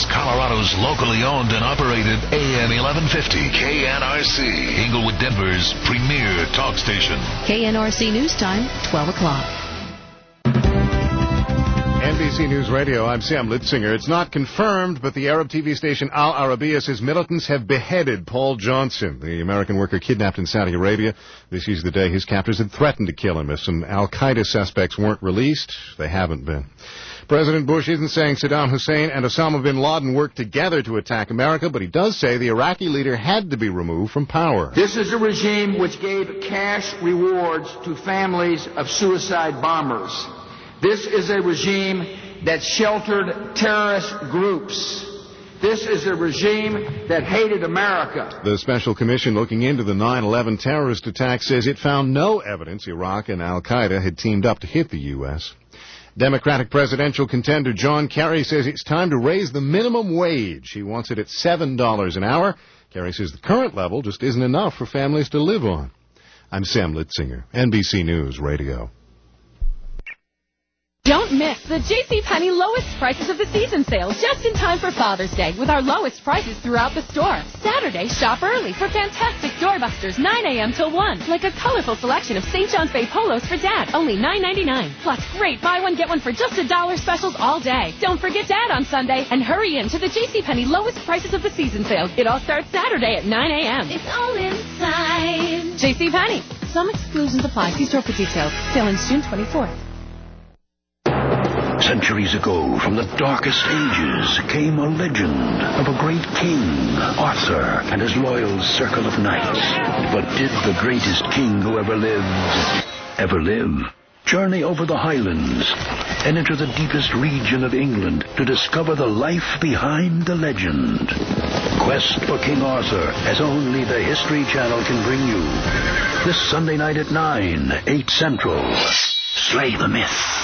is Colorado's locally owned and operated AM 1150 KNRC, Inglewood, Denver's premier talk station. KNRC News Time, 12 o'clock. NBC News Radio, I'm Sam Litzinger. It's not confirmed, but the Arab TV station Al Arabiya says militants have beheaded Paul Johnson, the American worker kidnapped in Saudi Arabia. This is the day his captors had threatened to kill him if some al-Qaeda suspects weren't released. They haven't been. President Bush isn't saying Saddam Hussein and Osama bin Laden worked together to attack America, but he does say the Iraqi leader had to be removed from power. This is a regime which gave cash rewards to families of suicide bombers. This is a regime that sheltered terrorist groups. This is a regime that hated America. The special commission looking into the 9/11 terrorist attack says it found no evidence Iraq and al-Qaeda had teamed up to hit the U.S. Democratic presidential contender John Kerry says it's time to raise the minimum wage. He wants it at $7 an hour. Kerry says the current level just isn't enough for families to live on. I'm Sam Litzinger, NBC News Radio. Don't miss the JCPenney lowest prices of the season sale just in time for Father's Day with our lowest prices throughout the store. Saturday, shop early for fantastic doorbusters 9 a.m. till 1. Like a colorful selection of St. John's Bay polos for Dad, only $9.99. Plus great buy one, get one for just $1 specials all day. Don't forget Dad on Sunday and hurry in to the JCPenney lowest prices of the season sale. It all starts Saturday at 9 a.m. It's all inside. JCPenney. Some exclusions apply. See store for details. Sale ends June 24th. Centuries ago, from the darkest ages, came a legend of a great king, Arthur, and his loyal circle of knights. But did the greatest king who ever live? Journey over the highlands and into the deepest region of England to discover the life behind the legend. Quest for King Arthur, as only the History Channel can bring you. This Sunday night at 9, 8 Central. Slay the myth.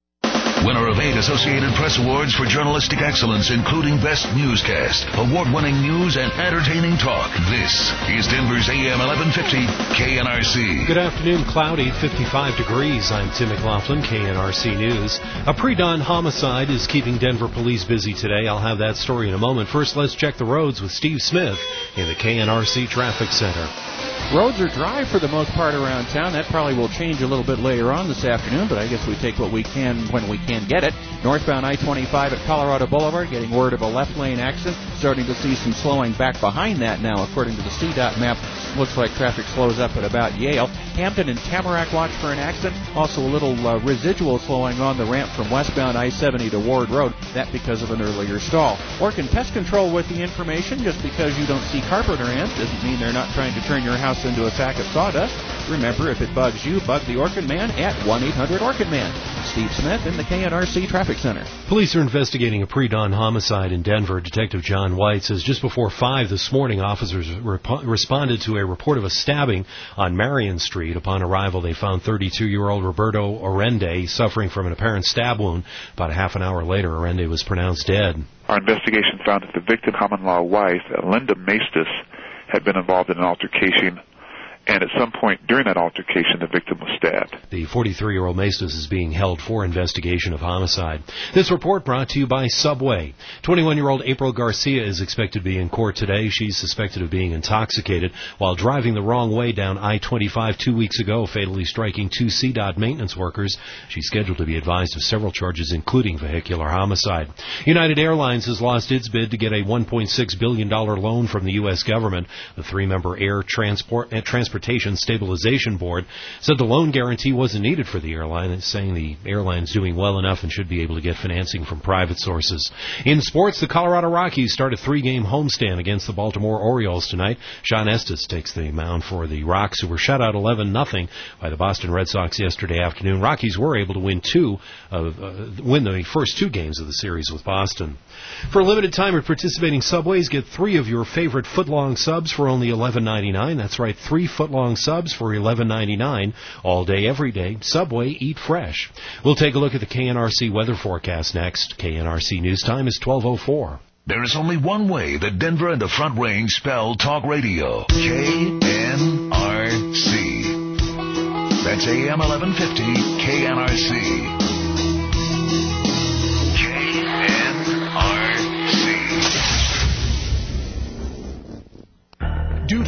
Winner of 8 Associated Press Awards for Journalistic Excellence, including Best Newscast, award-winning news and entertaining talk. This is Denver's AM 1150 KNRC. Good afternoon. Cloudy, 55 degrees. I'm Tim McLaughlin, KNRC News. A pre-dawn homicide is keeping Denver police busy today. I'll have that story in a moment. First, let's check the roads with Steve Smith in the KNRC Traffic Center. Roads are dry for the most part around town. That probably will change a little bit later on this afternoon, but I guess we take what we can when we can get it. Northbound I-25 at Colorado Boulevard, getting word of a left-lane accident. Starting to see some slowing back behind that now, according to the CDOT map. Looks like traffic slows up at about Yale. Hampton and Tamarack watch for an accident. Also a little residual slowing on the ramp from westbound I-70 to Ward Road. That because of an earlier stall. Orkin Pest Control with the information. Just because you don't see carpenter ants doesn't mean they're not trying to turn your house into a sack of sawdust. Remember, if it bugs you, bug the Orkin Man at 1-800-ORKIN-MAN. Steve Smith in the KNRC Traffic Center. Police are investigating a pre-dawn homicide in Denver. Detective John White says just before 5 this morning, officers responded to a report of a stabbing on Marion Street. Upon arrival, they found 32-year-old Roberto Orende suffering from an apparent stab wound. About a half an hour later, Orende was pronounced dead. Our investigation found that the victim's common-law wife, Linda Maestas, had been involved in an altercation, and at some point during that altercation, the victim was stabbed. The 43-year-old Maestas is being held for investigation of homicide. This report brought to you by Subway. 21-year-old April Garcia is expected to be in court today. She's suspected of being intoxicated while driving the wrong way down I-25 2 weeks ago, fatally striking 2 CDOT maintenance workers. She's scheduled to be advised of several charges, including vehicular homicide. United Airlines has lost its bid to get a $1.6 billion loan from the U.S. government. The 3-member Air Transportation Stabilization Board said the loan guarantee wasn't needed for the airline, saying the airline is doing well enough and should be able to get financing from private sources. In sports, the Colorado Rockies start a 3-game homestand against the Baltimore Orioles tonight. Sean Estes takes the mound for the Rocks, who were shut out 11-0 by the Boston Red Sox yesterday afternoon. Rockies were able to win the first 2 games of the series with Boston. For a limited time at participating Subways, get 3 of your favorite footlong subs for only $11.99. That's right, 3 footlong subs for $11.99 all day, every day. Subway, eat fresh. We'll take a look at the KNRC weather forecast next. KNRC News Time is 12:04. There is only one way that Denver and the Front Range spell talk radio. KNRC. That's AM 1150 KNRC. KNRC.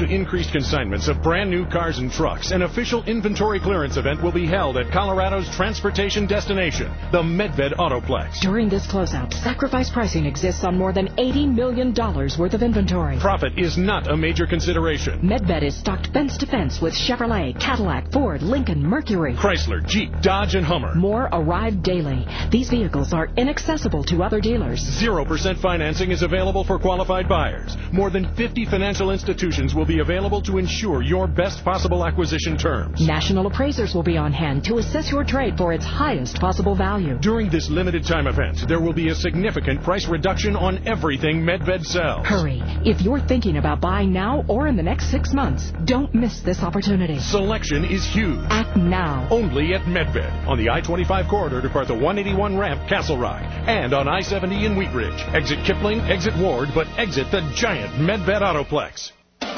increased consignments of brand new cars and trucks, an official inventory clearance event will be held at Colorado's transportation destination, the Medved Autoplex. During this closeout, sacrifice pricing exists on more than $80 million worth of inventory. Profit is not a major consideration. Medved is stocked fence to fence with Chevrolet, Cadillac, Ford, Lincoln, Mercury, Chrysler, Jeep, Dodge, and Hummer. More arrive daily. These vehicles are inaccessible to other dealers. 0% financing is available for qualified buyers. More than 50 financial institutions will be available to ensure your best possible acquisition terms. National appraisers will be on hand to assess your trade for its highest possible value. During this limited time event, there will be a significant price reduction on everything Medved sells. Hurry. If you're thinking about buying now or in the next 6 months, don't miss this opportunity. Selection is huge. Act now. Only at Medved on the I-25 corridor depart the 181 ramp, Castle Rock, and on I-70 in Wheat Ridge. Exit Kipling, exit Ward, but exit the giant Medved Autoplex.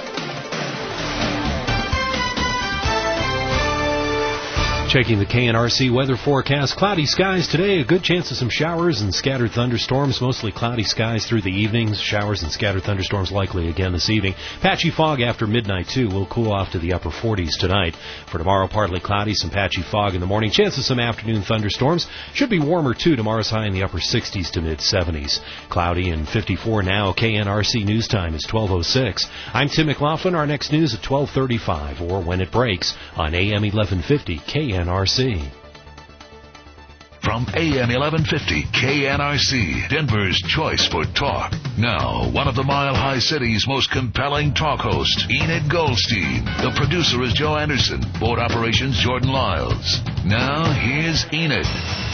Checking the KNRC weather forecast. Cloudy skies today. A good chance of some showers and scattered thunderstorms. Mostly cloudy skies through the evenings. Showers and scattered thunderstorms likely again this evening. Patchy fog after midnight, too. Will cool off to the upper 40s tonight. For tomorrow, partly cloudy, some patchy fog in the morning. Chance of some afternoon thunderstorms. Should be warmer, too. Tomorrow's high in the upper 60s to mid-70s. Cloudy and 54 now. KNRC News Time is 12:06. I'm Tim McLaughlin. Our next news at 12:35 or when it breaks on AM 1150 KNRC. From AM 1150 KNRC, Denver's choice for talk. Now, one of the Mile High City's most compelling talk hosts, Enid Goldstein. The producer is Joe Anderson. Board operations, Jordan Lyles. Now, here's Enid.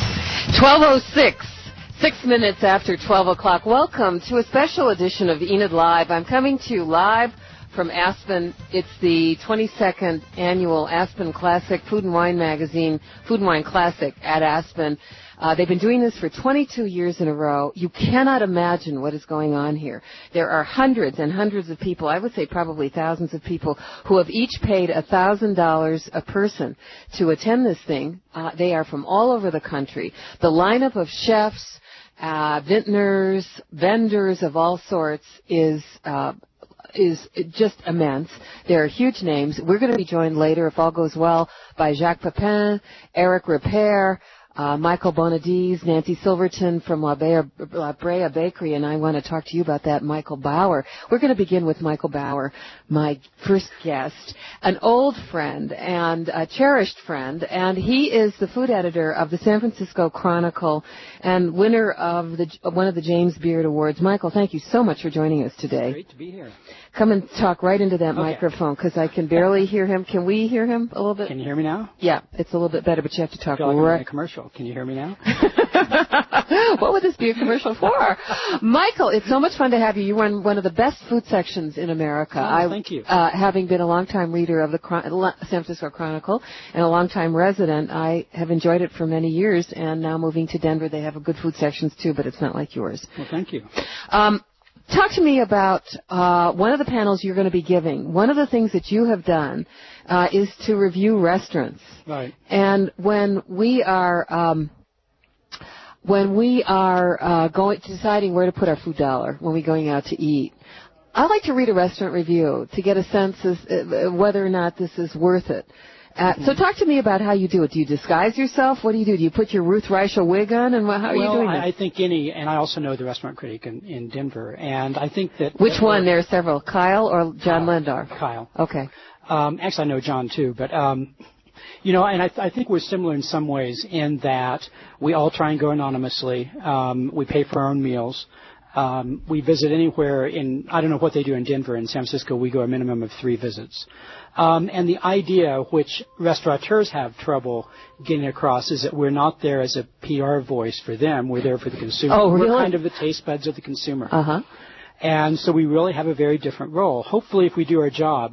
12:06. 6 minutes after 12 o'clock. Welcome to a special edition of Enid Live. I'm coming to you live from Aspen. It's the 22nd annual Aspen Classic Food and Wine magazine, Food and Wine Classic at Aspen. They've been doing this for 22 years in a row. You cannot imagine what is going on here. There are hundreds and hundreds of people, I would say probably thousands of people, who have each paid $1,000 a person to attend this thing. They are from all over the country. The lineup of chefs, vintners, vendors of all sorts is just immense. There are huge names. We're going to be joined later, if all goes well, by Jacques Pepin, Eric Ripert, Michael Bonadise, Nancy Silverton from La Brea Bakery, and I want to talk to you about that, Michael Bauer. We're going to begin with Michael Bauer, my first guest, an old friend and a cherished friend, and he is the food editor of the San Francisco Chronicle and winner of one of the James Beard Awards. Michael, thank you so much for joining us today. It's great to be here. Come and talk right into that microphone, because I can barely hear him. Can we hear him a little bit? Can you hear me now? Yeah, it's a little bit better, but you have to talk I feel like I'm right. in a commercial. Can you hear me now? What would this be a commercial for? Michael, it's so much fun to have you. You run one of the best food sections in America. Thank you. Having been a longtime reader of the San Francisco Chronicle and a longtime resident, I have enjoyed it for many years, and now moving to Denver, they have a good food sections too, but it's not like yours. Well, thank you. Talk to me about one of the panels you're going to be giving. One of the things that you have done is to review restaurants. Right. And when we are deciding where to put our food dollar when we're going out to eat, I like to read a restaurant review to get a sense of whether or not this is worth it. So talk to me about how you do it. Do you disguise yourself? What do? Do you put your Ruth Reichel wig on? And how are you doing it? I think and I also know the restaurant critic in Denver, and I think that... Which one? There are several. Kyle or John Lindar? Kyle. Okay. Actually, I know John, too, but... and I think we're similar in some ways in that we all try and go anonymously. We pay for our own meals. We visit anywhere I don't know what they do in Denver. In San Francisco, we go a minimum of 3 visits. And the idea, which restaurateurs have trouble getting across, is that we're not there as a PR voice for them. We're there for the consumer. Oh, really? We're kind of the taste buds of the consumer. Uh-huh. And so we really have a very different role. Hopefully, if we do our job,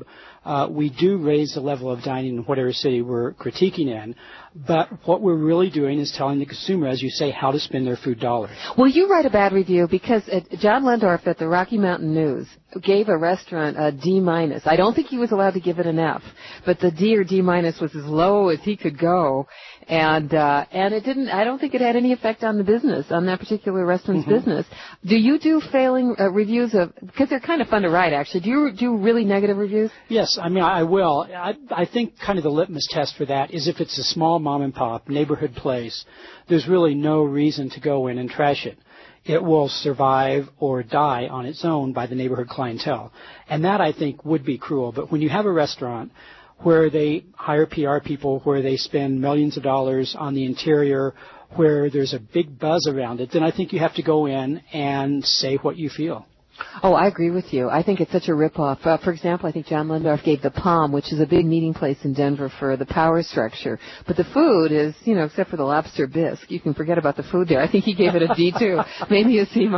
We do raise the level of dining in whatever city we're critiquing in, but what we're really doing is telling the consumer, as you say, how to spend their food dollars. Will you write a bad review? Because John Lindorf at the Rocky Mountain News gave a restaurant a D-. I don't think he was allowed to give it an F, but the D or D- was as low as he could go, and it didn't. I don't think it had any effect on the business, on that particular restaurant's business. Do you do failing reviews of? Because they're kind of fun to write, actually. Do you do really negative reviews? Yes, I mean I will. I think kind of the litmus test for that is if it's a small mom and pop neighborhood place, there's really no reason to go in and trash it. It will survive or die on its own by the neighborhood clientele. And that, I think, would be cruel. But when you have a restaurant where they hire PR people, where they spend millions of dollars on the interior, where there's a big buzz around it, then I think you have to go in and say what you feel. Oh, I agree with you. I think it's such a ripoff. For example, I think John Lindorf gave the Palm, which is a big meeting place in Denver for the power structure. But the food is, except for the lobster bisque, you can forget about the food there. I think he gave it a D too, maybe a C-.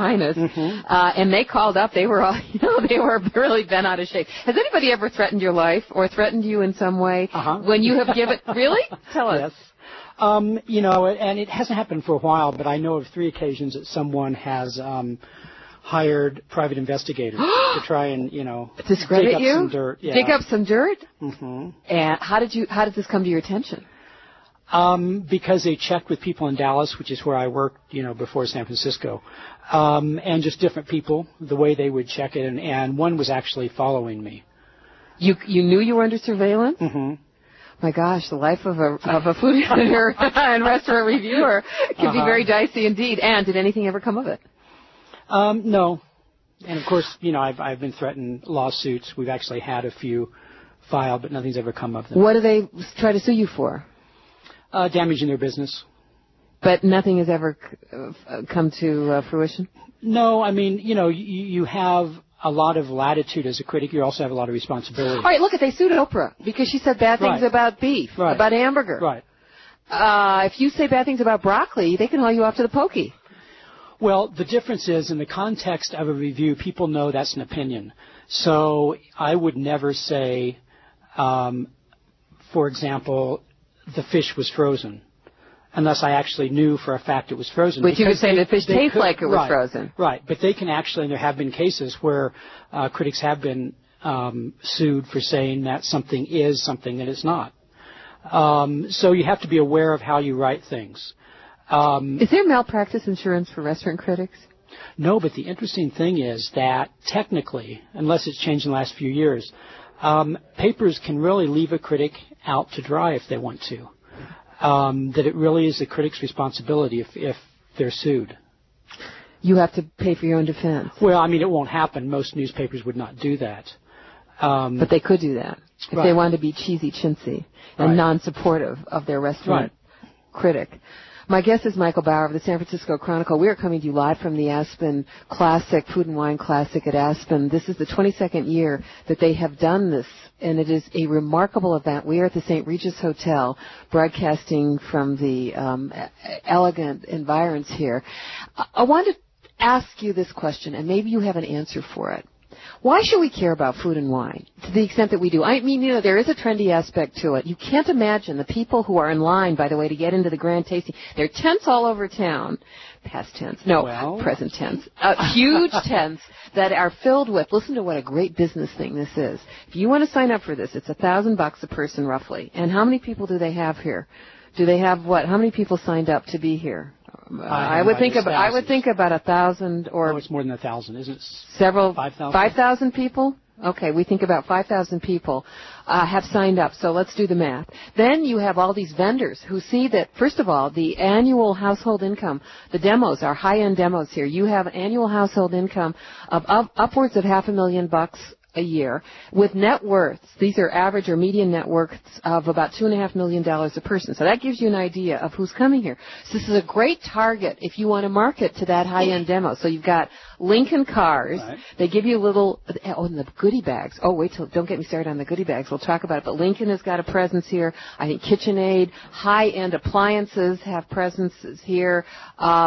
And they called up. They were all, they were really bent out of shape. Has anybody ever threatened your life or threatened you in some way when you have given? Really? Tell us. Yes. And it hasn't happened for a while, but I know of 3 occasions that someone has hired private investigators to try and, discredit dig up you? Some dirt. Yeah. Dig up some dirt? Mm-hmm. And how did this come to your attention? Because they checked with people in Dallas, which is where I worked, before San Francisco, and just different people, the way they would check it, and one was actually following me. You knew you were under surveillance? Mm-hmm. My gosh, the life of a food editor and restaurant reviewer can be very dicey indeed. And did anything ever come of it? No. And, of course, I've been threatened lawsuits. We've actually had a few filed, but nothing's ever come of them. What do they try to sue you for? Damaging their business. But nothing has ever come to fruition? No, I mean, you have a lot of latitude as a critic. You also have a lot of responsibility. All right, look, they sued Oprah because she said bad things about beef, about hamburger. Right. If you say bad things about broccoli, they can haul you off to the pokey. Well, the difference is, in the context of a review, people know that's an opinion. So I would never say, for example, the fish was frozen, unless I actually knew for a fact it was frozen. But you could say the fish tastes like it was frozen. Right, but they can actually, and there have been cases where critics have been sued for saying that something is something that it's not. So you have to be aware of how you write things. Is there malpractice insurance for restaurant critics? No, but the interesting thing is that technically, unless it's changed in the last few years, papers can really leave a critic out to dry if they want to. That it really is the critic's responsibility if they're sued. You have to pay for your own defense. Well, I mean, it won't happen. Most newspapers would not do that. But they could do that if they wanted to be cheesy chintzy and non-supportive of their restaurant critic. My guest is Michael Bauer of the San Francisco Chronicle. We are coming to you live from the Aspen Classic, Food and Wine Classic at Aspen. This is the 22nd year that they have done this, and it is a remarkable event. We are at the St. Regis Hotel, broadcasting from the elegant environs here. I want to ask you this question, and maybe you have an answer for it. Why should we care about food and wine to the extent that we do? I mean, there is a trendy aspect to it. You can't imagine the people who are in line, by the way, to get into the grand tasting. There are tents all over town. Past tense. No, present tense. Huge tents that are filled with, listen to what a great business thing this is. If you want to sign up for this, it's $1,000 a person roughly. And how many people do they have here? Do they have what? How many people signed up to be here? I would think about 1,000 or. No, it's more than 1,000, isn't it? Several. 5,000. 5,000 people. Okay, we think about 5,000 people have signed up. So let's do the math. Then you have all these vendors who see that, first of all, the annual household income, the demos, our high-end demos here. You have annual household income of upwards of $500,000 a year with net worths. These are average or median net worths of about $2.5 million a person. So that gives you an idea of who's coming here. So this is a great target if you want to market to that high-end demo. So you've got Lincoln cars. Right. They give you and the goodie bags. Oh, don't get me started on the goodie bags. We'll talk about it. But Lincoln has got a presence here. I think KitchenAid, high-end appliances have presences here.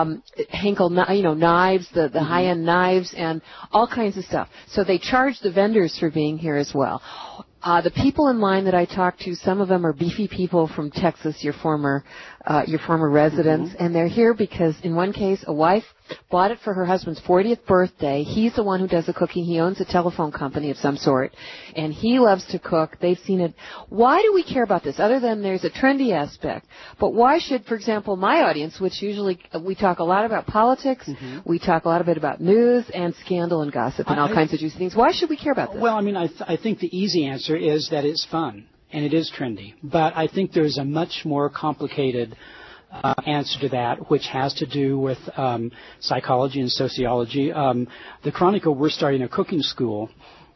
Henkel, knives, the high-end knives and all kinds of stuff. So they charge the vendors contributors for being here as well. The people in line that I talked to, some of them are beefy people from Texas, your former residents, and they're here because in one case, a wife bought it for her husband's 40th birthday. He's the one who does the cooking. He owns a telephone company of some sort, and he loves to cook. They've seen it. Why do we care about this, other than there's a trendy aspect? But why should, for example, my audience, which usually we talk a lot about politics, we talk a lot about news and scandal and gossip and all kinds of juicy things. Why should we care about this? Well, I mean, I think the easy answer is that it's fun and it is trendy. But I think there's a much more complicated answer to that, which has to do with psychology and sociology. The Chronicle, we're starting a cooking school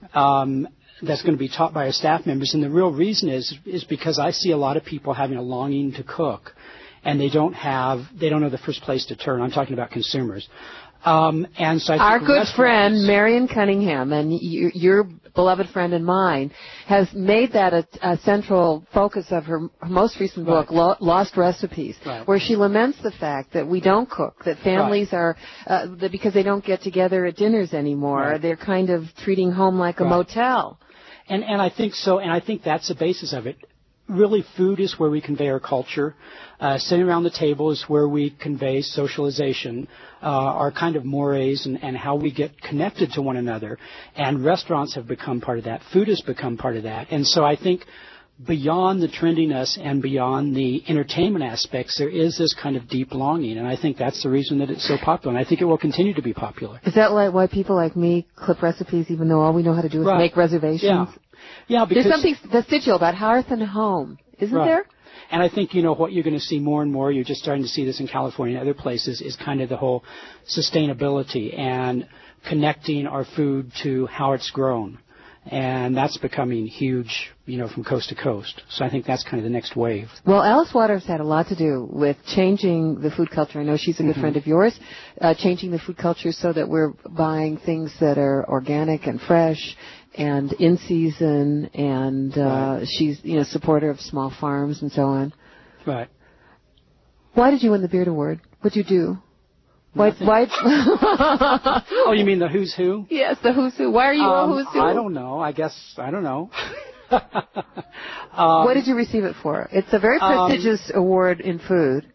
that's going to be taught by our staff members, and the real reason is because I see a lot of people having a longing to cook, and they don't know the first place to turn. I'm talking about consumers. And so I think our good friend Marion Cunningham, and your beloved friend and mine, has made that a central focus of her most recent book, Lost Recipes, where she laments the fact that we don't cook, that families are, that because they don't get together at dinners anymore, they're kind of treating home like a motel. And I think so, and I think that's the basis of it. Really, food is where we convey our culture. Sitting around the table is where we convey socialization, our kind of mores and how we get connected to one another. And restaurants have become part of that. Food has become part of that. And so I think beyond the trendiness and beyond the entertainment aspects, there is this kind of deep longing. And I think that's the reason that it's so popular. And I think it will continue to be popular. Is that why people like me clip recipes even though all we know how to do is make reservations? Yeah, because there's something vestigial about hearth and home, isn't there? And I think, what you're going to see more and more, you're just starting to see this in California and other places, is kind of the whole sustainability and connecting our food to how it's grown. And that's becoming huge, from coast to coast. So I think that's kind of the next wave. Well, Alice Waters had a lot to do with changing the food culture. I know she's a good friend of yours, changing the food culture so that we're buying things that are organic and fresh and in season, and she's supporter of small farms and so on. Right. Why did you win the Beard Award? What'd you do? Why? Oh, you mean the who's who? Yes, the who's who. Why are you a who's who? I don't know. I don't know. What did you receive it for? It's a very prestigious award in food.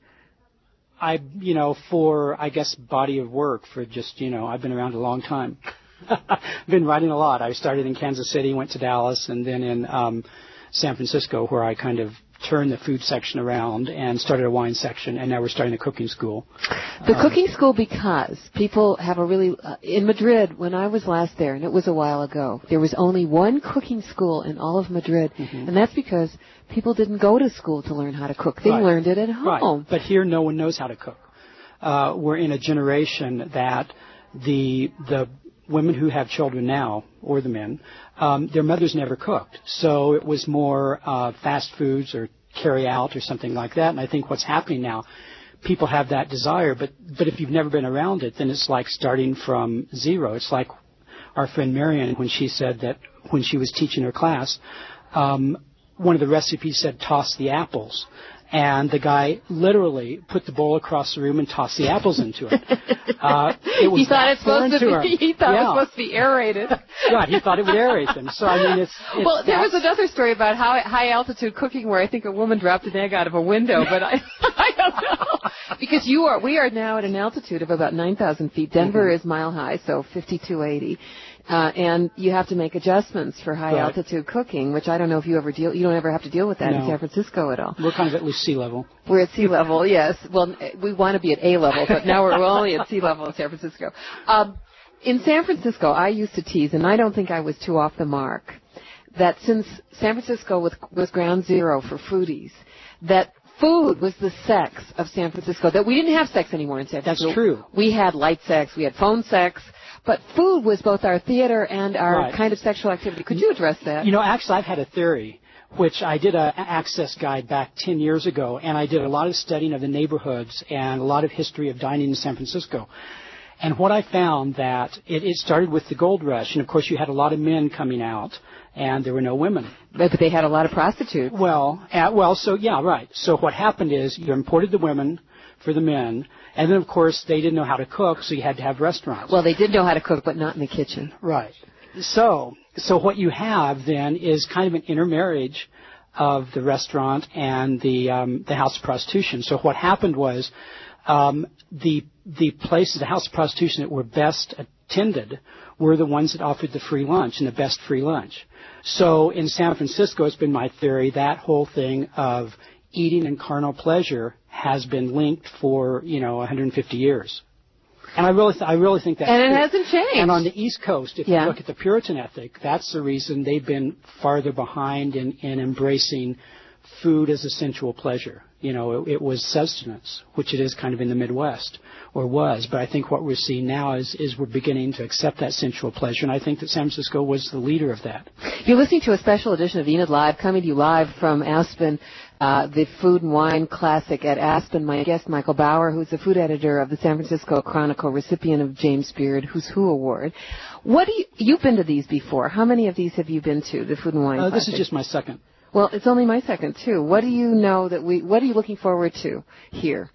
For, I guess, body of work for just, I've been around a long time. Been writing a lot. I started in Kansas City, went to Dallas, and then in San Francisco, where I kind of turned the food section around and started a wine section, and now we're starting a cooking school. The cooking school, because people have a really... in Madrid, when I was last there, and it was a while ago, there was only one cooking school in all of Madrid, and that's because people didn't go to school to learn how to cook. They learned it at home. Right. But here, no one knows how to cook. We're in a generation that the women who have children now, or the men, their mothers never cooked. So it was more fast foods or carry out or something like that. And I think what's happening now, people have that desire, but if you've never been around it, then it's like starting from zero. It's like our friend Marion, when she said that when she was teaching her class, one of the recipes said toss the apples. And the guy literally put the bowl across the room and tossed the apples into it. It was he thought it was supposed to be aerated. Right, he thought it would aerate them. So, I mean, it's well, there was another story about high altitude cooking where I think a woman dropped an egg out of a window, but I don't know. Because we are now at an altitude of about 9,000 feet. Denver is mile high, so 5,280. And you have to make adjustments for high altitude cooking, which I don't know if you don't ever have to deal with that in San Francisco at all. We're kind of at least sea level. We're at sea level, yes. Well, we want to be at A level, but now we're only at sea level in San Francisco. In San Francisco, I used to tease, and I don't think I was too off the mark, that since San Francisco was ground zero for foodies, that food was the sex of San Francisco, that we didn't have sex anymore in San Francisco. That's true. We had light sex, we had phone sex, but food was both our theater and our kind of sexual activity. Could you address that? Actually, I've had a theory, which I did an access guide back 10 years ago, and I did a lot of studying of the neighborhoods and a lot of history of dining in San Francisco. And what I found that it started with the gold rush, and of course you had a lot of men coming out, and there were no women. But they had a lot of prostitutes. So what happened is you imported the women for the men, and then of course they didn't know how to cook, so you had to have restaurants. Well, they did know how to cook, but not in the kitchen. Right. So So what you have then is kind of an intermarriage of the restaurant and the house of prostitution. So what happened was the places, the house of prostitution that were best attended were the ones that offered the free lunch and the best free lunch. So in San Francisco, it's been my theory that whole thing of eating and carnal pleasure has been linked for 150 years. And I really think that's and it true. hasn't changed. And on the East Coast, if you look at the Puritan ethic, that's the reason they've been farther behind in embracing food as a sensual pleasure. It was sustenance, which it is kind of in the Midwest, or was. But I think what we're seeing now is we're beginning to accept that sensual pleasure, and I think that San Francisco was the leader of that. You're listening to a special edition of Enid Live, coming to you live from Aspen, the Food and Wine Classic at Aspen. My guest, Michael Bauer, who's the food editor of the San Francisco Chronicle, recipient of James Beard Who's Who Award. You've been to these before. How many of these have you been to, the Food and Wine Classic? This is just my second. Well, it's only my second, too. What do you know what are you looking forward to here?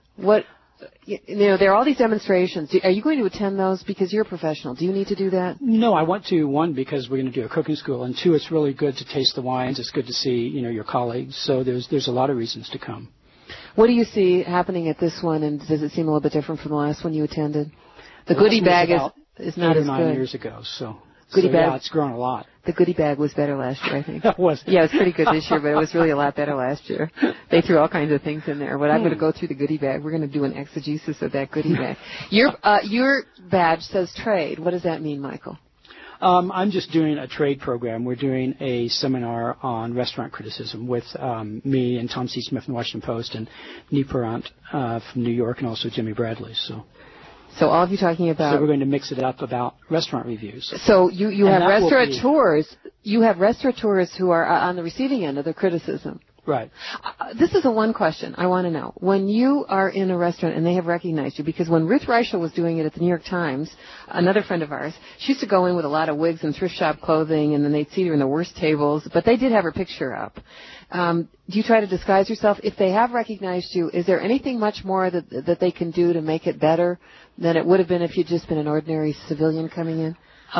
There are all these demonstrations. Are you going to attend those because you're a professional? Do you need to do that? No, I want to, one, because we're going to do a cooking school, and two, it's really good to taste the wines. It's good to see, your colleagues. So there's a lot of reasons to come. What do you see happening at this one, and does it seem a little bit different from the last one you attended? The goodie bag is not as good. 8 or 9 years ago, so bag. Yeah, it's grown a lot. The goodie bag was better last year, I think. Was it? Yeah, it was pretty good this year, but it was really a lot better last year. They threw all kinds of things in there. But I'm going to go through the goodie bag. We're going to do an exegesis of that goodie bag. Your badge says trade. What does that mean, Michael? I'm just doing a trade program. We're doing a seminar on restaurant criticism with me and Tom C. Smith from the Washington Post and Nee Parent from New York, and also Jimmy Bradley. So all of you talking about... So we're going to mix it up about restaurant reviews. So you have restaurateurs. You have restaurateurs who are on the receiving end of the criticism. Right. This is the one question I want to know. When you are in a restaurant and they have recognized you, because when Ruth Reichel was doing it at the New York Times, another friend of ours, she used to go in with a lot of wigs and thrift shop clothing, and then they'd see her in the worst tables, but they did have her picture up. Do you try to disguise yourself? If they have recognized you, is there anything much more that they can do to make it better than it would have been if you'd just been an ordinary civilian coming in?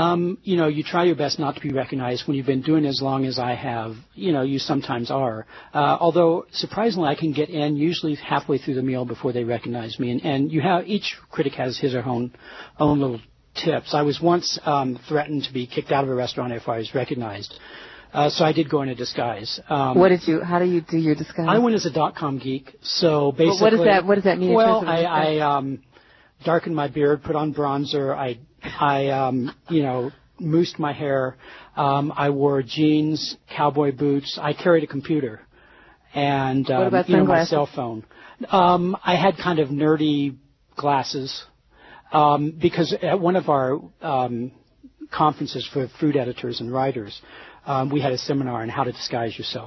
You try your best not to be recognized. When you've been doing it as long as I have, you sometimes are. Although, surprisingly, I can get in usually halfway through the meal before they recognize me. And each critic has his or her own little tips. I was once threatened to be kicked out of a restaurant if I was recognized. So I did go in a disguise. How do you do your disguise? I went as a .com geek. So basically, what does that mean? Well, I darkened my beard, put on bronzer. I moosed my hair. I wore jeans, cowboy boots. I carried a computer and what about sunglasses? My cell phone. I had kind of nerdy glasses because at one of our conferences for food editors and writers, we had a seminar on how to disguise yourself.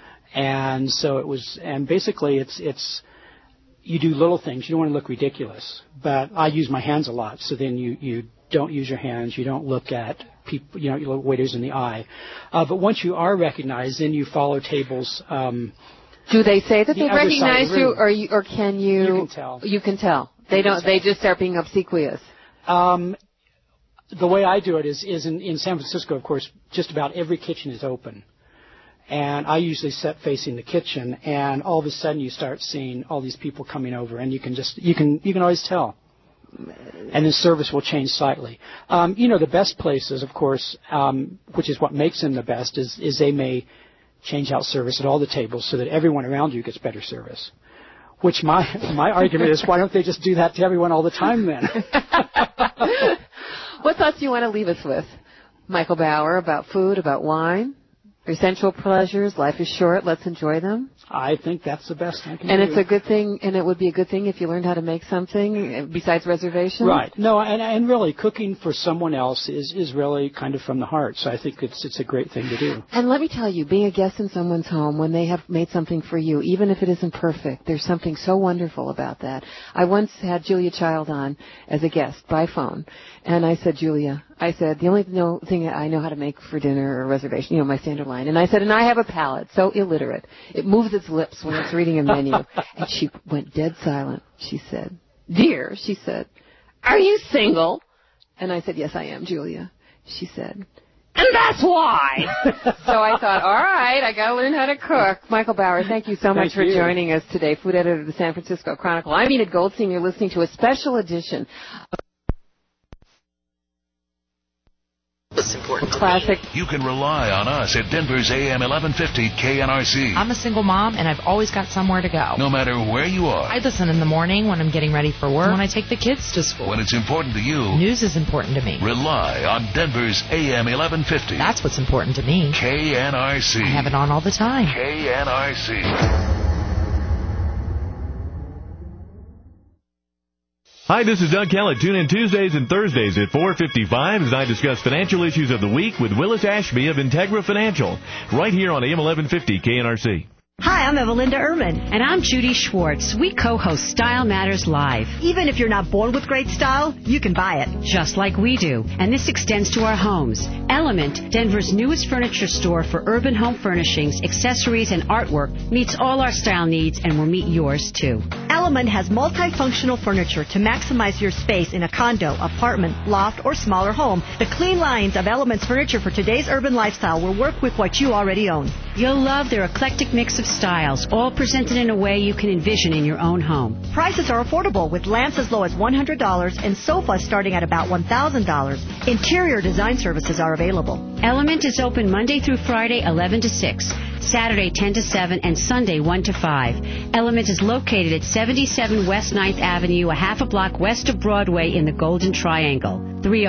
And so it was, and basically it's you do little things. You don't want to look ridiculous, but I use my hands a lot. So then you don't use your hands. You don't look at people, you look waiters in the eye. But once you are recognized, then you follow tables. Do they say that they recognize you, or can you? You can tell. You can tell. They don't. They just start being obsequious. The way I do it is in San Francisco, of course, just about every kitchen is open. And I usually sit facing the kitchen, and all of a sudden you start seeing all these people coming over, and you can always tell. And the service will change slightly. The best places, of course, which is what makes them the best, is they may change out service at all the tables so that everyone around you gets better service. Which my argument is, why don't they just do that to everyone all the time then? What thoughts do you want to leave us with, Michael Bauer, about food, about wine? Your sensual pleasures, life is short, let's enjoy them. I think that's the best I can do. And it's a good thing, and it would be a good thing if you learned how to make something besides reservation? Right. No, and really, cooking for someone else is really kind of from the heart, so I think it's a great thing to do. And let me tell you, being a guest in someone's home, when they have made something for you, even if it isn't perfect, there's something so wonderful about that. I once had Julia Child on as a guest by phone, and I said, Julia, the only thing I know how to make for dinner or reservation, my standard line. And I said, and I have a palate, so illiterate. It moves its lips when it's reading a menu. And she went dead silent. She said, dear, she said, are you single? And I said, yes, I am, Julia. She said, And that's why. So I thought, all right, I got to learn how to cook. Michael Bauer, thank you so much for joining us today. Food editor of the San Francisco Chronicle. I'm Enid Goldstein. You're listening to a special edition of Classic. You can rely on us at Denver's AM 1150 KNRC. I'm a single mom, and I've always got somewhere to go. No matter where you are. I listen in the morning when I'm getting ready for work, when I take the kids to school. When it's important to you. News is important to me. Rely on Denver's AM 1150. That's what's important to me. KNRC. I have it on all the time. KNRC. Hi, this is Doug Kellett. Tune in Tuesdays and Thursdays at 4:55 as I discuss financial issues of the week with Willis Ashby of Integra Financial, right here on AM 1150 KNRC. Hi, I'm Evelinda Ehrman. And I'm Judy Schwartz. We co-host Style Matters Live. Even if you're not born with great style, you can buy it. Just like we do. And this extends to our homes. Element, Denver's newest furniture store for urban home furnishings, accessories, and artwork, meets all our style needs and will meet yours, too. Element has multifunctional furniture to maximize your space in a condo, apartment, loft, or smaller home. The clean lines of Element's furniture for today's urban lifestyle will work with what you already own. You'll love their eclectic mix of styles, all presented in a way you can envision in your own home. Prices are affordable with lamps as low as $100 and sofas starting at about $1,000. Interior design services are available. Element is open Monday through Friday, 11 to 6, Saturday, 10 to 7, and Sunday, 1 to 5. Element is located at 77 West 9th Avenue, a half a block west of Broadway in the Golden Triangle.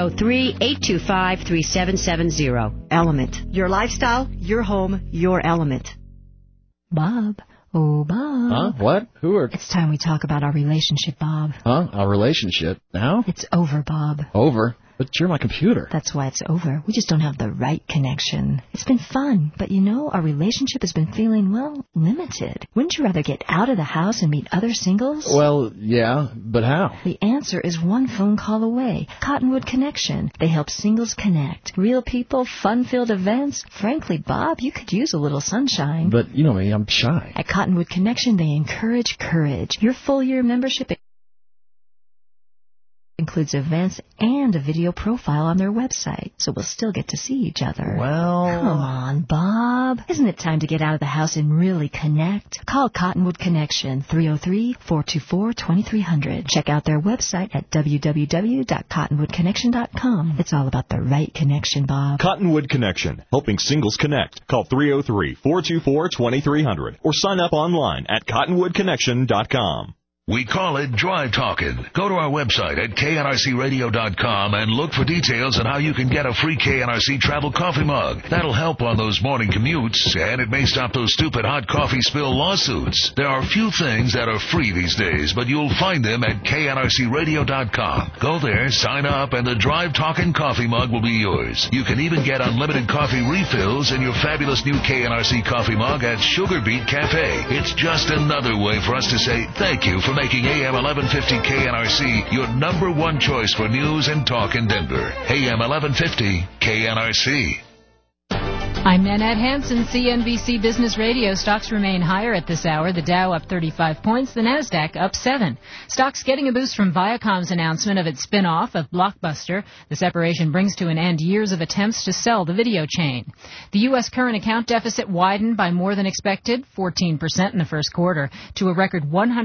303-825-3770. Element. Your lifestyle, your home, your element. Bob. Oh, Bob. Huh? What? Who are... It's time we talk about our relationship, Bob. Huh? Our relationship? Now? It's over, Bob. Over? But you're my computer. That's why it's over. We just don't have the right connection. It's been fun, but you know, our relationship has been feeling, well, limited. Wouldn't you rather get out of the house and meet other singles? Well, yeah, but how? The answer is one phone call away. Cottonwood Connection. They help singles connect. Real people, fun-filled events. Frankly, Bob, you could use a little sunshine. But, you know me, I'm shy. At Cottonwood Connection, they encourage courage. Your full-year membership includes events and a video profile on their website, so we'll still get to see each other. Well... Come on, Bob. Isn't it time to get out of the house and really connect? Call Cottonwood Connection, 303-424-2300. Check out their website at www.cottonwoodconnection.com. It's all about the right connection, Bob. Cottonwood Connection, helping singles connect. Call 303-424-2300 or sign up online at cottonwoodconnection.com. We call it Drive Talkin'. Go to our website at knrcradio.com and look for details on how you can get a free KNRC travel coffee mug. That'll help on those morning commutes, and it may stop those stupid hot coffee spill lawsuits. There are few things that are free these days, but you'll find them at knrcradio.com. Go there, sign up, and the Drive Talkin' coffee mug will be yours. You can even get unlimited coffee refills in your fabulous new KNRC coffee mug at Sugar Beet Cafe. It's just another way for us to say thank you for making AM 1150 KNRC your number one choice for news and talk in Denver. AM 1150 KNRC. I'm Nanette Hansen, CNBC Business Radio. Stocks remain higher at this hour. The Dow up 35 points, the Nasdaq up 7. Stocks getting a boost from Viacom's announcement of its spin-off of Blockbuster. The separation brings to an end years of attempts to sell the video chain. The U.S. current account deficit widened by more than expected, 14% in the first quarter, to a record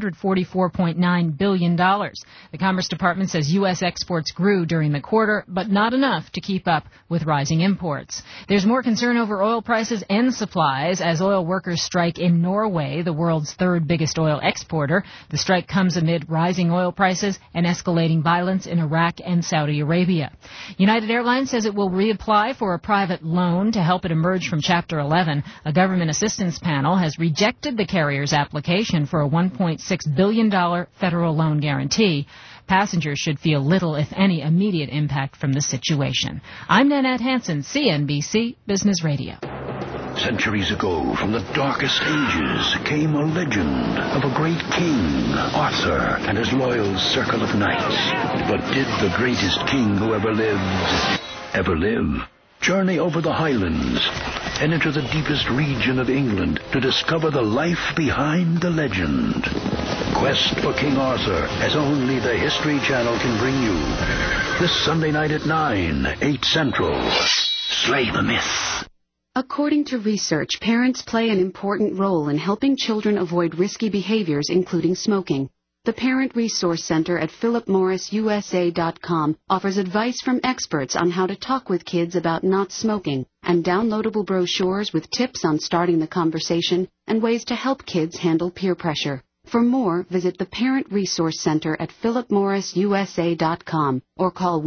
$144.9 billion. The Commerce Department says U.S. exports grew during the quarter, but not enough to keep up with rising imports. There's more concern over oil prices and supplies as oil workers strike in Norway, the world's third biggest oil exporter. The strike comes amid rising oil prices and escalating violence in Iraq and Saudi Arabia. United Airlines says it will reapply for a private loan to help it emerge from Chapter 11. A government assistance panel has rejected the carrier's application for a $1.6 billion federal loan guarantee. Passengers should feel little, if any, immediate impact from the situation. I'm Nanette Hansen, CNBC Business Radio. Centuries ago, from the darkest ages, came a legend of a great king, Arthur, and his loyal circle of knights. But did the greatest king who ever lived, ever live? Journey over the Highlands and into the deepest region of England to discover the life behind the legend. Quest for King Arthur, as only the History Channel can bring you. This Sunday night at 9, 8 Central. slay the myth. According to research, parents play an important role in helping children avoid risky behaviors, including smoking. The Parent Resource Center at philipmorrisusa.com offers advice from experts on how to talk with kids about not smoking and downloadable brochures with tips on starting the conversation and ways to help kids handle peer pressure. For more, visit the Parent Resource Center at philipmorrisusa.com or call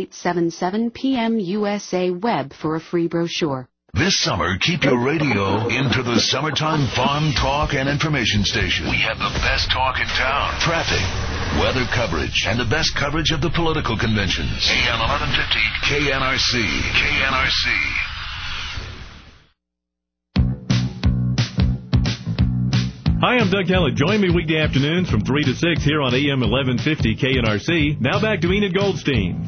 1-877-PM-USA-WEB for a free brochure. This summer, keep your radio into the summertime fun, talk, and information station. We have the best talk in town. Traffic, weather coverage, and the best coverage of the political conventions. AM 1150 KNRC. KNRC. Hi, I'm Doug Kellett. Join me weekday afternoons from 3 to 6 here on AM 1150 KNRC. Now back to Enid Goldstein.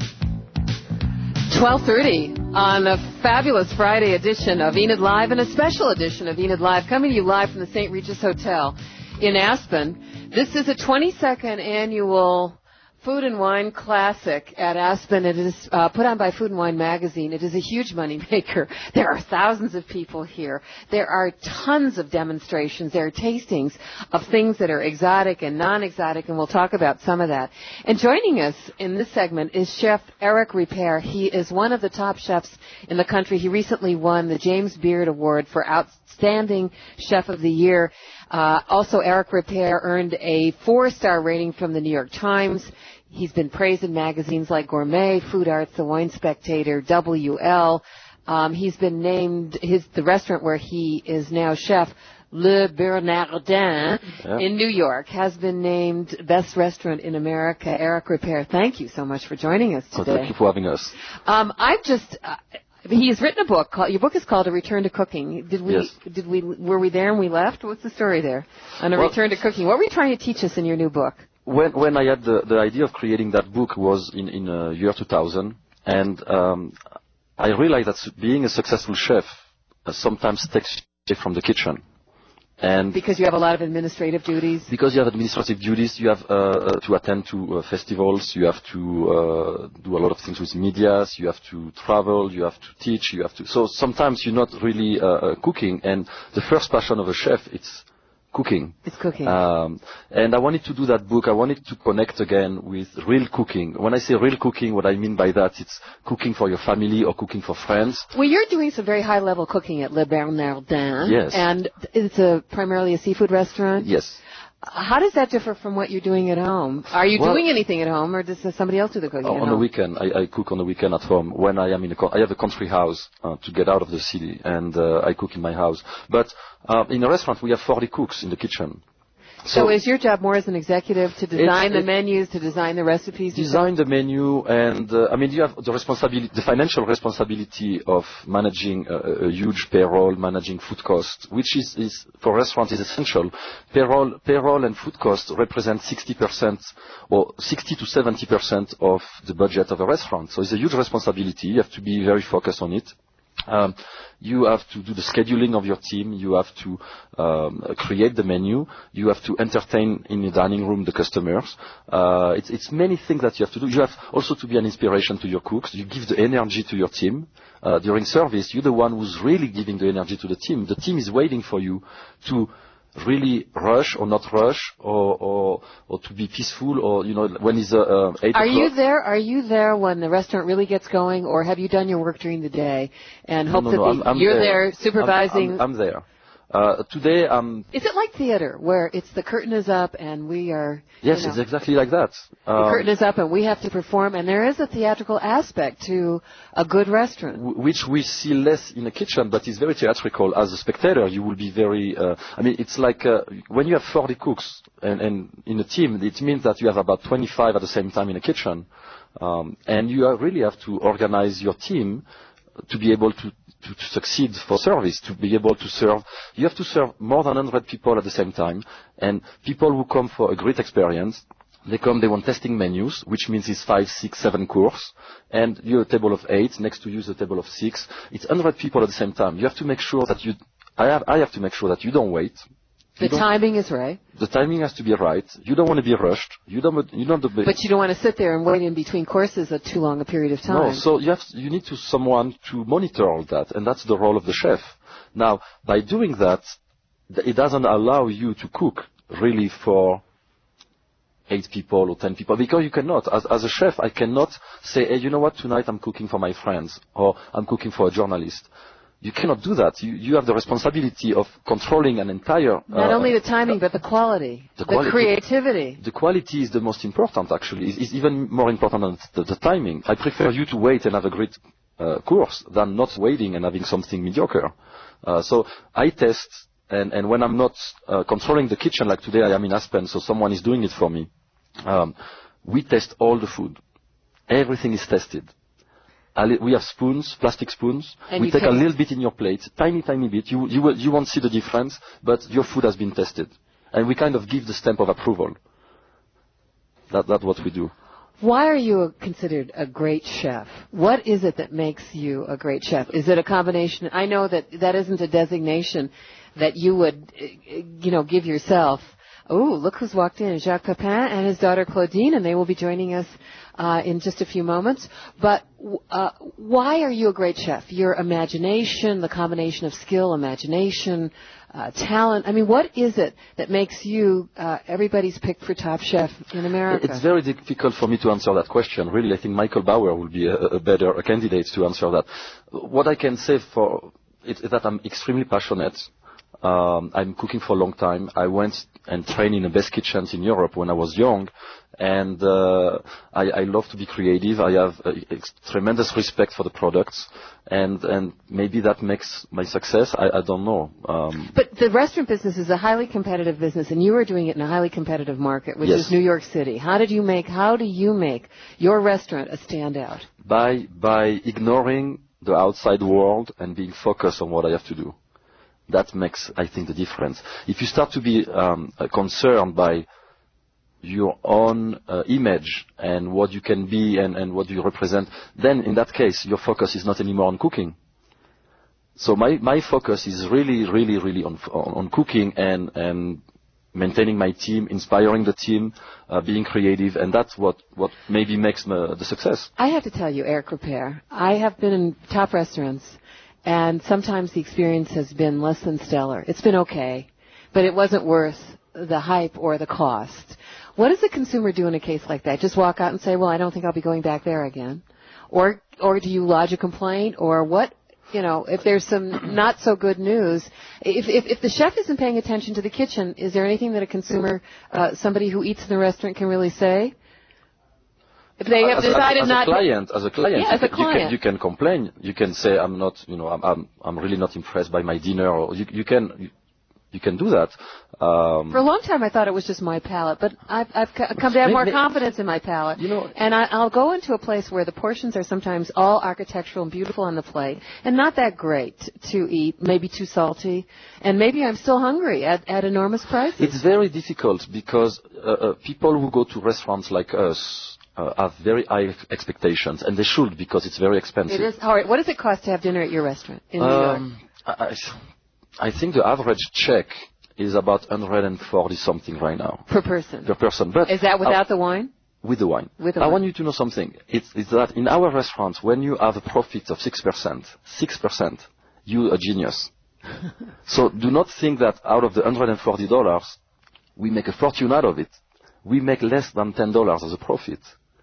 12:30 on a fabulous Friday edition of Enid Live and a special edition of Enid Live, coming to you live from the St. Regis Hotel in Aspen. This is a 22nd annual Food and Wine Classic at Aspen. It is put on by Food and Wine Magazine. It is a huge moneymaker. There are thousands of people here. There are tons of demonstrations. There are tastings of things that are exotic and non-exotic, and we'll talk about some of that. And joining us in this segment is Chef Eric Ripert. He is one of the top chefs in the country. He recently won the James Beard Award for Outstanding Chef of the Year. Also, Eric Ripert earned a 4-star rating from the New York Times. He's been praised in magazines like Gourmet, Food Arts, The Wine Spectator, WL. He's been named the restaurant where he is now chef, Le Bernardin, in New York, has been named best restaurant in America. Eric Ripert, thank you so much for joining us today. Thank you for having us. He's written a book. Your book is called A Return to Cooking. Yes. Were we there and we left? What's the story there? On A Return to Cooking. What were you trying to teach us in your new book? When I had the idea of creating that book was in year 2000, and I realized that being a successful chef sometimes takes you from the kitchen. And because you have a lot of administrative duties? Because you have administrative duties, you have to attend to festivals, you have to do a lot of things with media, you have to travel, you have to teach, so sometimes you're not really cooking, and the first passion of a chef, it's cooking. It's cooking. And I wanted to do that book. I wanted to connect again with real cooking. When I say real cooking, what I mean by that, it's cooking for your family or cooking for friends. Well, you're doing some very high-level cooking at Le Bernardin. Yes. And it's primarily a seafood restaurant? Yes. How does that differ from what you're doing at home? Are you doing anything at home, or does somebody else do the cooking at home? On the weekend. I cook on the weekend at home. When I am I have a country house to get out of the city, and I cook in my house. But in a restaurant, we have 40 cooks in the kitchen. So is your job more as an executive to design the menus, to design the recipes? Design the menu, and you have the financial responsibility of managing a huge payroll, managing food costs, which is for restaurants is essential. Payroll and food costs represent 60% or 60 to 70% of the budget of a restaurant. So it's a huge responsibility. You have to be very focused on it. You have to do the scheduling of your team. You have to create the menu. You have to entertain in the dining room the customers. It's many things that you have to do. You have also to be an inspiration to your cooks. You give the energy to your team. During service, you're the one who's really giving the energy to the team. The team is waiting for you to really rush or not rush or to be peaceful, or when it's 8 o'clock. Are you there when the restaurant really gets going, or have you done your work during the day and hope you're there supervising? I'm there. Today, is it like theater, where it's the curtain is up and we are... Yes, it's exactly like that. The curtain is up and we have to perform, and there is a theatrical aspect to a good restaurant. Which we see less in the kitchen, but it's very theatrical. As a spectator, you will be very... it's like when you have 40 cooks and in a team, it means that you have about 25 at the same time in the kitchen. And you really have to organize your team to be able to succeed for service, to be able to serve. You have to serve more than 100 people at the same time, and people who come for a great experience, they want tasting menus, which means it's 5, 6, 7 courses, and you're a table of 8, next to you is a table of 6. It's 100 people at the same time. You have to make sure that I have to make sure that you don't wait. The timing is right. The timing has to be right. You don't want to be rushed. But you don't want to sit there and wait in between courses too long a period of time. No, so you need someone to monitor all that, and that's the role of the chef. Now, by doing that, it doesn't allow you to cook really for 8 people or 10 people, because you cannot. As a chef, I cannot say, hey, you know what, tonight I'm cooking for my friends, or I'm cooking for a journalist. You cannot do that. You have the responsibility of controlling an entire... Not only the timing, but the quality, the creativity. The quality is the most important, actually. It's even more important than the timing. I prefer you to wait and have a great course than not waiting and having something mediocre. So I test, and when I'm not controlling the kitchen, like today I am in Aspen, so someone is doing it for me, we test all the food. Everything is tested. We have spoons, plastic spoons. And we take a little bit in your plate, tiny bit. You won't see the difference, but your food has been tested. And we kind of give the stamp of approval. That's what we do. Why are you considered a great chef? What is it that makes you a great chef? Is it a combination? I know that isn't a designation that you would, give yourself. Oh, look who's walked in, Jacques Pepin and his daughter Claudine, and they will be joining us in just a few moments. But why are you a great chef? Your imagination, the combination of skill, imagination, talent. I mean, what is it that makes you everybody's picked for Top Chef in America? It's very difficult for me to answer that question. Really, I think Michael Bauer will be a better candidate to answer that. What I can say is that I'm extremely passionate. I'm cooking for a long time. I went and trained in the best kitchens in Europe when I was young, and I love to be creative. I have tremendous respect for the products, and maybe that makes my success. I don't know. But the restaurant business is a highly competitive business, and you are doing it in a highly competitive market, which is New York City. How do you make your restaurant a standout? By ignoring the outside world and being focused on what I have to do. That makes, I think, the difference. If you start to be concerned by your own image and what you can be and what you represent, then in that case, your focus is not anymore on cooking. So my focus is really on cooking and maintaining my team, inspiring the team, being creative, and that's what maybe makes the success. I have to tell you, Eric Ripert, I have been in top restaurants, and sometimes the experience has been less than stellar. It's been okay, but it wasn't worth the hype or the cost. What does the consumer do in a case like that? Just walk out and say, well, I don't think I'll be going back there again? Or do you lodge a complaint? Or what, if there's some not so good news, if the chef isn't paying attention to the kitchen, is there anything that a consumer, somebody who eats in the restaurant can really say? If they have decided not as a client, you can complain. You can say, I'm really not impressed by my dinner, or you can do that. For a long time, I thought it was just my palate, but I've come to have more confidence in my palate. And I'll go into a place where the portions are sometimes all architectural and beautiful on the plate, and not that great to eat, maybe too salty, and maybe I'm still hungry at enormous prices. It's very difficult because people who go to restaurants like us have very high expectations, and they should, because it's very expensive. It is. All right. What does it cost to have dinner at your restaurant in New York? I think the average check is about 140 something right now. Per person? Per person. But is that without the wine? With the wine. I want you to know something. It's that in our restaurants, when you have a profit of 6%, you're a genius. So do not think that out of the $140, we make a fortune out of it. We make less than $10 as a profit.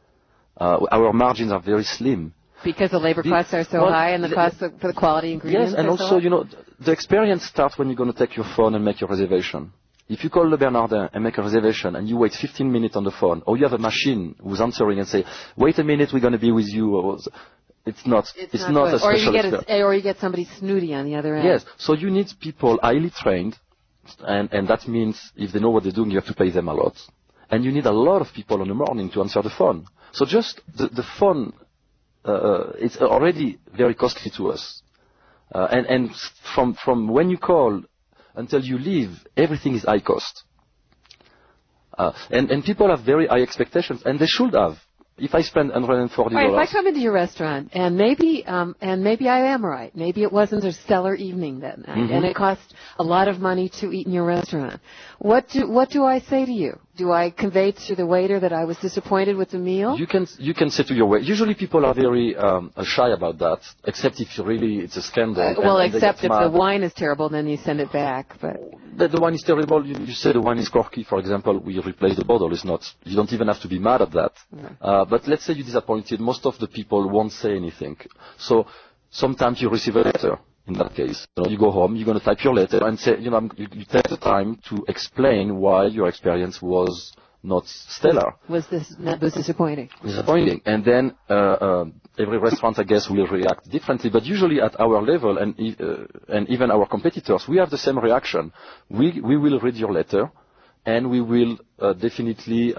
Our margins are very slim. Because the labor costs are so high and the cost for the quality ingredients. Yes, and also, the experience starts when you're going to take your phone and make your reservation. If you call Le Bernardin and make a reservation and you wait 15 minutes on the phone, or you have a machine who's answering and say, wait a minute, we're going to be with you, or it's not a special experience. Or you get somebody snooty on the other end. Yes, so you need people highly trained, and that means if they know what they're doing, you have to pay them a lot. And you need a lot of people in the morning to answer the phone. So just the phone, it's already very costly to us. And from when you call until you leave, everything is high cost. And people have very high expectations, and they should have. If I spend $140, all right, if I come into your restaurant and maybe I am right, maybe it wasn't a stellar evening that night, and it cost a lot of money to eat in your restaurant. What do I say to you? Do I convey to the waiter that I was disappointed with the meal? You can say to your waiter. Usually people are very shy about that, except if it's a scandal. Except if the wine is terrible, then you send it back. But the wine is terrible. You say the wine is corky, for example. We replace the bottle. It's not. You don't even have to be mad at that. But let's say you're disappointed. Most of the people won't say anything. So sometimes you receive a letter. In that case, you go home, you're going to type your letter and say, you take the time to explain why your experience was not stellar. Was disappointing. Disappointing. And then every restaurant, I guess, will react differently. But usually at our level and even our competitors, we have the same reaction. We will read your letter, and we will definitely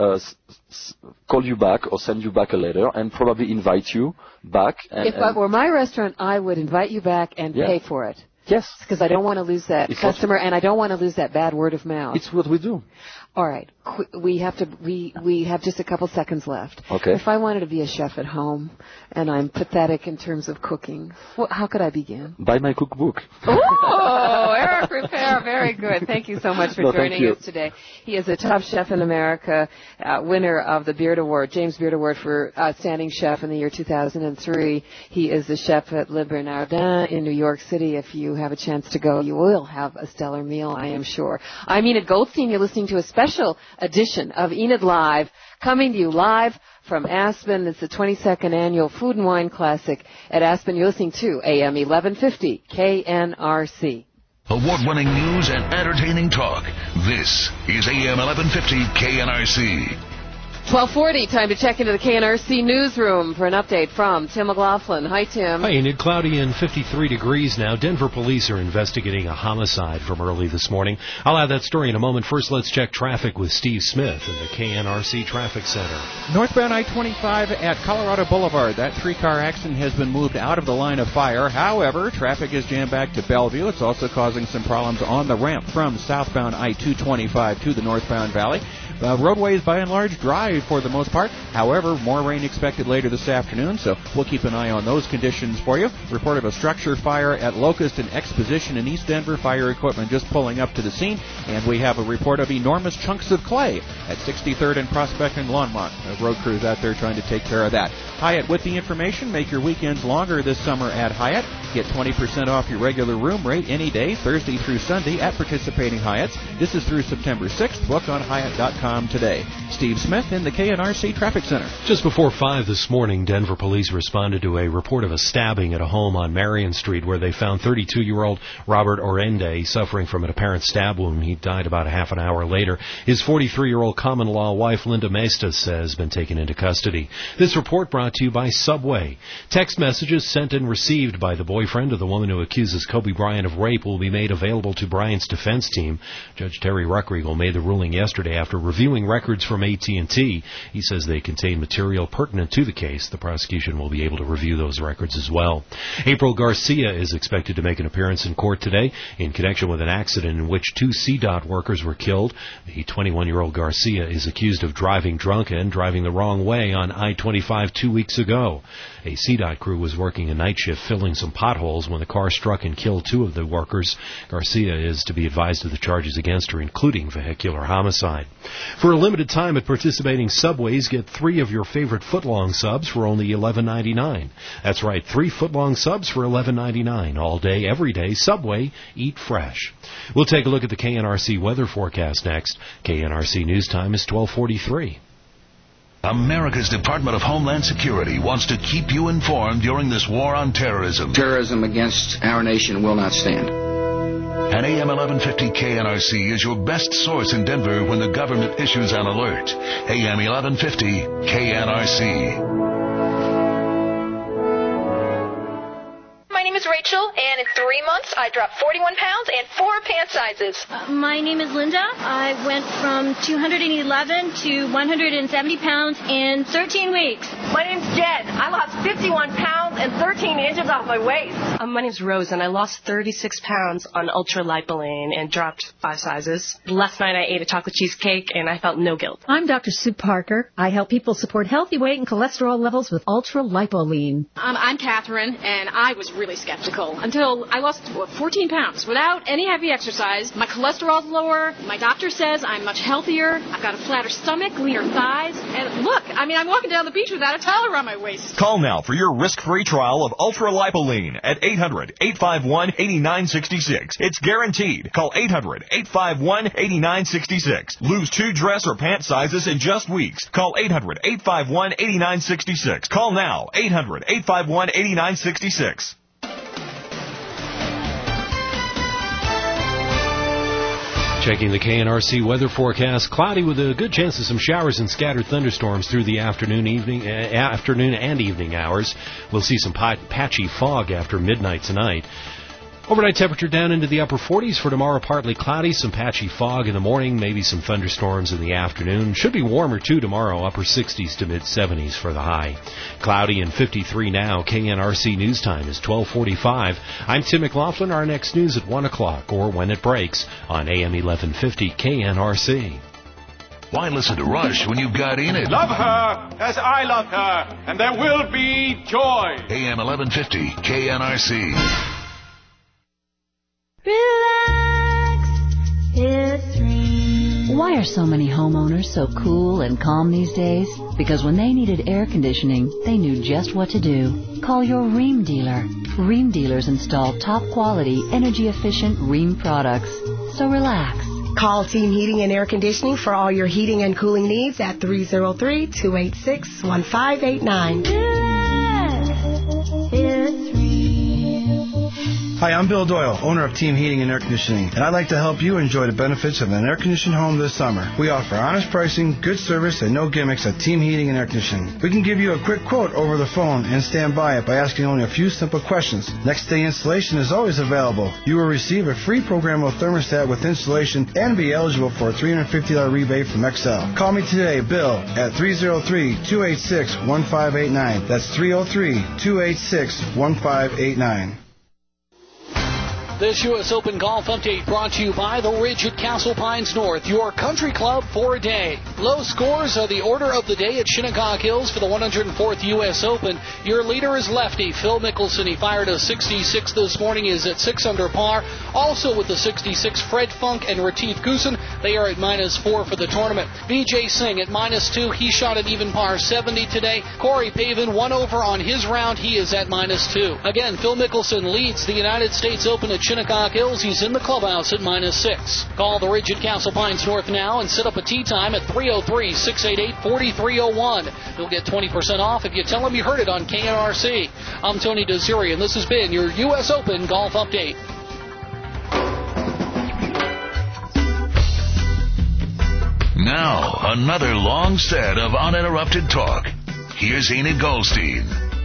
call you back or send you back a letter and probably invite you back. If it were my restaurant, I would invite you back and pay for it. Yes. Because I don't want to lose that customer, and I don't want to lose that bad word of mouth. It's what we do. All right. We have just a couple seconds left. Okay. If I wanted to be a chef at home, and I'm pathetic in terms of cooking, how could I begin? Buy my cookbook. Oh, Eric Ripert, very good. Thank you so much for joining us today. He is a top chef in America, winner of the Beard Award, James Beard Award for Outstanding Chef in the year 2003. He is the chef at Le Bernardin in New York City. If you have a chance to go, you will have a stellar meal, I am sure. I'm Enid Goldstein. You're listening to a special edition of Enid Live, coming to you live from Aspen. It's the 22nd Annual Food and Wine Classic at Aspen. You're listening to AM 1150 KNRC. Award-winning news and entertaining talk. This is AM 1150 KNRC. 12:40, time to check into the KNRC newsroom for an update from Tim McLaughlin. Hi, Tim. Hi, Enid. Cloudy and 53 degrees now. Denver police are investigating a homicide from early this morning. I'll have that story in a moment. First, let's check traffic with Steve Smith in the KNRC Traffic Center. Northbound I-25 at Colorado Boulevard. That three-car accident has been moved out of the line of fire. However, traffic is jammed back to Bellevue. It's also causing some problems on the ramp from southbound I-225 to the northbound valley. Roadways, by and large, dry for the most part. However, more rain expected later this afternoon, so we'll keep an eye on those conditions for you. Report of a structure fire at Locust and Exposition in East Denver. Fire equipment just pulling up to the scene. And we have a report of enormous chunks of clay at 63rd and Prospect and Longmont. Road crews out there trying to take care of that. Hyatt with the information. Make your weekends longer this summer at Hyatt. Get 20% off your regular room rate any day, Thursday through Sunday, at participating Hyatts. This is through September 6th. Book on Hyatt.com today. Steve Smith in the KNRC Traffic Center. Just before 5 this morning, Denver police responded to a report of a stabbing at a home on Marion Street where they found 32-year-old Robert Orende suffering from an apparent stab wound. He died about a half an hour later. His 43-year-old common-law wife, Linda Maestas, has been taken into custody. This report brought to you by Subway. Text messages sent and received by the boyfriend of the woman who accuses Kobe Bryant of rape will be made available to Bryant's defense team. Judge Terry Ruckriegel made the ruling yesterday after reviewing records from AT&T. He says they contain material pertinent to the case. The prosecution will be able to review those records as well. April Garcia is expected to make an appearance in court today in connection with an accident in which 2 CDOT workers were killed. The 21-year-old Garcia is accused of driving drunk and driving the wrong way on I-25 2 weeks ago. A CDOT crew was working a night shift filling some potholes when the car struck and killed 2 of the workers. Garcia is to be advised of the charges against her, including vehicular homicide. For a limited time at participating Subways, get 3 of your favorite footlong subs for only $11.99. That's right, 3 footlong subs for $11.99. All day, every day, Subway, eat fresh. We'll take a look at the KNRC weather forecast next. KNRC News Time is 12:43. America's Department of Homeland Security wants to keep you informed during this war on terrorism. Terrorism against our nation will not stand. And AM 1150 KNRC is your best source in Denver when the government issues an alert. AM 1150 KNRC. My name is Rachel, and in 3 months, I dropped 41 pounds and 4 pant sizes. My name is Linda. I went from 211 to 170 pounds in 13 weeks. My name's Jen. I lost 51 pounds and 13 inches off my waist. My name's Rose, and I lost 36 pounds on ultra-lipoline and dropped 5 sizes. Last night I ate a chocolate cheesecake, and I felt no guilt. I'm Dr. Sue Parker. I help people support healthy weight and cholesterol levels with ultra-lipoline. I'm Catherine, and I was really skeptical until I lost 14 pounds without any heavy exercise. My cholesterol's lower. My doctor says I'm much healthier. I've got a flatter stomach, leaner thighs, and look, I'm walking down the beach without a towel around my waist. Call now for your risk-free trial of Ultra-Lipoline at 800-851-8966. It's guaranteed. Call 800-851-8966. Lose 2 dress or pant sizes in just weeks. Call 800-851-8966. Call now. 800-851-8966. Checking the KNRC weather forecast, cloudy with a good chance of some showers and scattered thunderstorms through the afternoon and evening hours. We'll see some patchy fog after midnight tonight. Overnight temperature down into the upper 40s for tomorrow, partly cloudy, some patchy fog in the morning, maybe some thunderstorms in the afternoon. Should be warmer, too, tomorrow, upper 60s to mid-70s for the high. Cloudy and 53 now. KNRC News Time is 12:45. I'm Tim McLaughlin. Our next news at 1 o'clock or when it breaks on AM 1150 KNRC. Why listen to Rush when you've got Enid? Love her as I love her, and there will be joy. AM 1150 KNRC. Relax, it's Rheem. Why are so many homeowners so cool and calm these days? Because when they needed air conditioning, they knew just what to do. Call your Rheem dealer. Rheem dealers install top-quality, energy-efficient Rheem products. So relax. Call Team Heating and Air Conditioning for all your heating and cooling needs at 303-286-1589. Relax, it's Rheem. Hi, I'm Bill Doyle, owner of Team Heating and Air Conditioning, and I'd like to help you enjoy the benefits of an air-conditioned home this summer. We offer honest pricing, good service, and no gimmicks at Team Heating and Air Conditioning. We can give you a quick quote over the phone and stand by it by asking only a few simple questions. Next day installation is always available. You will receive a free programmable thermostat with installation and be eligible for a $350 rebate from XL. Call me today, Bill, at 303-286-1589. That's 303-286-1589. This U.S. Open Golf Update brought to you by The Ridge at Castle Pines North, your country club for a day. Low scores are the order of the day at Shinnecock Hills for the 104th U.S. Open. Your leader is lefty Phil Mickelson. He fired a 66 this morning, is at 6 under par. Also with the 66, Fred Funk and Retief Goosen. They are at -4 for the tournament. Vijay Singh at -2. He shot an even par 70 today. Corey Pavin 1 over on his round. He is at -2. Again, Phil Mickelson leads the United States Open at Shinnecock Hills. He's in the clubhouse at -6. Call the Ridge at Castle Pines North now and set up a tee time at 303-688-4301. You'll get 20% off if you tell them you heard it on KNRC. I'm Tony Desiri, and this has been your U.S. Open Golf Update. Now, another long set of uninterrupted talk. Here's Enid Goldstein.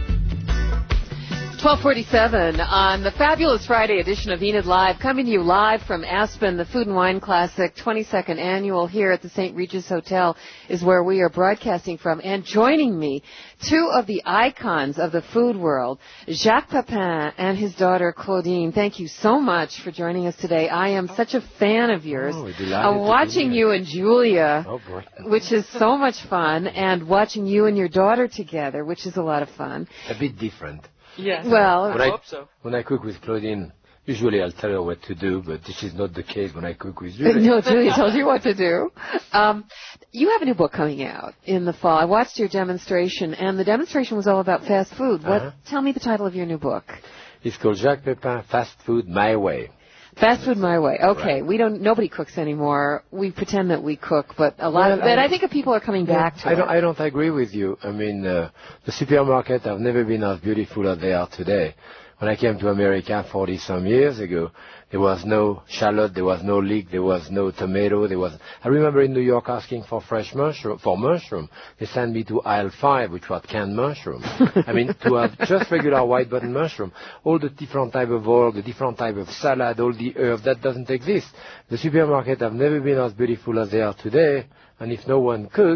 12:47 on the fabulous Friday edition of Enid Live, coming to you live from Aspen. The Food and Wine Classic 22nd Annual here at the St. Regis Hotel is where we are broadcasting from. And joining me, two of the icons of the food world, Jacques Pepin and his daughter Claudine. Thank you so much for joining us today. I am such a fan of yours. I'm watching you and Julia, which is so much fun, and watching you and your daughter together, which is a lot of fun. A bit different. Yes. Well, I hope so. When I cook with Claudine, usually I'll tell her what to do, but this is not the case when I cook with Julia. No, Julia tells you what to do. You have a new book coming out in the fall. I watched your demonstration, and the demonstration was all about fast food. Tell me the title of your new book. It's called Jacques Pepin, Fast Food My Way. Fast food my way. Okay, right. Nobody cooks anymore. We pretend that we cook, but a lot of that, I think people are coming back to it. I don't agree with you. I mean, the supermarkets have never been as beautiful as they are today. When I came to America 40-some years ago, there was no shallot, there was no leek, there was no tomato, I remember in New York asking for mushroom. They sent me to aisle 5, which was canned mushroom. I mean, to have just regular white button mushroom. All the different type of oil, the different type of salad, all the herbs, that doesn't exist. The supermarkets have never been as beautiful as they are today, and if no one cook,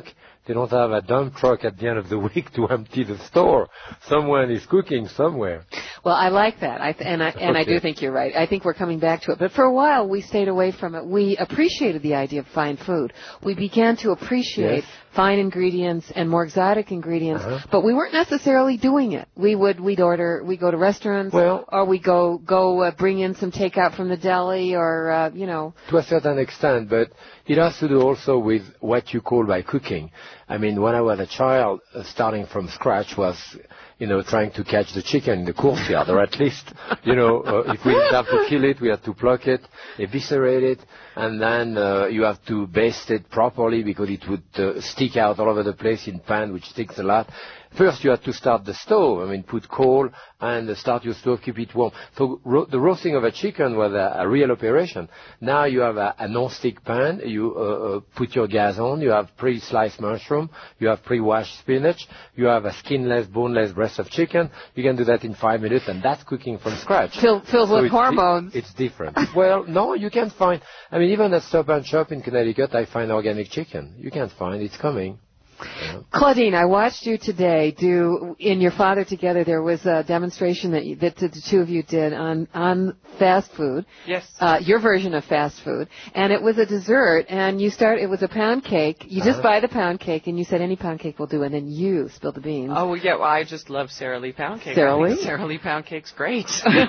They don't have a dump truck at the end of the week to empty the store. Someone is cooking somewhere. Well, I like that, I do think you're right. I think we're coming back to it. But for a while, we stayed away from it. We appreciated the idea of fine food. We began to appreciate fine ingredients and more exotic ingredients, but we weren't necessarily doing it. We'd go to restaurants, or we go bring in some takeout from the deli, or to a certain extent, but it has to do also with what you call by cooking. I mean, when I was a child, starting from scratch was, trying to catch the chicken in the courtyard, or at least, if we didn't have to kill it, we had to pluck it, eviscerate it, and then you have to baste it properly because it would stick out all over the place in pan, which sticks a lot. First, you have to start the stove. Put coal and start your stove, keep it warm. So the roasting of a chicken was a real operation. Now you have a non-stick pan. You put your gas on. You have pre-sliced mushroom. You have pre-washed spinach. You have a skinless, boneless breast of chicken. You can do that in 5 minutes, and that's cooking from scratch. Filled with hormones. It's different. Well, no, you can find. Even at Stop and Shop in Connecticut, I find organic chicken. You can't find. It's coming. Claudine, I watched you today do, in your father together, there was a demonstration that the two of you did on fast food. Yes. Your version of fast food. And it was a dessert, and it was a pound cake. You just buy the pound cake, and you said any pound cake will do, and then you spilled the beans. Oh, yeah, well, I just love Sara Lee pound cake. Sara Lee? Sara Lee pound cake's great.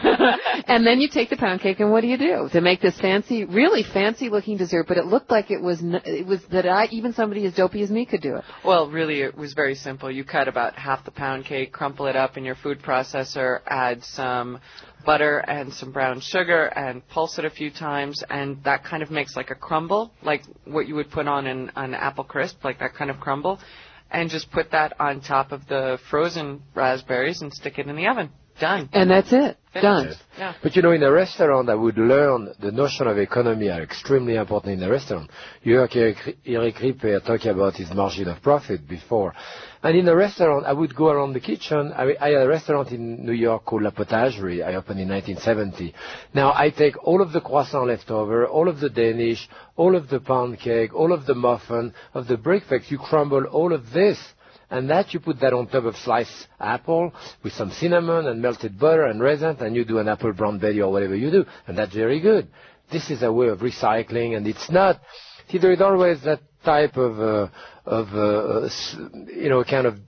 And then you take the pound cake, and what do? To make this really fancy-looking dessert, but it looked like it was even somebody as dopey as me could do it. Well, really, it was very simple. You cut about half the pound cake, crumple it up in your food processor, add some butter and some brown sugar, and pulse it a few times, and that kind of makes like a crumble, like what you would put on an apple crisp, like that kind of crumble, and just put that on top of the frozen raspberries and stick it in the oven. Done. And that's it. Done. Yeah. But in a restaurant, I would learn the notion of economy are extremely important in a restaurant. You heard Eric Ripper talk about his margin of profit before. And in a restaurant, I would go around the kitchen. I had a restaurant in New York called La Potagerie. I opened in 1970. Now, I take all of the croissant leftover, all of the Danish, all of the pound cake, all of the muffin, of the breakfast. You crumble all of this. And that you put that on top of sliced apple with some cinnamon and melted butter and raisins, and you do an apple brown betty or whatever you do, and that's very good. This is a way of recycling, and it's not. See, there is always that type of kind of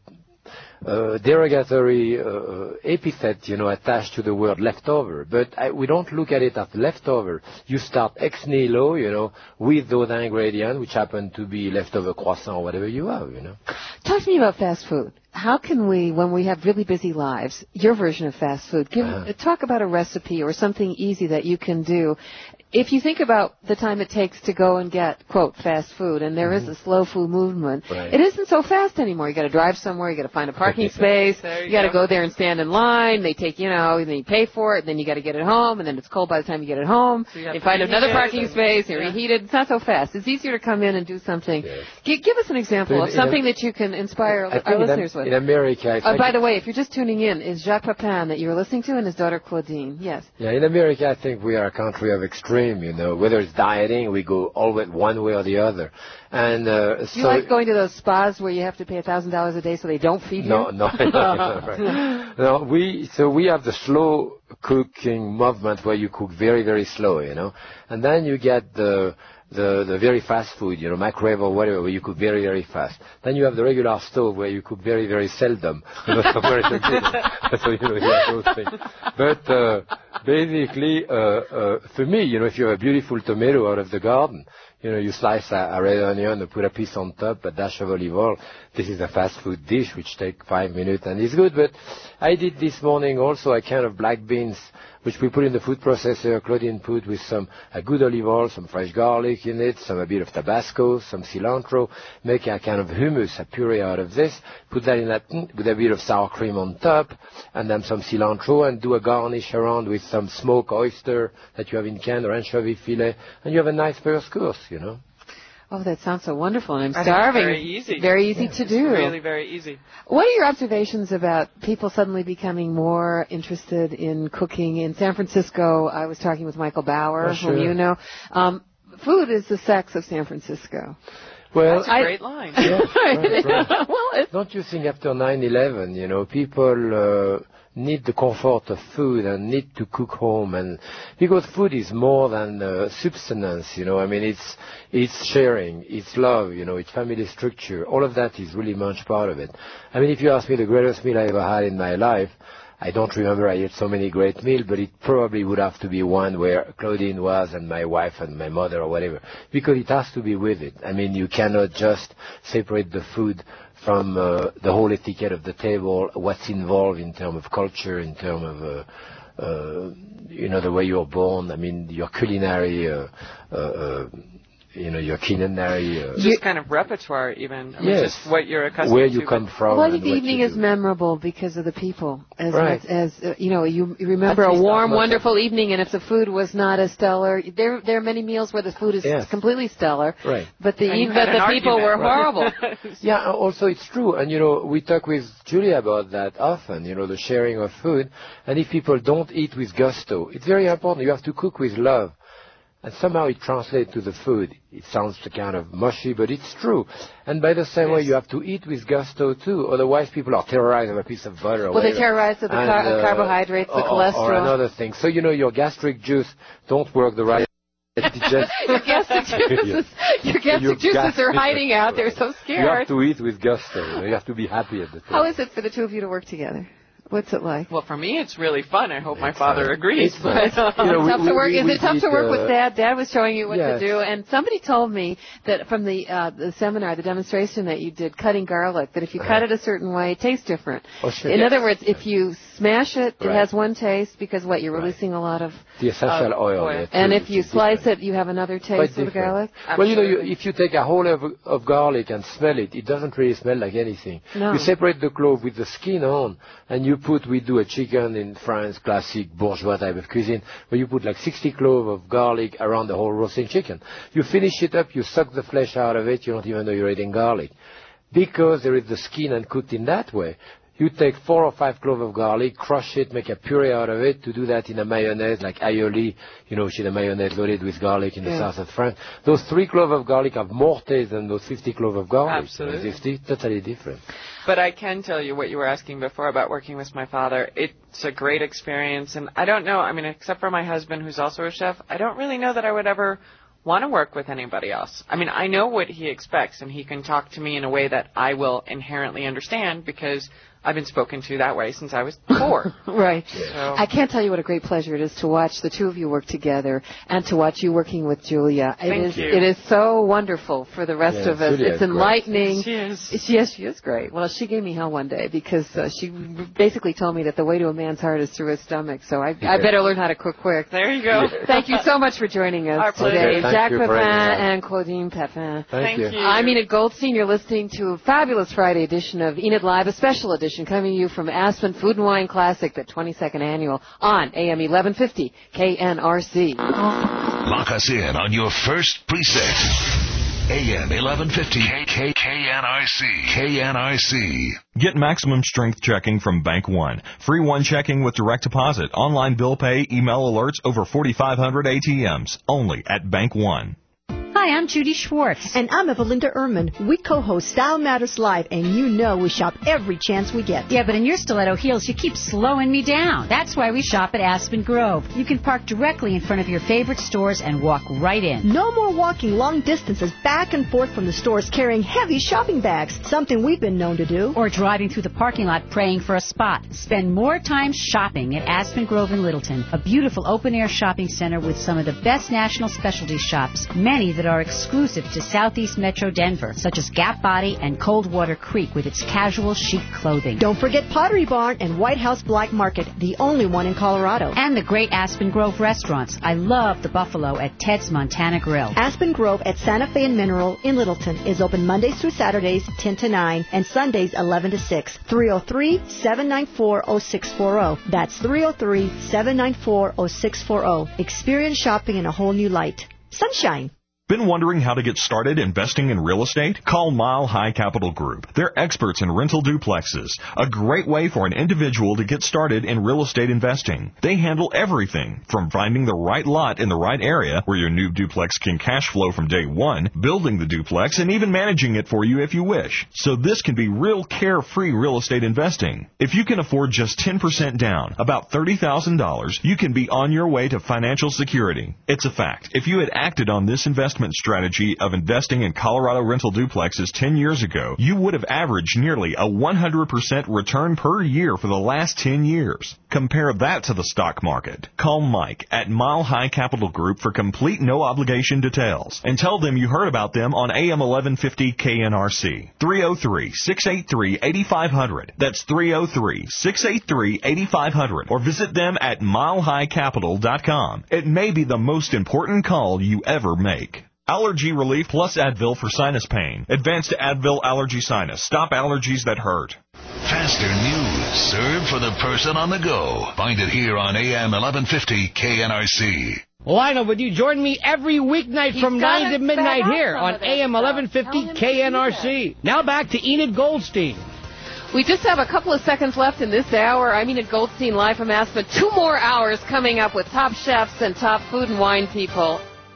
derogatory epithet, attached to the word leftover. But we don't look at it as leftover. You start ex nihilo, with those ingredients, which happen to be leftover croissant or whatever you have, Talk to me about fast food. How can we, when we have really busy lives, your version of fast food, talk about a recipe or something easy that you can do. If you think about the time it takes to go and get, quote, fast food, and there is a slow food movement, it isn't so fast anymore. You got to drive somewhere, you got to find a parking space, you got to go there and stand in line. They take, and then you pay for it, and then you got to get it home, and then it's cold by the time you get it home. So you find another parking space, you reheat it. It's not so fast. It's easier to come in and do something. Yes. Give us an example of something that you can inspire our listeners with. In America, by the way, if you're just tuning in, is Jacques Pepin that you're listening to, and his daughter Claudine. Yes. Yeah, in America, I think we are a country of extreme. Whether it's dieting, we go always one way or the other. And you like going to those spas where you have to pay $1,000 a day so they don't feed you? No, right. No, we have the slow cooking movement where you cook very, very slow, and then you get the very fast food, microwave or whatever, where you cook very, very fast. Then you have the regular stove where you cook very, very seldom. So you have those things. But basically, for me, if you have a beautiful tomato out of the garden, you slice a red onion and put a piece on top, a dash of olive oil. This is a fast food dish which takes 5 minutes and is good. But I did this morning also a kind of black beans, which we put in the food processor. Claudine put with a good olive oil, some fresh garlic in it, a bit of Tabasco, some cilantro, make a kind of hummus, a puree out of this, put that in with a bit of sour cream on top, and then some cilantro, and do a garnish around with some smoked oyster that you have in can or anchovy fillet, and you have a nice first course, Oh, that sounds so wonderful, and I'm starving. Very easy. Very easy to do. Really very easy. What are your observations about people suddenly becoming more interested in cooking? In San Francisco, I was talking with Michael Bauer, whom you know. Food is the sex of San Francisco. Well, that's a great line. Yeah, right. Well, don't you think after 9/11, people need the comfort of food and need to cook home, and because food is more than substance, I mean, it's sharing, it's love, it's family structure. All of that is really much part of it. I mean, if you ask me the greatest meal I ever had in my life, I don't remember I ate so many great meals, but it probably would have to be one where Claudine was and my wife and my mother or whatever, because it has to be with it. I mean, you cannot just separate the food from the whole etiquette of the table, what's involved in terms of culture, in terms of, the way you're born. I mean, your culinary, your culinary... just kind of repertoire, even. I mean, yes. Just what you're accustomed to. Where you come from. Well, I think the evening is memorable because of the people. Right. You remember a warm, wonderful evening, and if the food was not as stellar, there are many meals where the food is completely stellar, right. but the people were horrible. Yeah, also it's true. And, we talk with Julia about that often, the sharing of food. And if people don't eat with gusto, it's very important. You have to cook with love. And somehow it translates to the food. It sounds kind of mushy, but it's true. And by the same way, you have to eat with gusto, too. Otherwise, people are terrorized of a piece of butter or whatever. They're terrorized of the carbohydrates, the cholesterol. Or another thing. So, your gastric juice don't work the right Your gastric juices are hiding out. They're so scared. You have to eat with gusto. You have to be happy at the time. How is it for the two of you to work together? What's it like? Well, for me, it's really fun. I hope my father agrees. Is it tough to work with Dad? Dad was showing you what to do, and somebody told me that from the seminar, the demonstration that you did, cutting garlic, that if you cut it a certain way, it tastes different. Oh, sure. In other words, if you smash it, it has one taste because you're releasing a lot of the essential oil. And if you slice it, you have another taste of the garlic. Well, if you take a whole of garlic and smell it, it doesn't really smell like anything. No. You separate the clove with the skin on, and we do a chicken in France, classic bourgeois type of cuisine, where you put like 60 cloves of garlic around the whole roasting chicken. You finish it up, you suck the flesh out of it, you don't even know you're eating garlic. Because there is the skin and cooked in that way, you take 4 or 5 cloves of garlic, crush it, make a puree out of it, to do that in a mayonnaise like aioli, which is a mayonnaise loaded with garlic in the south of France. Those 3 cloves of garlic have more taste than those 50 cloves of garlic. Absolutely. It's totally different. But I can tell you what you were asking before about working with my father. It's a great experience, and I don't know, except for my husband, who's also a chef, I don't really know that I would ever want to work with anybody else. I know what he expects, and he can talk to me in a way that I will inherently understand because I've been spoken to that way since I was 4. Right. So. I can't tell you what a great pleasure it is to watch the two of you work together and to watch you working with Julia. Thank you. It is so wonderful for the rest of us. Julia it's enlightening. She is. Yes, she is great. Well, she gave me hell one day because she basically told me that the way to a man's heart is through his stomach. So I better learn how to cook quick. There you go. Thank you so much for joining us Our today. Thank Jacques you Pepin for and Claudine Pepin. Thank you. I'm Enid Goldstein. You're listening to a fabulous Friday edition of Enid Live, a special edition coming to you from Aspen Food and Wine Classic, the 22nd annual, on AM 1150 KNRC. Lock us in on your first preset. AM 1150 KNRC. Get maximum strength checking from Bank One. Free one checking with direct deposit, online bill pay, email alerts, over 4,500 ATMs. Only at Bank One. Hi, I'm Judy Schwartz. And I'm Evalinda Ehrman. We co-host Style Matters Live, and we shop every chance we get. Yeah, but in your stiletto heels, you keep slowing me down. That's why we shop at Aspen Grove. You can park directly in front of your favorite stores and walk right in. No more walking long distances back and forth from the stores carrying heavy shopping bags, something we've been known to do. Or driving through the parking lot praying for a spot. Spend more time shopping at Aspen Grove in Littleton, a beautiful open-air shopping center with some of the best national specialty shops, many that are exclusive to Southeast Metro Denver, such as Gap Body and Coldwater Creek with its casual chic clothing. Don't forget Pottery Barn and White House Black Market, the only one in Colorado. And the great Aspen Grove restaurants. I love the Buffalo at Ted's Montana Grill. Aspen Grove at Santa Fe and Mineral in Littleton is open Mondays through Saturdays 10 to 9 and Sundays 11 to 6. 303-794-0640. That's 303-794-0640. Experience shopping in a whole new light. Sunshine. Been wondering how to get started investing in real estate? Call Mile High Capital Group. They're experts in rental duplexes, a great way for an individual to get started in real estate investing. They handle everything from finding the right lot in the right area where your new duplex can cash flow from day one, building the duplex, and even managing it for you if you wish. So this can be real carefree real estate investing. If you can afford just 10% down, about $30,000, you can be on your way to financial security. It's a fact. If you had acted on this investment strategy of investing in Colorado rental duplexes 10 years ago, you would have averaged nearly a 100% return per year for the last 10 years. Compare that to the stock market. Call Mike at Mile High Capital Group for complete no-obligation details and tell them you heard about them on AM 1150 KNRC. 303-683-8500. That's 303-683-8500. Or visit them at milehighcapital.com. It may be the most important call you ever make. Allergy relief plus Advil for sinus pain. Advanced Advil Allergy Sinus. Stop allergies that hurt. Faster news served for the person on the go. Find it here on AM 1150 KNRC. Lionel, would you join me every weeknight from 9 to midnight here on AM 1150 KNRC? Now back to Enid Goldstein. We just have a couple of seconds left in this hour. I'm Enid Goldstein live from Aspen. 2 more hours coming up with top chefs and top food and wine people.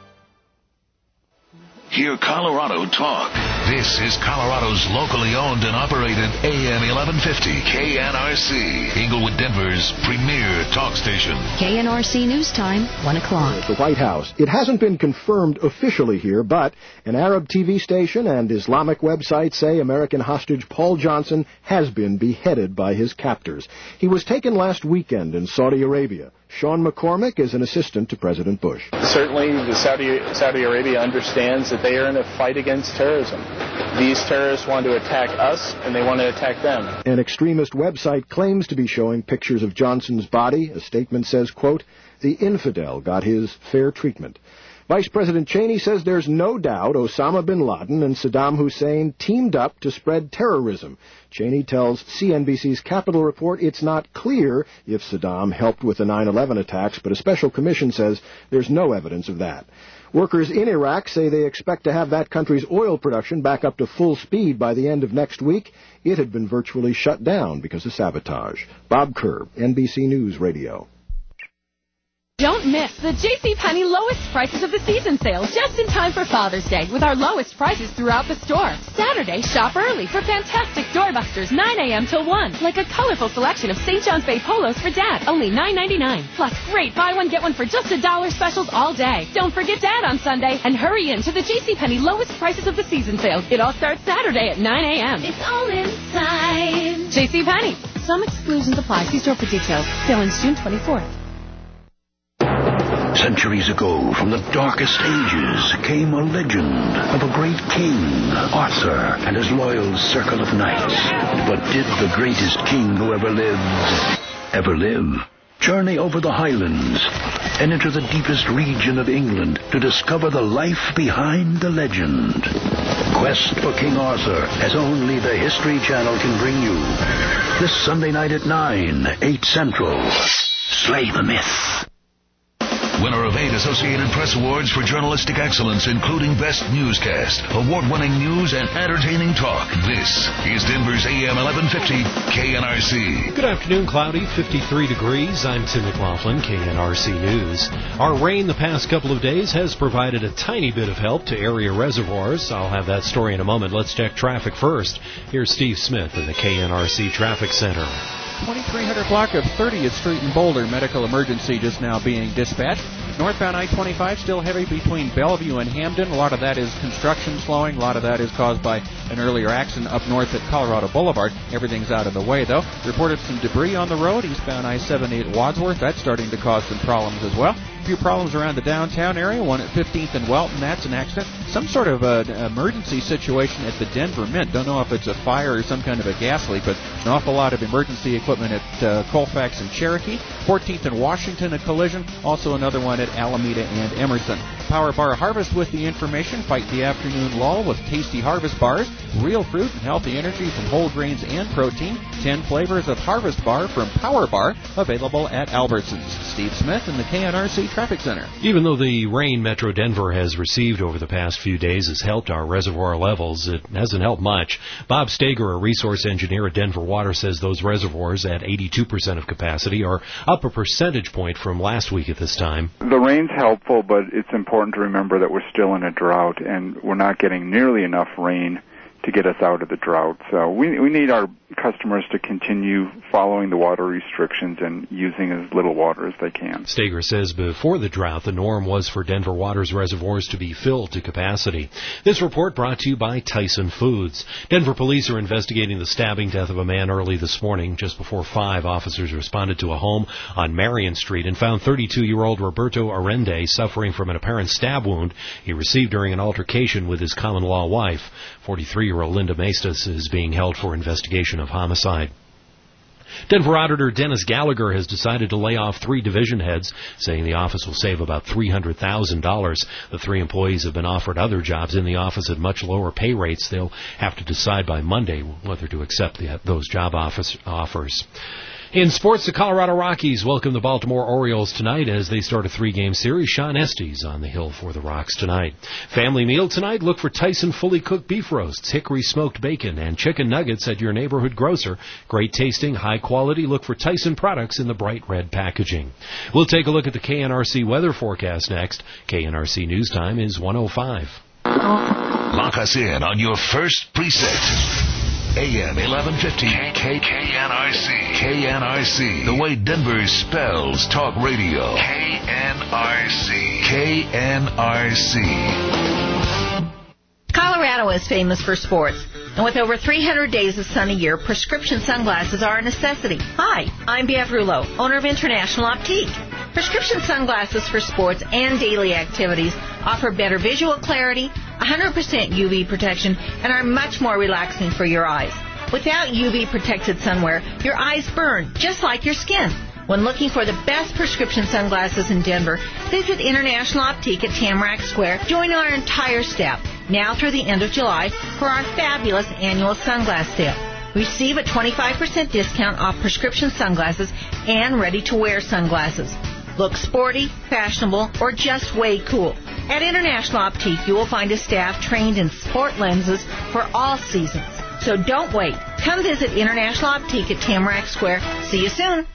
Hear Colorado talk. This is Colorado's locally owned and operated AM 1150 KNRC, Inglewood, Denver's premier talk station. KNRC News Time, 1 o'clock. At the White House. It hasn't been confirmed officially here, but an Arab TV station and Islamic website say American hostage Paul Johnson has been beheaded by his captors. He was taken last weekend in Saudi Arabia. Sean McCormick is an assistant to President Bush. Certainly, the Saudi Arabia understands that they are in a fight against terrorism. These terrorists want to attack us, and they want to attack them. An extremist website claims to be showing pictures of Johnson's body. A statement says, quote, "The infidel got his fair treatment." Vice President Cheney says there's no doubt Osama bin Laden and Saddam Hussein teamed up to spread terrorism. Cheney tells CNBC's Capitol Report it's not clear if Saddam helped with the 9/11 attacks, but a special commission says there's no evidence of that. Workers in Iraq say they expect to have that country's oil production back up to full speed by the end of next week. It had been virtually shut down because of sabotage. Bob Kerr, NBC News Radio. Don't miss the JCPenney lowest prices of the season sale just in time for Father's Day with our lowest prices throughout the store. Saturday, shop early for fantastic doorbusters 9 a.m. till 1. Like a colorful selection of St. John's Bay polos for Dad, only $9.99. Plus great buy one, get one for just $1 specials all day. Don't forget Dad on Sunday and hurry in to the JCPenney lowest prices of the season sale. It all starts Saturday at 9 a.m. It's all inside. JCPenney. Some exclusions apply. See store for details. Sale ends June 24th. Centuries ago, from the darkest ages, came a legend of a great king, Arthur, and his loyal circle of knights. But did the greatest king who ever lived ever live? Journey over the Highlands and into the deepest region of England to discover the life behind the legend. Quest for King Arthur, as only the History Channel can bring you. This Sunday night at 9, 8 Central. Slay the myth. Winner of 8 Associated Press Awards for journalistic excellence, including Best Newscast, award-winning news and entertaining talk. This is Denver's AM 1150 KNRC. Good afternoon, cloudy, 53 degrees. I'm Tim McLaughlin, KNRC News. Our rain the past couple of days has provided a tiny bit of help to area reservoirs. I'll have that story in a moment. Let's check traffic first. Here's Steve Smith in the KNRC Traffic Center. 2300 block of 30th Street in Boulder. Medical emergency just now being dispatched. Northbound I-25 still heavy between Bellevue and Hamden. A lot of that is construction slowing. A lot of that is caused by an earlier accident up north at Colorado Boulevard. Everything's out of the way, though. Reported some debris on the road. Eastbound I-78 Wadsworth. That's starting to cause some problems as well. A few problems around the downtown area. One at 15th and Welton. That's an accident. Some sort of an emergency situation at the Denver Mint. Don't know if it's a fire or some kind of a gas leak, but an awful lot of emergency equipment at Colfax and Cherokee. 14th and Washington, a collision. Also another one at Alameda and Emerson. Power Bar Harvest with the information. Fight the afternoon lull with tasty Harvest bars. Real fruit and healthy energy from whole grains and protein. 10 flavors of Harvest Bar from Power Bar, available at Albertsons. Steve Smith in the KNRC Traffic Center. Even though the rain Metro Denver has received over the past few days has helped our reservoir levels, it hasn't helped much. Bob Stager, a resource engineer at Denver Water, says those reservoirs at 82% of capacity are up a percentage point from last week at this time. The rain's helpful, but it's important to remember that we're still in a drought, and we're not getting nearly enough rain to get us out of the drought. So we need our customers to continue following the water restrictions and using as little water as they can. Stager says before the drought, the norm was for Denver Water's reservoirs to be filled to capacity. This report brought to you by Tyson Foods. Denver police are investigating the stabbing death of a man early this morning. Just before 5, officers responded to a home on Marion Street and found 32-year-old Roberto Arende suffering from an apparent stab wound he received during an altercation with his common-law wife. 43-year-old Linda Maestas is being held for investigation of homicide. Denver Auditor Dennis Gallagher has decided to lay off 3 division heads, saying the office will save about $300,000. The 3 employees have been offered other jobs in the office at much lower pay rates. They'll have to decide by Monday whether to accept those job offers. In sports, the Colorado Rockies welcome the Baltimore Orioles tonight as they start a 3-game series. Sean Estes on the hill for the Rocks tonight. Family meal tonight, look for Tyson fully cooked beef roasts, hickory smoked bacon, and chicken nuggets at your neighborhood grocer. Great tasting, high quality. Look for Tyson products in the bright red packaging. We'll take a look at the KNRC weather forecast next. KNRC News Time is 1:05. Lock us in on your first preset. AM 1150 KNRC. KNRC. The way Denver spells talk radio. KNRC. KNRC. Colorado is famous for sports. And with over 300 days of sun a year, prescription sunglasses are a necessity. Hi, I'm Bev Rouleau, owner of International Optique. Prescription sunglasses for sports and daily activities offer better visual clarity, 100% UV protection, and are much more relaxing for your eyes. Without UV-protected sunwear, your eyes burn just like your skin. When looking for the best prescription sunglasses in Denver, visit International Optique at Tamarack Square. Join our entire staff now through the end of July for our fabulous annual sunglass sale. Receive a 25% discount off prescription sunglasses and ready-to-wear sunglasses. Look sporty, fashionable, or just way cool. At International Optique, you will find a staff trained in sport lenses for all seasons. So don't wait. Come visit International Optique at Tamarack Square. See you soon.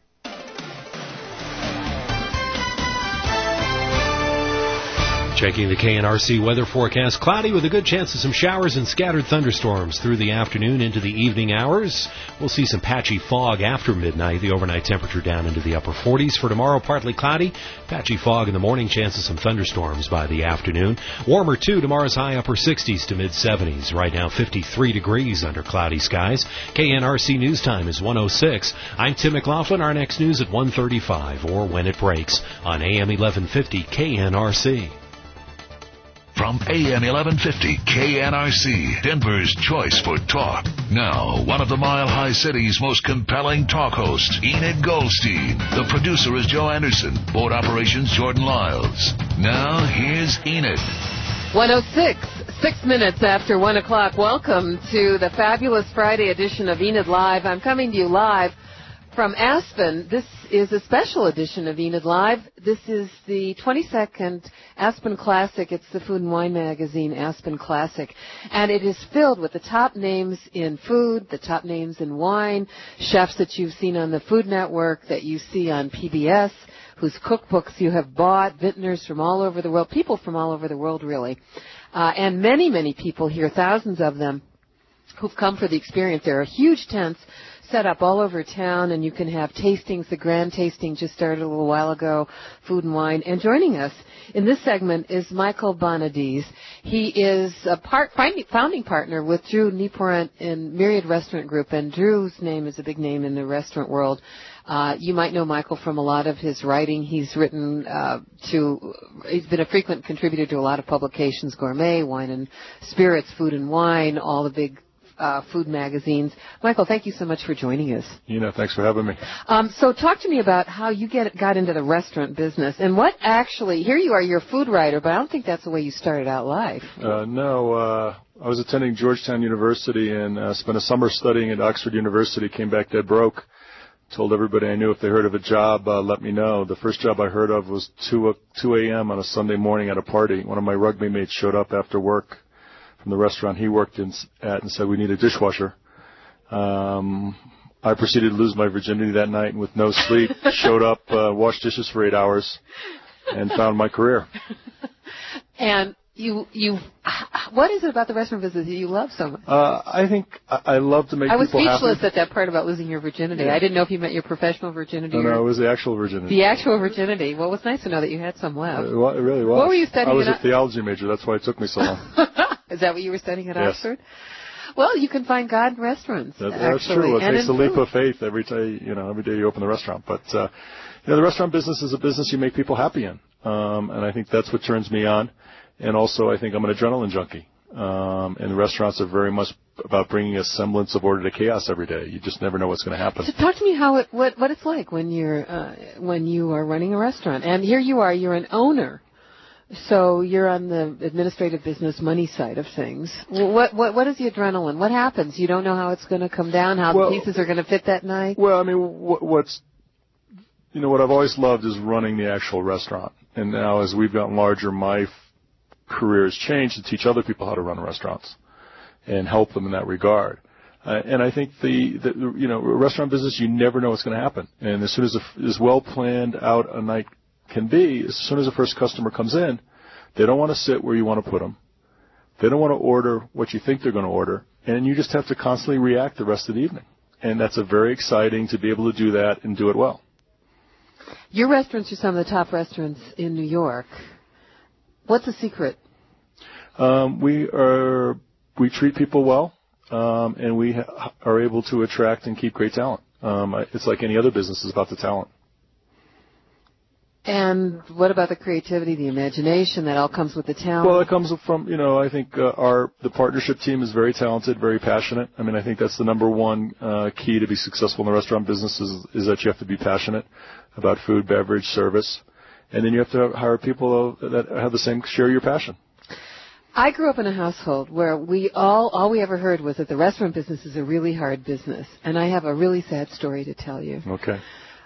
Checking the KNRC weather forecast, cloudy with a good chance of some showers and scattered thunderstorms through the afternoon into the evening hours. We'll see some patchy fog after midnight. The overnight temperature down into the upper 40s. For tomorrow, partly cloudy, patchy fog in the morning, chance of some thunderstorms by the afternoon. Warmer, too. Tomorrow's high upper 60s to mid-70s. Right now, 53 degrees under cloudy skies. KNRC News Time is 1:06. I'm Tim McLaughlin. Our next news at 1:35 or when it breaks on AM 1150 KNRC. From AM 1150 KNRC, Denver's choice for talk. Now, one of the Mile High City's most compelling talk hosts, Enid Goldstein. The producer is Joe Anderson. Board operations, Jordan Lyles. Now, here's Enid. 1:06, 6 minutes after 1 o'clock. Welcome to the fabulous Friday edition of Enid Live. I'm coming to you live from Aspen. This is a special edition of Enid Live. This is the 22nd Aspen Classic. It's the Food and Wine magazine, Aspen Classic. And it is filled with the top names in food, the top names in wine, chefs that you've seen on the Food Network, that you see on PBS, whose cookbooks you have bought, vintners from all over the world, people from all over the world, really. And many, many people here, thousands of them, who've come for the experience. There are huge tents set up all over town, and you can have tastings. The grand tasting just started a little while ago, Food and Wine. And joining us in this segment is Michael Bonadies. He is a founding partner with Drew Nieporent in Myriad Restaurant Group, and Drew's name is a big name in the restaurant world. You might know Michael from a lot of his writing. He's he's been a frequent contributor to a lot of publications, Gourmet, Wine and Spirits, Food and Wine, all the big food magazines. Michael, thank you so much for joining us. Thanks for having me. So talk to me about how you got into the restaurant business and what actually, here you are, you're a food writer, but I don't think that's the way you started out life. No, I was attending Georgetown University and spent a summer studying at Oxford University, came back dead broke. Told everybody I knew if they heard of a job, let me know. The first job I heard of was 2 a.m. on a Sunday morning at a party. One of my rugby mates showed up after work from the restaurant he worked at and said, we need a dishwasher. I proceeded to lose my virginity that night and with no sleep, showed up, washed dishes for 8 hours, and found my career. And what is it about the restaurant business that you love so much? I think I love to make people happy. I was speechless at that part about losing your virginity. Yeah. I didn't know if you meant your professional virginity. No, it was the actual virginity. The actual virginity. Well, it was nice to know that you had some left. It really was. What were you studying? I was a theology major. That's why it took me so long. Is that what you were studying at Yes. Oxford? Well, you can find God in restaurants. That's true. It takes a leap of faith every day you open the restaurant. But the restaurant business is a business you make people happy in, and I think that's what turns me on. And also, I think I'm an adrenaline junkie. And the restaurants are very much about bringing a semblance of order to chaos every day. You just never know what's going to happen. So talk to me what it's like when you are running a restaurant. And here you are, you're an owner. So you're on the administrative business money side of things. What is the adrenaline? What happens? You don't know how it's going to come down, how the pieces are going to fit that night? Well, I mean, what I've always loved is running the actual restaurant. And now as we've gotten larger, my career has changed to teach other people how to run restaurants and help them in that regard. And I think the restaurant business, you never know what's going to happen. And as soon as well planned out a night can be, as soon as the first customer comes in, they don't want to sit where you want to put them. They don't want to order what you think they're going to order. And you just have to constantly react the rest of the evening. And that's very exciting to be able to do that and do it well. Your restaurants are some of the top restaurants in New York. What's the secret? We treat people well, and we are able to attract and keep great talent. It's like any other business, it's about the talent. And what about the creativity, the imagination? That all comes with the talent? Well, it comes from, I think the partnership team is very talented, very passionate. I mean, I think that's the number one key to be successful in the restaurant business is that you have to be passionate about food, beverage, service. And then you have to hire people that have share your passion. I grew up in a household where all we ever heard was that the restaurant business is a really hard business. And I have a really sad story to tell you. Okay.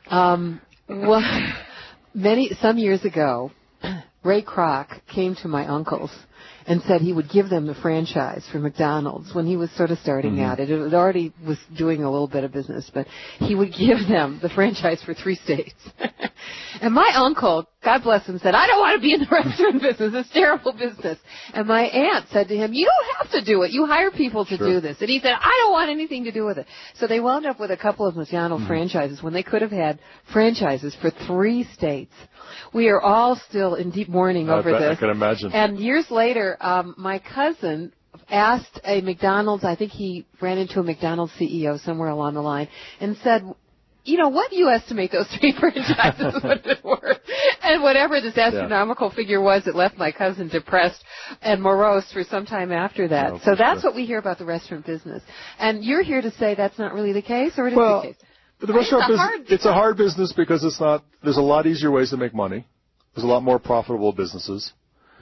Some years ago, Ray Kroc came to my uncles and said he would give them the franchise for McDonald's when he was sort of starting out. It already was doing a little bit of business, but he would give them the franchise for 3 states. And my uncle, God bless him, said, I don't want to be in the restaurant business. It's terrible business. And my aunt said to him, you don't have to do it. You hire people to do this. And he said, I don't want anything to do with it. So they wound up with a couple of McDonald's franchises when they could have had franchises for 3 states. We are all still in deep mourning over this. I can imagine. And years later, my cousin asked a McDonald's, I think he ran into a McDonald's CEO somewhere along the line, and said, what do you estimate those 3 franchises would be worth? And whatever this astronomical figure was, it left my cousin depressed and morose for some time after that. So that's what we hear about the restaurant business. And you're here to say that's not really the case, or it is the case? The restaurant business, it's a hard business because there's a lot easier ways to make money. There's a lot more profitable businesses.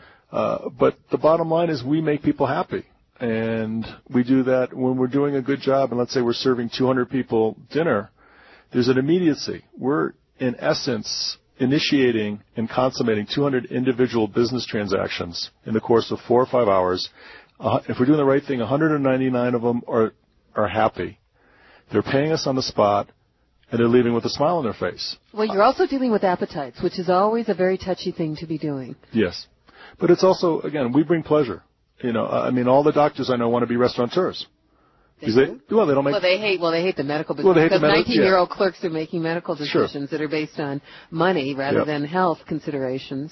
But the bottom line is we make people happy. And we do that when we're doing a good job. And let's say we're serving 200 people dinner. There's an immediacy. We're, in essence, initiating and consummating 200 individual business transactions in the course of 4 or 5 hours. If we're doing the right thing, 199 of them are happy. They're paying us on the spot, and they're leaving with a smile on their face. Well, you're also dealing with appetites, which is always a very touchy thing to be doing. Yes. But it's also, again, we bring pleasure. All the doctors I know want to be restaurateurs. They don't make. Well, they hate the medical business because 19-year-old clerks are making medical decisions that are based on money rather than health considerations.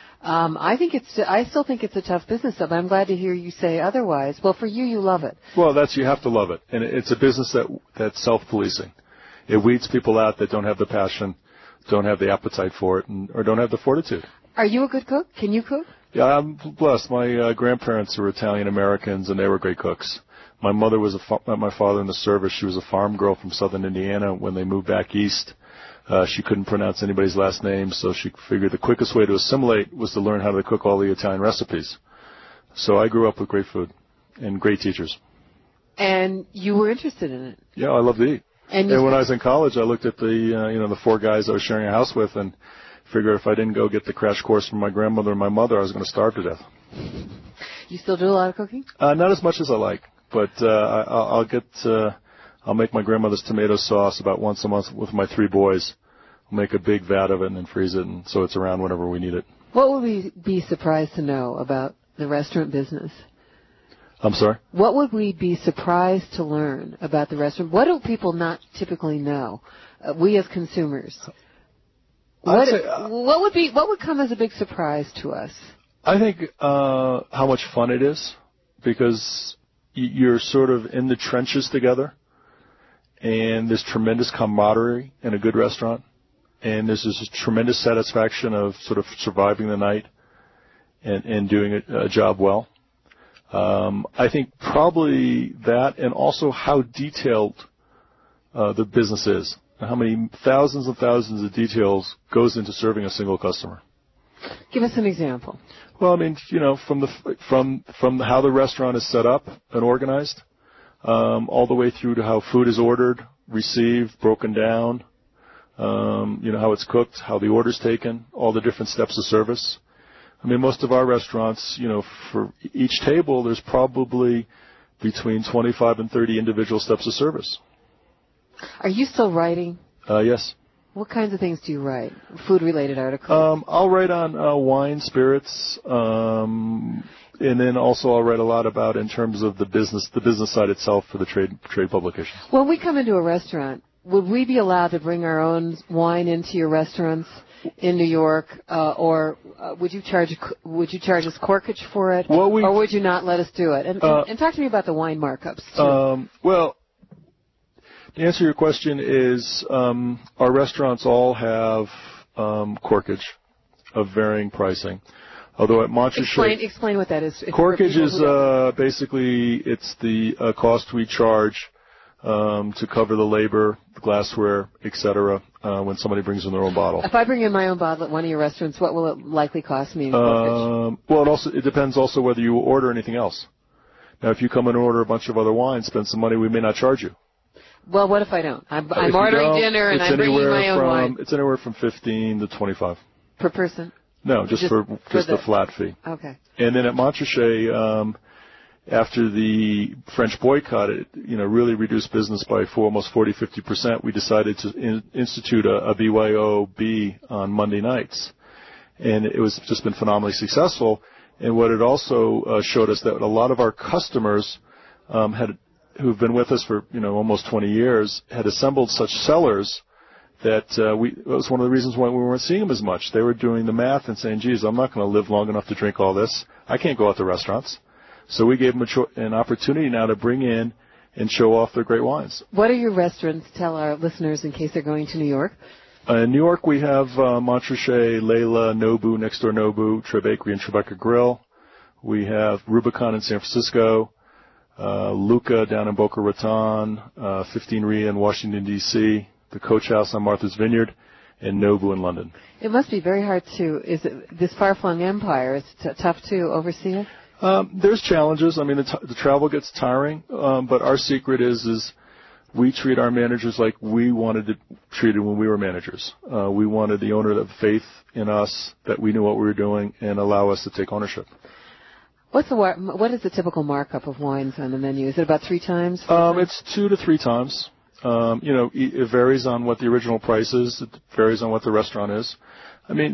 I still think it's a tough business, but I'm glad to hear you say otherwise. Well, for you love it. Well, you have to love it, and it's a business that's self-policing. It weeds people out that don't have the passion, don't have the appetite for it, or don't have the fortitude. Are you a good cook? Can you cook? Yeah, I'm blessed. My grandparents were Italian Americans, and they were great cooks. My mother was my father in the service. She was a farm girl from southern Indiana. When they moved back east, she couldn't pronounce anybody's last name, so she figured the quickest way to assimilate was to learn how to cook all the Italian recipes. So I grew up with great food and great teachers. And you were interested in it? Yeah, I love to eat. And when I was in college, I looked at the 4 guys I was sharing a house with and figured if I didn't go get the crash course from my grandmother and my mother, I was going to starve to death. You still do a lot of cooking? Not as much as I like, but I'll make my grandmother's tomato sauce about once a month with my 3 boys. We'll make a big vat of it and then freeze it, and so it's around whenever we need it. What would we be surprised to know about the restaurant business? I'm sorry? What would we be surprised to learn about the restaurant? What do people not typically know? We as consumers. What would come as a big surprise to us? I think how much fun it is, because you're sort of in the trenches together, and there's tremendous camaraderie in a good restaurant, and there's this tremendous satisfaction of sort of surviving the night and doing a job well. I think probably that, and also how detailed the business is, and how many thousands and thousands of details goes into serving a single customer. Give us an example. Well, I mean, from how the restaurant is set up and organized, all the way through to how food is ordered, received, broken down, how it's cooked, how the order's taken, all the different steps of service. I mean, most of our restaurants, for each table, there's probably between 25 and 30 individual steps of service. Are you still writing? Yes. What kinds of things do you write? Food-related articles? I'll write on wine, spirits, and then also I'll write a lot about in terms of the business side itself for the trade publications. When we come into a restaurant, would we be allowed to bring our own wine into your restaurants in New York, or would you charge us corkage for it, or would you not let us do it? And talk to me about the wine markups too. Well, the answer to your question is our restaurants all have corkage of varying pricing. Although at Montrachet, explain what that is. Corkage is basically it's the cost we charge to cover the labor, the glassware, etc. When somebody brings in their own bottle. If I bring in my own bottle at one of your restaurants, what will it likely cost me in corkage? Well, it depends also whether you order anything else. Now, if you come and order a bunch of other wines, spend some money, we may not charge you. Well, what if I don't? I'm ordering dinner and I'm bringing my own wine. It's anywhere from $15 to $25 per person. No, just for the flat fee. Okay. And then at Montrachet, after the French boycott, it really reduced business by almost 40-50%. We decided to institute a BYOB on Monday nights, and it was just been phenomenally successful. And what it also showed us that a lot of our customers who've been with us for almost 20 years had assembled such cellars that it was one of the reasons why we weren't seeing them as much. They were doing the math and saying, geez, I'm not going to live long enough to drink all this. I can't go out to restaurants. So we gave them an opportunity now to bring in and show off their great wines. What are your restaurants? Tell our listeners in case they're going to New York. In New York, we have Montrachet, Layla, Nobu, Next Door Nobu, Trebakery, and Tribeca Grill. We have Rubicon in San Francisco, Luca down in Boca Raton, 15 Ria in Washington, D.C., the Coach House on Martha's Vineyard, and Nobu in London. It must be very hard this far-flung empire, it's tough to oversee it? There's challenges. I mean, the travel gets tiring, but our secret is we treat our managers like we wanted to treat it when we were managers. We wanted the owner to have faith in us, that we knew what we were doing, and allow us to take ownership. What is the typical markup of wines on the menu? Is it about 3 times? It's 2 to 3 times. It varies on what the original price is. It varies on what the restaurant is. I mean,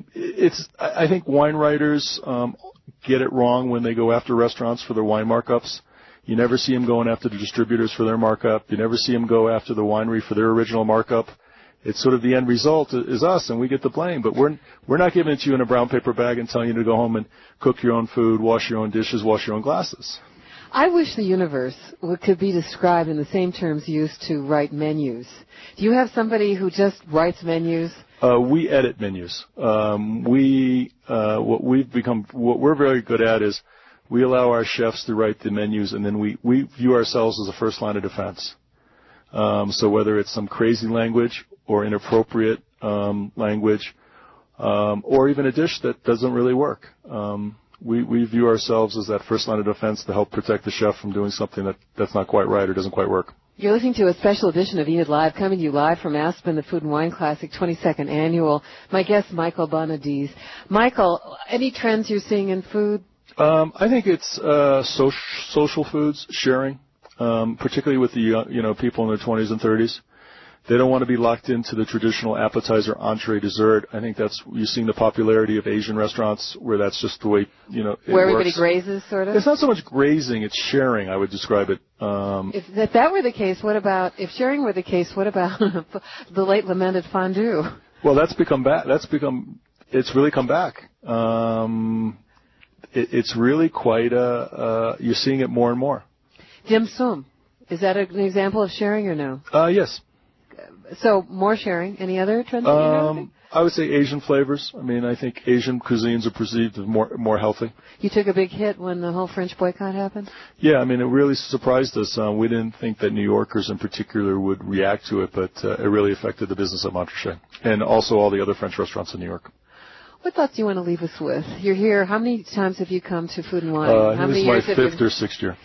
I think wine writers get it wrong when they go after restaurants for their wine markups. You never see them going after the distributors for their markup. You never see them go after the winery for their original markup. It's sort of the end result is us, and we get the blame. But we're not giving it to you in a brown paper bag and telling you to go home and cook your own food, wash your own dishes, wash your own glasses. I wish the universe could be described in the same terms used to write menus. Do you have somebody who just writes menus? We edit menus. What we're very good at is We allow our chefs to write the menus, and then we view ourselves as a first line of defense. So whether it's some crazy language or inappropriate language, or even a dish that doesn't really work, we view ourselves as that first line of defense to help protect the chef from doing something that's not quite right or doesn't quite work. You're listening to a special edition of Enid Live, coming to you live from Aspen, the Food and Wine Classic 22nd Annual. My guest, Michael Bonadies. Michael, any trends you're seeing in food? I think it's social foods, sharing, particularly with the people in their 20s and 30s. They don't want to be locked into the traditional appetizer, entree, dessert. I think you're seeing the popularity of Asian restaurants where that's just the way, it where everybody works. grazes, sort of? It's not so much grazing, it's sharing, I would describe it. If that were the case, if sharing were the case, what about the late lamented fondue? Well, it's really come back. It's really quite you're seeing it more and more. Dim sum. Is that an example of sharing or no? Yes. So more sharing. Any other trends that you're noticing? I would say Asian flavors. I mean, I think Asian cuisines are perceived as more healthy. You took a big hit when the whole French boycott happened? Yeah, I mean, it really surprised us. We didn't think that New Yorkers in particular would react to it, but it really affected the business at Montrachet and also all the other French restaurants in New York. What thoughts do you want to leave us with? You're here. How many times have you come to Food and Wine? This is my fifth or sixth year.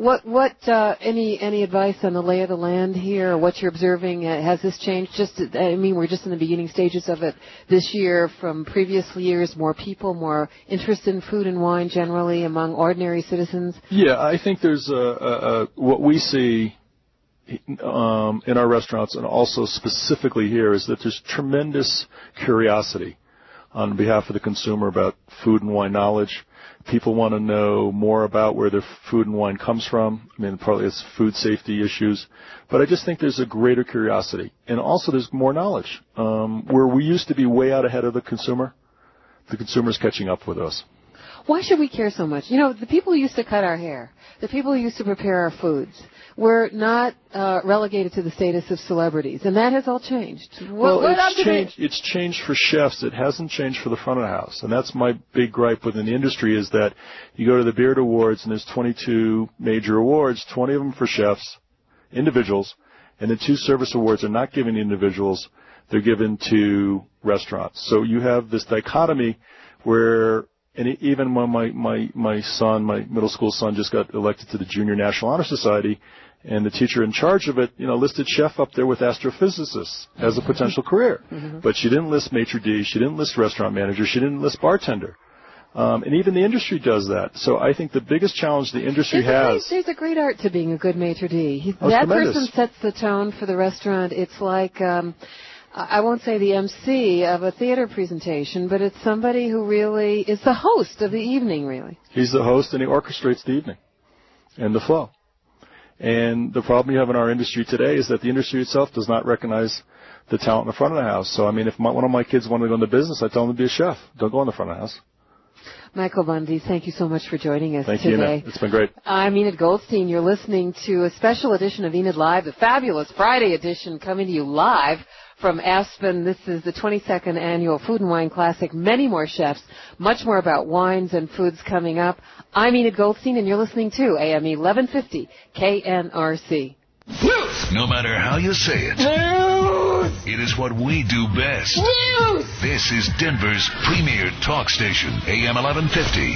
Any advice on the lay of the land here, or what you're observing? Has this changed? We're just in the beginning stages of it this year from previous years. More people, more interest in food and wine generally among ordinary citizens. Yeah, I think there's what we see in our restaurants, and also specifically here, is that there's tremendous curiosity on behalf of the consumer about food and wine knowledge. People want to know more about where their food and wine comes from. I mean, partly it's food safety issues. But I just think there's a greater curiosity. And also there's more knowledge. Where we used to be way out ahead of the consumer's catching up with us. Why should we care so much? The people who used to cut our hair, the people who used to prepare our foods, were not relegated to the status of celebrities, and that has all changed. It's changed for chefs. It hasn't changed for the front of the house, and that's my big gripe within the industry, is that you go to the Beard Awards, and there's 22 major awards, 20 of them for chefs, individuals, and the 2 service awards are not given to individuals. They're given to restaurants. So you have this dichotomy where... And even when my son, my middle school son, just got elected to the Junior National Honor Society, and the teacher in charge of it, listed chef up there with astrophysicists as a potential career. Mm-hmm. But she didn't list maitre d', she didn't list restaurant manager, she didn't list bartender. And even the industry does that. So I think the biggest challenge the industry has... There's a great art to being a good maitre d'. That person sets the tone for the restaurant. It's like... I won't say the MC of a theater presentation, but it's somebody who really is the host of the evening, really. He's the host, and he orchestrates the evening and the flow. And the problem you have in our industry today is that the industry itself does not recognize the talent in the front of the house. So, I mean, if one of my kids wanted to go into business, I tell them to be a chef. Don't go in the front of the house. Michael Bonadies, thank you so much for joining us today. Thank you, Enid. It's been great. I'm Enid Goldstein. You're listening to a special edition of Enid Live, the fabulous Friday edition, coming to you live from Aspen. This is the 22nd Annual Food and Wine Classic. Many more chefs, much more about wines and foods coming up. I'm Enid Goldstein, and you're listening to AM 1150 KNRC. No matter how you say it, it is what we do best. This is Denver's premier talk station, AM 1150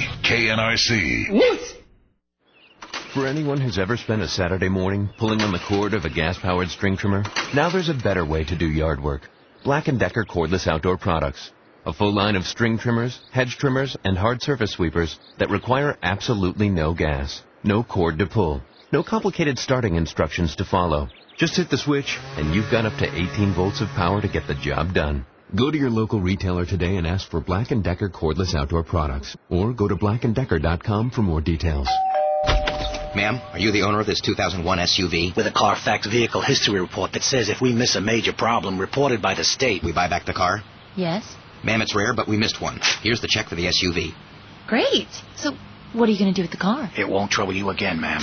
KNRC. For anyone who's ever spent a Saturday morning pulling on the cord of a gas-powered string trimmer, now there's a better way to do yard work. Black & Decker Cordless Outdoor Products. A full line of string trimmers, hedge trimmers, and hard surface sweepers that require absolutely no gas, no cord to pull, no complicated starting instructions to follow. Just hit the switch, and you've got up to 18 volts of power to get the job done. Go to your local retailer today and ask for Black & Decker Cordless Outdoor Products, or go to blackanddecker.com for more details. Ma'am, are you the owner of this 2001 SUV? With a Carfax vehicle history report that says if we miss a major problem reported by the state... We buy back the car? Yes. Ma'am, it's rare, but we missed one. Here's the check for the SUV. Great. So what are you going to do with the car? It won't trouble you again, ma'am.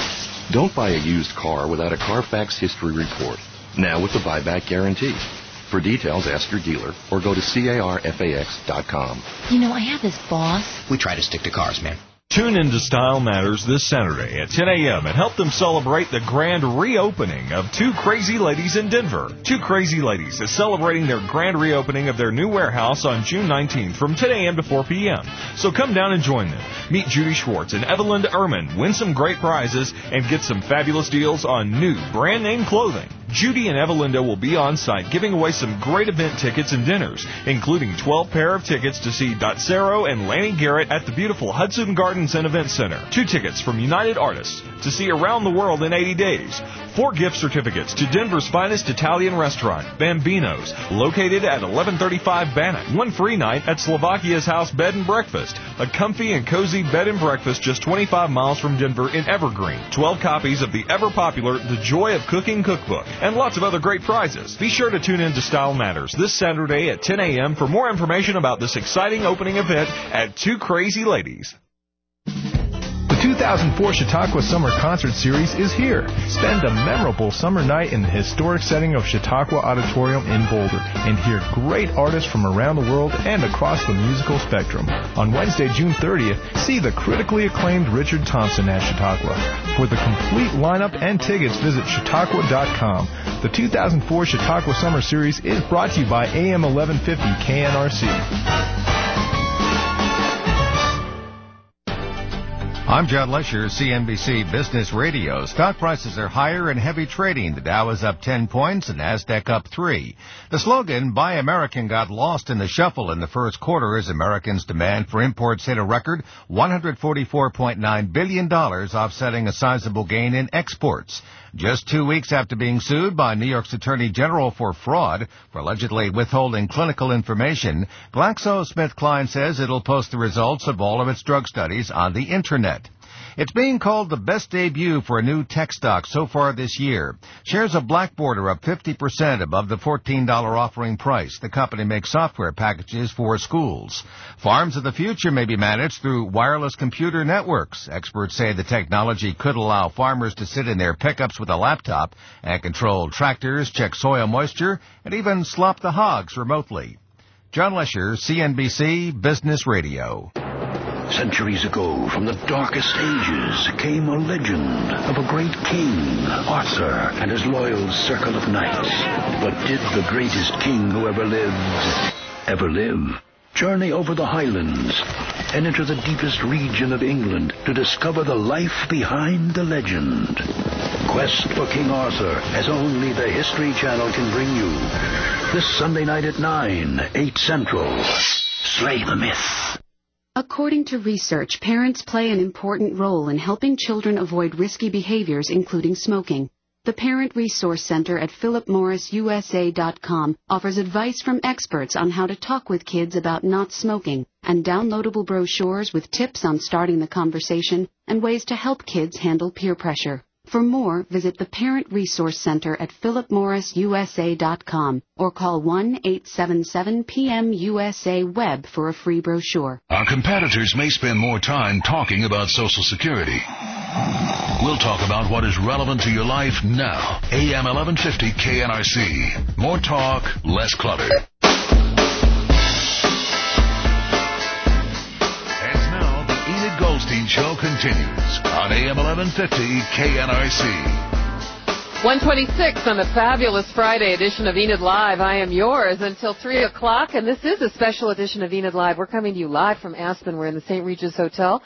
Don't buy a used car without a Carfax history report. Now with the buyback guarantee. For details, ask your dealer or go to carfax.com. You know, I have this boss. We try to stick to cars, man. Tune into Style Matters this Saturday at 10 a.m. and help them celebrate the grand reopening of Two Crazy Ladies in Denver. Two Crazy Ladies is celebrating their grand reopening of their new warehouse on June 19th from 10 a.m. to 4 p.m. So come down and join them. Meet Judy Schwartz and Evelyn Ehrman, win some great prizes, and get some fabulous deals on new brand name clothing. Judy and Evelinda will be on site giving away some great event tickets and dinners, including 12 pair of tickets to see Dotsero and Lanny Garrett at the beautiful Hudson Gardens and Event Center. 2 tickets from United Artists to see Around the World in 80 Days. 4 gift certificates to Denver's finest Italian restaurant, Bambino's, located at 1135 Bannock. 1 free night at Slovakia's House Bed and Breakfast, a comfy and cozy bed and breakfast just 25 miles from Denver in Evergreen. 12 copies of the ever-popular The Joy of Cooking cookbook, and lots of other great prizes. Be sure to tune in to Style Matters this Saturday at 10 a.m. for more information about this exciting opening event at Two Crazy Ladies. The 2004 Chautauqua Summer Concert Series is here. Spend a memorable summer night in the historic setting of Chautauqua Auditorium in Boulder and hear great artists from around the world and across the musical spectrum. On Wednesday, June 30th, see the critically acclaimed Richard Thompson at Chautauqua. For the complete lineup and tickets, visit Chautauqua.com. The 2004 Chautauqua Summer Series is brought to you by AM 1150 KNRC. I'm John Lesher, CNBC Business Radio. Stock prices are higher in heavy trading. The Dow is up 10 points and NASDAQ up 3. The slogan, Buy American, got lost in the shuffle in the first quarter as Americans' demand for imports hit a record $144.9 billion, offsetting a sizable gain in exports. Just 2 weeks after being sued by New York's Attorney General for fraud for allegedly withholding clinical information, GlaxoSmithKline says it'll post the results of all of its drug studies on the Internet. It's being called the best debut for a new tech stock so far this year. Shares of Blackboard are up 50% above the $14 offering price. The company makes software packages for schools. Farms of the future may be managed through wireless computer networks. Experts say the technology could allow farmers to sit in their pickups with a laptop and control tractors, check soil moisture, and even slop the hogs remotely. John Lesher, CNBC Business Radio. Centuries ago, from the darkest ages, came a legend of a great king, Arthur, and his loyal circle of knights. But did the greatest king who ever lived ever live? Journey over the highlands and into the deepest region of England to discover the life behind the legend. Quest for King Arthur, as only the History Channel can bring you. This Sunday night at 9, 8 Central. Slay the myth. According to research, parents play an important role in helping children avoid risky behaviors, including smoking. The Parent Resource Center at philipmorrisusa.com offers advice from experts on how to talk with kids about not smoking and downloadable brochures with tips on starting the conversation and ways to help kids handle peer pressure. For more, visit the Parent Resource Center at philipmorrisusa.com or call 1-877-PM-USA-WEB for a free brochure. Our competitors may spend more time talking about Social Security. We'll talk about what is relevant to your life now. AM 1150 KNRC. More talk, less clutter. Goldstein Show continues on AM 1150 KNRC. 126 on the fabulous Friday edition of Enid Live. I am yours until 3 o'clock, and this is a special edition of Enid Live. We're coming to you live from Aspen. We're in the St. Regis Hotel.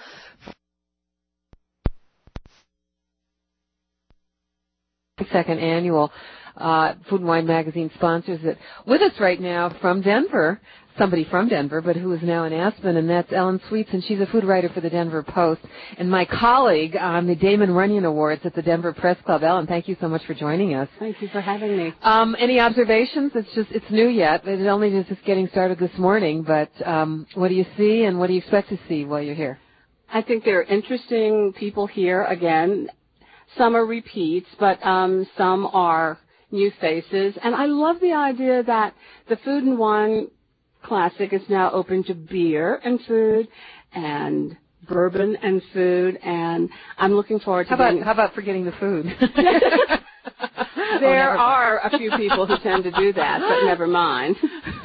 Second annual Food and Wine Magazine sponsors it. With us right now from Denver, somebody from Denver, but who is now in Aspen, and that's Ellen Sweets, and she's a food writer for the Denver Post, and my colleague on the Damon Runyon Awards at the Denver Press Club. Ellen, thank you so much for joining us. Thank you for having me. Any observations? It's new yet. It only is just getting started this morning, but what do you see, and what do you expect to see while you're here? I think there are interesting people here again. Some are repeats, but some are new faces, and I love the idea that the Food and Wine Classic is now open to beer and food and bourbon and food, and I'm looking forward to How about forgetting the food? There are a few people who tend to do that, but never mind.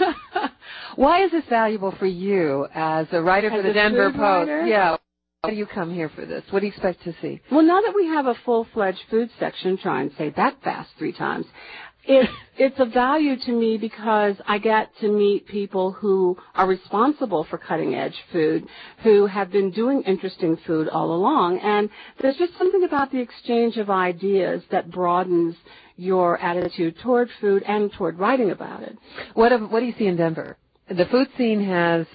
Why is this valuable for you as a writer for the Denver Post? Writer? Yeah. Why do you come here for this? What do you expect to see? Well, now that we have a full-fledged food section, try and say that fast 3 times, it's of value to me because I get to meet people who are responsible for cutting-edge food, who have been doing interesting food all along, and there's just something about the exchange of ideas that broadens your attitude toward food and toward writing about it. What do you see in Denver? The food scene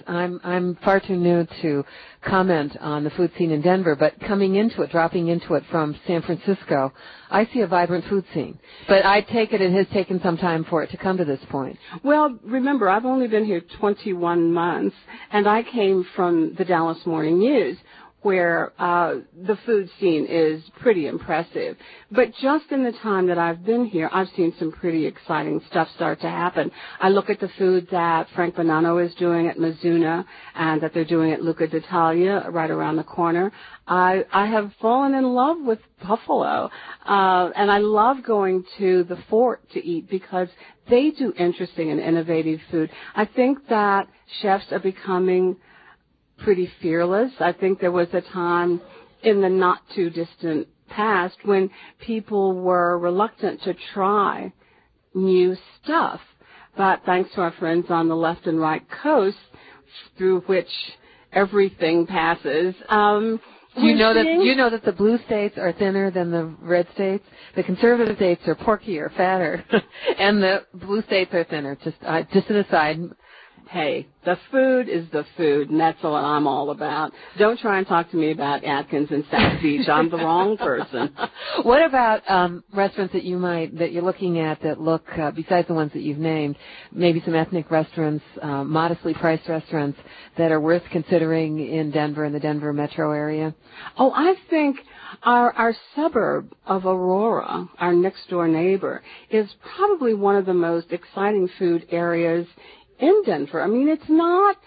I'm far too new to comment on the food scene in Denver, but dropping into it from San Francisco, I see a vibrant food scene. But I take it has taken some time for it to come to this point. Well, remember, I've only been here 21 months, and I came from the Dallas Morning News, where the food scene is pretty impressive. But just in the time that I've been here, I've seen some pretty exciting stuff start to happen. I look at the food that Frank Bonanno is doing at Mizuna and that they're doing at Luca d'Italia right around the corner. I have fallen in love with Buffalo, and I love going to the Fort to eat because they do interesting and innovative food. I think that chefs are becoming pretty fearless. I think there was a time in the not-too-distant past when people were reluctant to try new stuff. But thanks to our friends on the left and right coast, through which everything passes, you know that the blue states are thinner than the red states? The conservative states are porkier, fatter, and the blue states are thinner. Just an aside. Hey, the food is the food, and that's what I'm all about. Don't try and talk to me about Atkins and South Beach. I'm the wrong person. What about restaurants that you're looking at that look, besides the ones that you've named, maybe some ethnic restaurants, modestly priced restaurants that are worth considering in Denver, in the Denver metro area? Oh, I think our suburb of Aurora, our next-door neighbor, is probably one of the most exciting food areas in Denver. I mean, it's not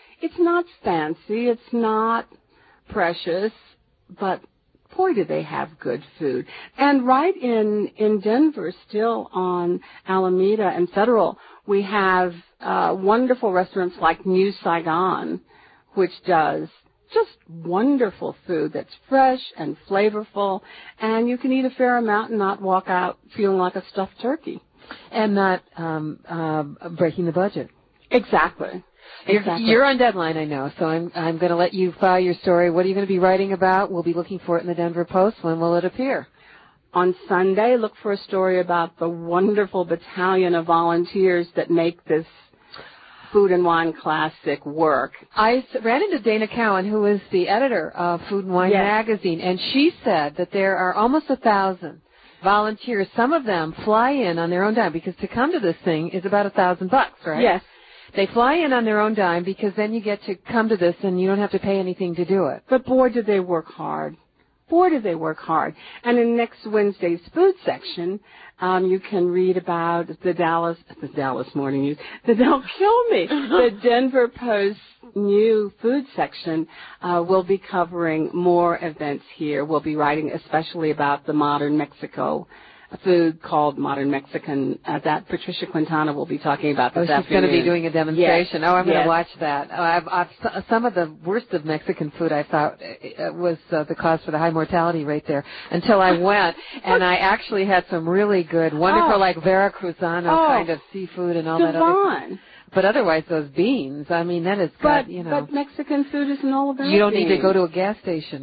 fancy, it's not precious, but boy, do they have good food. And right in Denver, still on Alameda and Federal, we have wonderful restaurants like New Saigon, which does just wonderful food that's fresh and flavorful, and you can eat a fair amount and not walk out feeling like a stuffed turkey. And not breaking the budget. Exactly. You're on deadline, I know, so I'm going to let you file your story. What are you going to be writing about? We'll be looking for it in the Denver Post. When will it appear? On Sunday, look for a story about the wonderful battalion of volunteers that make this Food and Wine Classic work. I ran into Dana Cowan, who is the editor of Food and Wine magazine, and she said that there are almost 1,000 volunteers. Some of them fly in on their own dime, because to come to this thing is about $1,000, right? Yes. They fly in on their own dime because then you get to come to this and you don't have to pay anything to do it. But boy, did they work hard. Boy, did they work hard. And in next Wednesday's food section, you can read about the Dallas Morning News. Don't kill me. The Denver Post new food section will be covering more events here. We'll be writing especially about the modern Mexico food called Modern Mexican that Patricia Quintana will be talking about this afternoon. She's going to be doing a demonstration. Yes. I'm going to watch that. Some of the worst of Mexican food I thought was the cause for the high mortality rate there until I went, and I actually had some really good, wonderful, like Veracruzano kind of seafood and all that other. But otherwise, those beans, I mean, that is good, you know. But Mexican food isn't all about You don't beans. need to go to a gas station.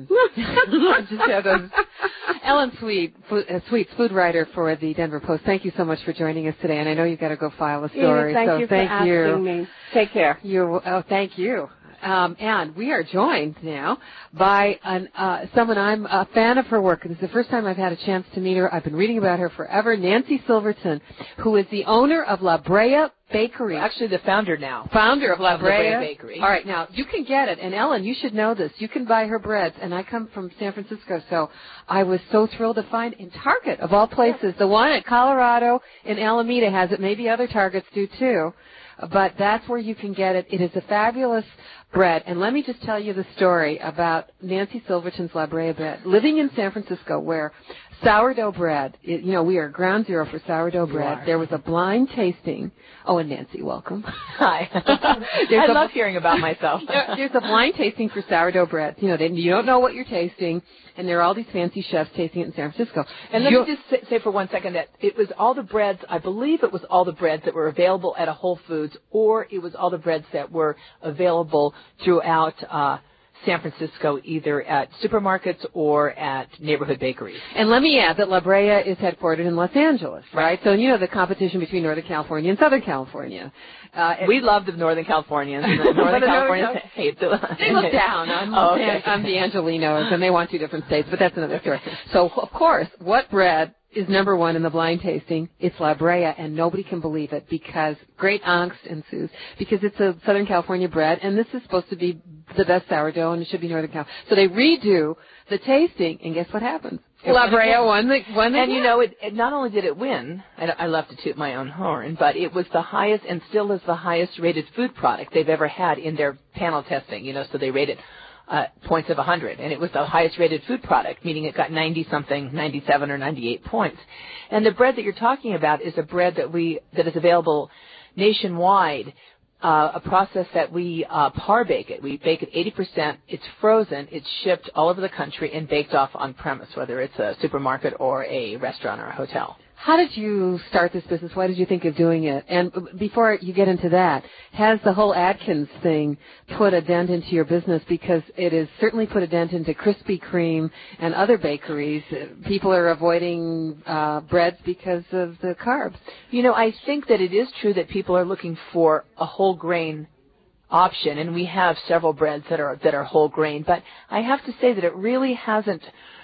Just have those. Ellen Sweets, food writer for the Denver Post, thank you so much for joining us today. And I know you've got to go file a story. Thank you for asking me. Take care. Thank you. And we are joined now by someone I'm a fan of her work. This is the first time I've had a chance to meet her. I've been reading about her forever. Nancy Silverton, who is the owner of La Brea Bakery. Actually, the founder now. Founder of La Brea Bakery. All right, now, you can get it. And, Ellen, you should know this. You can buy her breads. And I come from San Francisco, so I was so thrilled to find in Target, of all places. The one at Colorado in Alameda has it. Maybe other Targets do, too. But that's where you can get it. It is a fabulous bread. And let me just tell you the story about Nancy Silverton's La Brea bread. Living in San Francisco, where Sourdough bread. We are ground zero for sourdough bread. There was a blind tasting. Oh, and Nancy, welcome. Hi. I love hearing about myself. There's a blind tasting for sourdough bread. You don't know what you're tasting, and there are all these fancy chefs tasting it in San Francisco. And let me just say for 1 second that it was all the breads, I believe it was all the breads that were available at a Whole Foods, or it was all the breads that were available throughout San Francisco, either at supermarkets or at neighborhood bakeries. And let me add that La Brea is headquartered in Los Angeles, right? So the competition between Northern California and Southern California. We love the Northern Californians. Northern Californians hate them. They look down on the Angelinos, and they want two different states, but that's another story. So, of course, what bread is number one in the blind tasting? It's La Brea, and nobody can believe it because great angst ensues because it's a Southern California bread, and this is supposed to be the best sourdough, and it should be Northern California. So they redo the tasting, and guess what happens? La Brea won the And it not only did it win, I love to toot my own horn, but it was the highest and still is the highest rated food product they've ever had in their panel testing. So they rated points of 100, and it was the highest rated food product, meaning it got 90-something, 97 or 98 points. And the bread that you're talking about is a bread that is available nationwide, a process that we par bake it. We bake it 80%. It's frozen. It's shipped all over the country and baked off on premise, whether it's a supermarket or a restaurant or a hotel. How did you start this business? Why did you think of doing it? And before you get into that, has the whole Atkins thing put a dent into your business? Because it has certainly put a dent into Krispy Kreme and other bakeries. People are avoiding breads because of the carbs. I think that it is true that people are looking for a whole grain option, and we have several breads that are whole grain. But I have to say that it really hasn't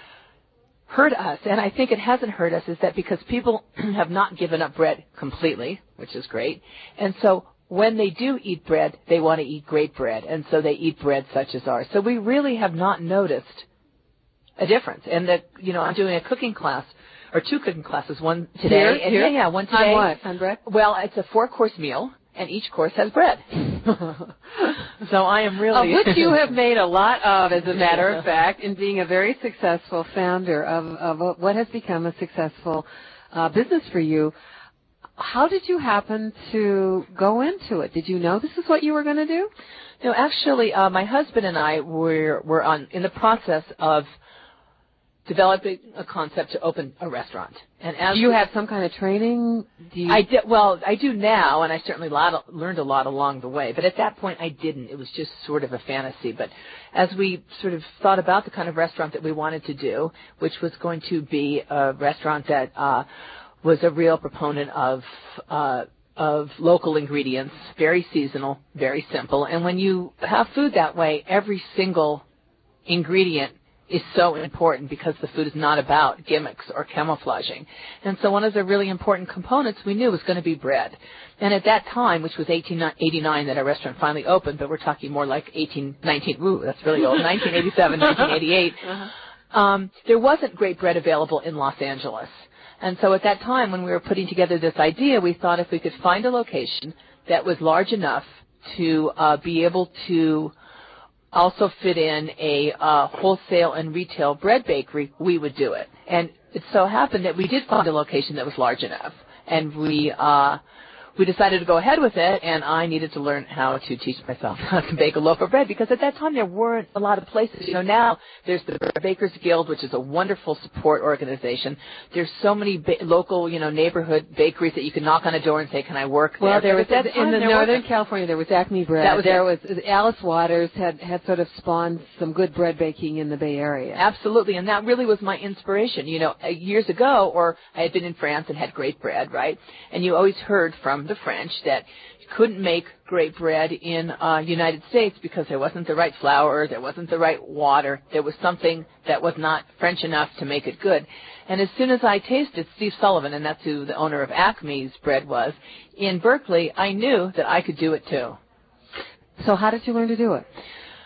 hurt us, and I think it hasn't hurt us, is that because people have not given up bread completely, which is great, and so when they do eat bread, they want to eat great bread, and so they eat bread such as ours. So we really have not noticed a difference. And I'm doing a cooking class, or two cooking classes, one today. Here? One today. On what? On bread? Well, it's a 4-course meal, and each course has bread. So I am really... Of which you have made a lot of, as a matter of fact, in being a very successful founder of what has become a successful business for you. How did you happen to go into it? Did you know this is what you were going to do? No, actually, my husband and I were in the process of developing a concept to open a restaurant. And do you have some kind of training? I do now, and I certainly learned a lot along the way. But at that point, I didn't. It was just sort of a fantasy. But as we sort of thought about the kind of restaurant that we wanted to do, which was going to be a restaurant that was a real proponent of local ingredients, very seasonal, very simple. And when you have food that way, every single ingredient is so important because the food is not about gimmicks or camouflaging. And so one of the really important components we knew was going to be bread. And at that time, which was 1889 that our restaurant finally opened, but we're talking more like 1819, that's really old, 1987, 1988, there wasn't great bread available in Los Angeles. And so at that time, when we were putting together this idea, we thought if we could find a location that was large enough to be able to also fit in a wholesale and retail bread bakery, we would do it. And it so happened that we did find a location that was large enough, and we decided to go ahead with it, and I needed to learn how to teach myself how to bake a loaf of bread, because at that time there weren't a lot of places. Now there's the Bakers Guild, which is a wonderful support organization. There's so many local, neighborhood bakeries that you can knock on a door and say, can I work there? Well, there was in Northern California, there was Acme Bread. There was Alice Waters had sort of spawned some good bread baking in the Bay Area. Absolutely, and that really was my inspiration. Years ago, or I had been in France and had great bread, right? And you always heard from the French that you couldn't make great bread in United States because there wasn't the right flour, there wasn't the right water, there was something that was not French enough to make it good. And as soon as I tasted Steve Sullivan, and that's who the owner of Acme's Bread was, in Berkeley, I knew that I could do it too. So how did you learn to do it?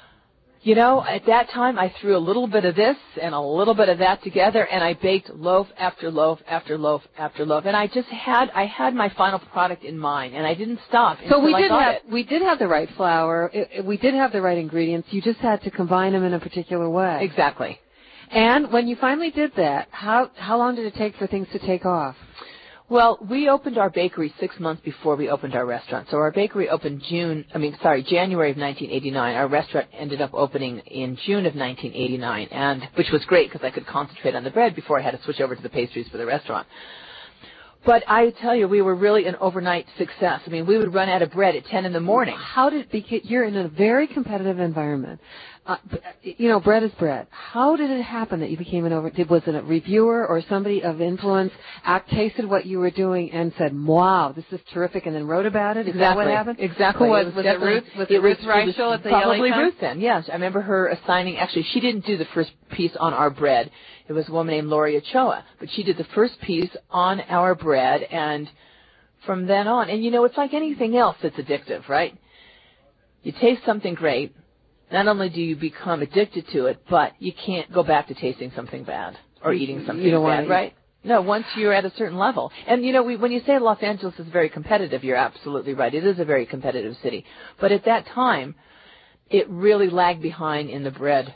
At that time, I threw a little bit of this and a little bit of that together, and I baked loaf after loaf after loaf after loaf. And I had my final product in mind, and I didn't stop until I got it. We did have the right flour. We did have the right ingredients. You just had to combine them in a particular way. Exactly. And when you finally did that, how long did it take for things to take off? Well, we opened our bakery 6 months before we opened our restaurant. So our bakery opened January of 1989. Our restaurant ended up opening in June of 1989, and which was great because I could concentrate on the bread before I had to switch over to the pastries for the restaurant. But I tell you, we were really an overnight success. I mean, we would run out of bread at 10 in the morning. You're in a very competitive environment. Bread is bread. How did it happen that you became was it a reviewer or somebody of influence tasted what you were doing and said, wow, this is terrific, and then wrote about it? Is that what happened? Exactly. Was it Ruth? Was it Ruth Reichel at the LA Times? Probably Ruth then, yes. I remember her assigning, actually, she didn't do the first piece on our bread. It was a woman named Lori Ochoa, but she did the first piece on our bread, and from then on, and it's like anything else that's addictive, right? You taste something great. Not only do you become addicted to it, but you can't go back to tasting something bad or eating something bad, right? No, once you're at a certain level. And, when you say Los Angeles is very competitive, you're absolutely right. It is a very competitive city. But at that time, it really lagged behind in the bread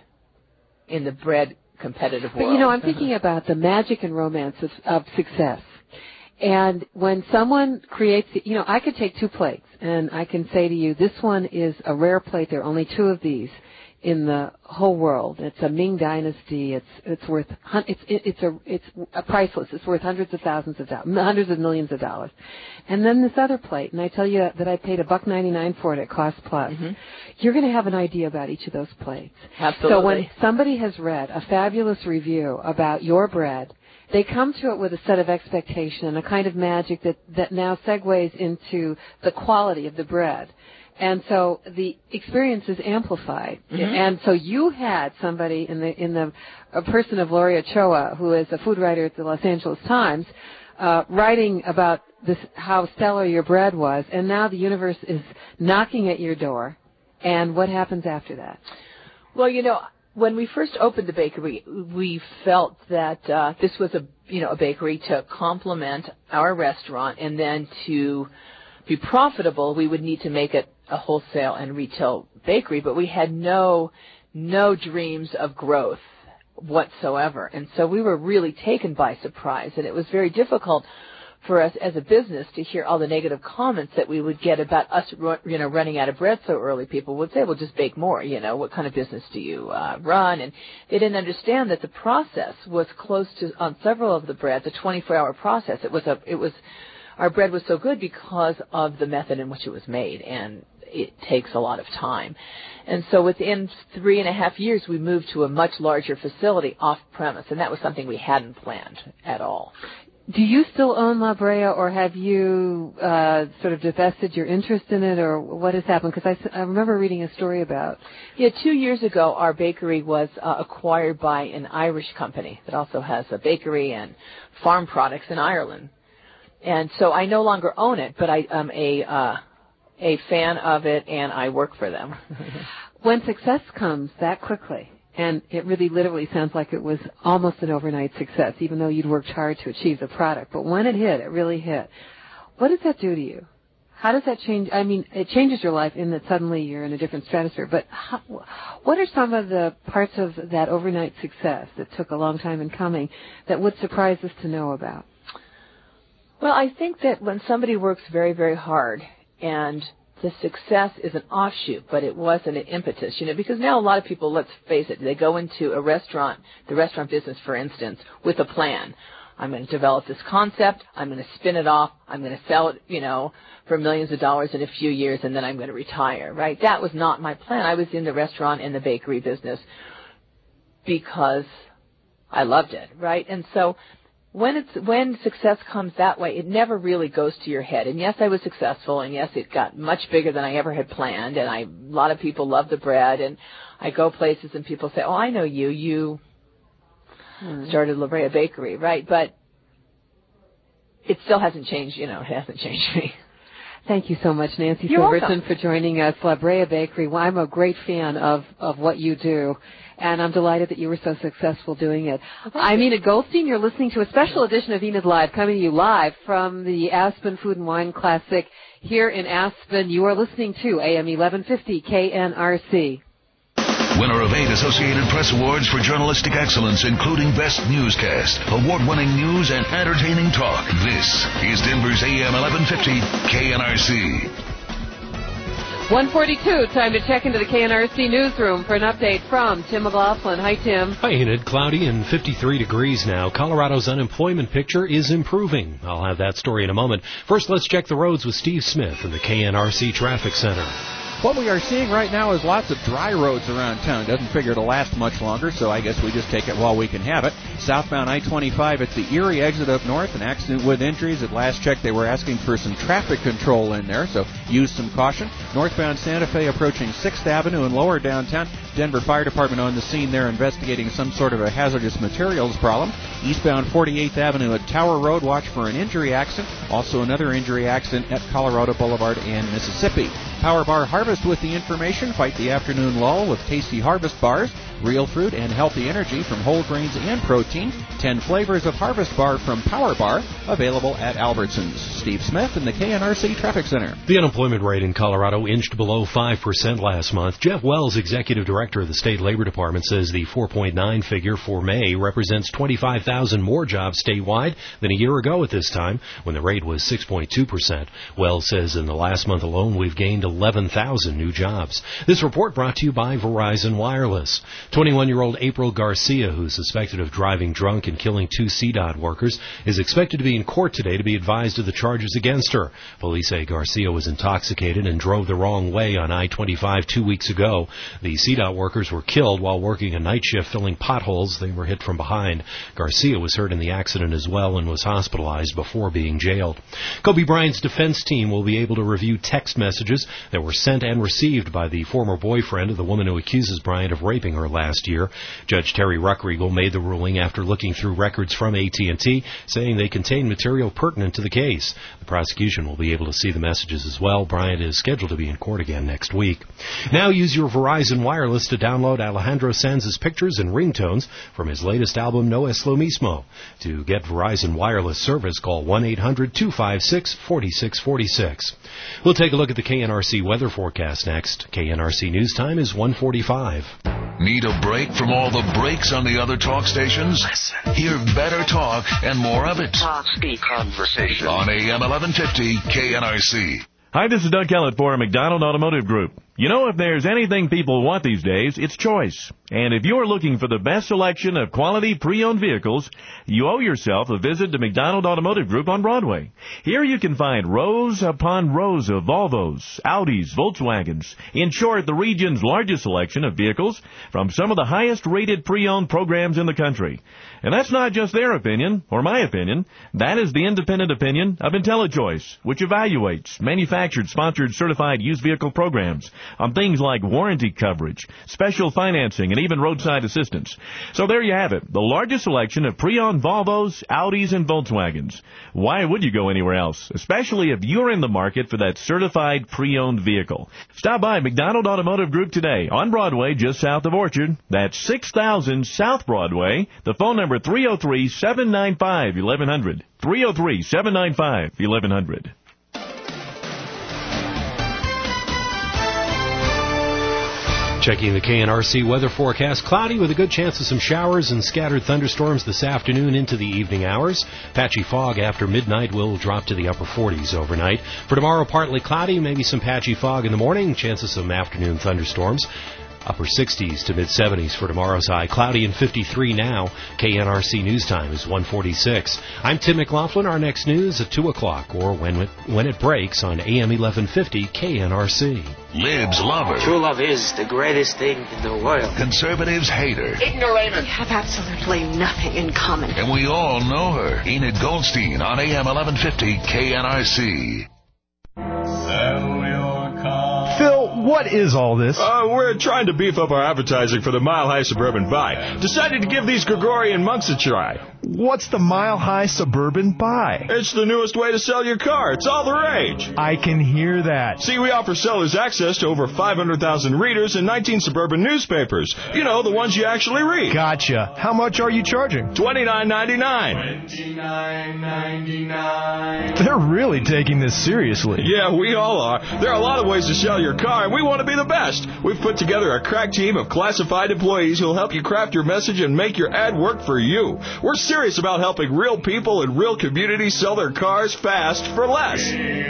competitive world. But, I'm thinking about the magic and romance of success. And when someone creates, I could take 2 plates and I can say to you, this one is a rare plate. There are only 2 of these in the whole world. It's a Ming Dynasty. It's worth it's priceless. It's worth hundreds of millions of dollars. And then this other plate, and I tell you that I paid $1.99 for it at cost plus. Mm-hmm. You're going to have an idea about each of those plates. Absolutely. So when somebody has read a fabulous review about your bread, they come to it with a set of expectation and a kind of magic that now segues into the quality of the bread. And so the experience is amplified. Mm-hmm. And so you had somebody a person of Lori Ochoa, who is a food writer at the Los Angeles Times, writing about how stellar your bread was, and now the universe is knocking at your door. And what happens after that? Well, when we first opened the bakery, we felt that this was a bakery to complement our restaurant, and then to be profitable, we would need to make it a wholesale and retail bakery. But we had no dreams of growth whatsoever, and so we were really taken by surprise, and it was very difficult for us as a business to hear all the negative comments that we would get about us, running out of bread so early. People would say, well, just bake more, what kind of business do you run? And they didn't understand that the process was close to, on several of the breads, a 24-hour process. Our bread was so good because of the method in which it was made, and it takes a lot of time. And so within 3.5 years, we moved to a much larger facility off-premise, and that was something we hadn't planned at all. Do you still own La Brea, or have you sort of divested your interest in it, or what has happened? Because I remember reading a story about. Yeah, 2 years ago, our bakery was acquired by an Irish company that also has a bakery and farm products in Ireland. And so I no longer own it, but I am a fan of it, and I work for them. When success comes that quickly, and it really literally sounds like it was almost an overnight success, even though you'd worked hard to achieve the product. But when it hit, it really hit. What does that do to you? How does that change? I mean, it changes your life in that suddenly you're in a different stratosphere. But what are some of the parts of that overnight success that took a long time in coming that would surprise us to know about? Well, I think that when somebody works very, very hard and the success is an offshoot, but it wasn't an impetus, because now a lot of people, let's face it, they go into a restaurant, the restaurant business, for instance, with a plan. I'm going to develop this concept. I'm going to spin it off. I'm going to sell it, for millions of dollars in a few years, and then I'm going to retire, right? That was not my plan. I was in the restaurant and the bakery business because I loved it, right? And so when success comes that way, it never really goes to your head. And yes, I was successful, and yes, it got much bigger than I ever had planned, and a lot of people love the bread, and I go places and people say, oh, I know you. You started La Brea Bakery, right? But it still hasn't changed, it hasn't changed me. Thank you so much, Nancy You're Silverton, welcome. for joining us. La Brea Bakery. Well, I'm a great fan of what you do, and I'm delighted that you were so successful doing it. I'm Enid Goldstein. You're listening to a special edition of Enid Live, coming to you live from the Aspen Food and Wine Classic here in Aspen. You are listening to AM 1150 KNRC. Winner of 8 Associated Press Awards for journalistic excellence, including Best Newscast, award-winning news and entertaining talk. This is Denver's AM 1150 KNRC. 1:42, time to check into the KNRC newsroom for an update from Tim McLaughlin. Hi, Tim. Hi, Enid. Cloudy and 53 degrees now. Colorado's unemployment picture is improving. I'll have that story in a moment. First, let's check the roads with Steve Smith in the KNRC Traffic Center. What we are seeing right now is lots of dry roads around town. Doesn't figure to last much longer, so I guess we just take it while we can have it. Southbound I-25 at the Erie exit up north, an accident with injuries. At last check, they were asking for some traffic control in there, so use some caution. Northbound Santa Fe approaching 6th Avenue and lower downtown. Denver Fire Department on the scene there investigating some sort of a hazardous materials problem. Eastbound 48th Avenue at Tower Road, watch for an injury accident. Also another injury accident at Colorado Boulevard and Mississippi. Power Bar Harvest with the information. Fight the afternoon lull with tasty harvest bars, real fruit and healthy energy from whole grains and protein. 10 flavors of Harvest Bar from Power Bar, available at Albertsons. Steve Smith in the KNRC Traffic Center. The unemployment rate in Colorado inched below 5% last month. Jeff Wells, executive director of the state labor department, says the 4.9 figure for May represents 25,000 more jobs statewide than a year ago at this time, when the rate was 6.2%. Wells says in the last month alone, we've gained 11,000 new jobs. This report brought to you by Verizon Wireless. 21-year-old April Garcia, who's suspected of driving drunk and killing 2 CDOT workers, is expected to be in court today to be advised of the charges against her. Police say Garcia was intoxicated and drove the wrong way on I-25 2 weeks ago. The CDOT workers were killed while working a night shift filling potholes. They were hit from behind. Garcia was hurt in the accident as well and was hospitalized before being jailed. Kobe Bryant's defense team will be able to review text messages that were sent and received by the former boyfriend of the woman who accuses Bryant of raping her last year. Judge Terry Ruckriegel made the ruling after looking through records from AT&T, saying they contain material pertinent to the case. The prosecution will be able to see the messages as well. Bryant is scheduled to be in court again next week. Now use your Verizon Wireless to download Alejandro Sanz's pictures and ringtones from his latest album, No Es Lo Mismo. To get Verizon Wireless service, call 1-800-256-4646. We'll take a look at the KNRC weather forecast next. KNRC News Time is 1:45. Need a break from all the breaks on the other talk stations? Listen. Hear better talk and more of it. Talk, speak, conversation. On AM 1150 KNRC. Hi, this is Doug Kellett for McDonald Automotive Group. You know, if there's anything people want these days, it's choice. And if you're looking for the best selection of quality pre-owned vehicles, you owe yourself a visit to McDonald Automotive Group on Broadway. Here you can find rows upon rows of Volvos, Audis, Volkswagens. In short, the region's largest selection of vehicles from some of the highest rated pre-owned programs in the country. And that's not just their opinion, or my opinion. That is the independent opinion of IntelliChoice, which evaluates manufactured, sponsored, certified used vehicle programs on things like warranty coverage, special financing, and even roadside assistance. So there you have it, the largest selection of pre-owned Volvos, Audis, and Volkswagens. Why would you go anywhere else, especially if you're in the market for that certified pre-owned vehicle? Stop by McDonald Automotive Group today on Broadway, just south of Orchard. That's 6000 South Broadway. The phone number 303-795-1100. 303-795-1100. Checking the KNRC weather forecast, cloudy with a good chance of some showers and scattered thunderstorms this afternoon into the evening hours. Patchy fog after midnight will drop to the upper 40s overnight. For tomorrow, partly cloudy, maybe some patchy fog in the morning, chances of some afternoon thunderstorms. Upper 60s to mid-70s for tomorrow's high. Cloudy and 53 now. KNRC News Time is 1:46. I'm Tim McLaughlin. Our next news at 2 o'clock or when it breaks on AM 1150 KNRC. Libs love her. True love is the greatest thing in the world. Conservatives hate her. Ignoramus. We have absolutely nothing in common. And we all know her. Enid Goldstein on AM 1150 KNRC. Phil, what is all this? We're trying to beef up our advertising for the Mile High Suburban Buy. Decided to give these Gregorian monks a try. What's the Mile High Suburban Buy? It's the newest way to sell your car. It's all the rage. I can hear that. See, we offer sellers access to over 500,000 readers and 19 suburban newspapers. You know, the ones you actually read. Gotcha. How much are you charging? $29.99. They're really taking this seriously. Yeah, we all are. There are a lot of ways to sell your car, and we want to be the best. We've put together a crack team of classified employees who'll help you craft your message and make your ad work for you. We're serious about helping real people in real communities sell their cars fast for less.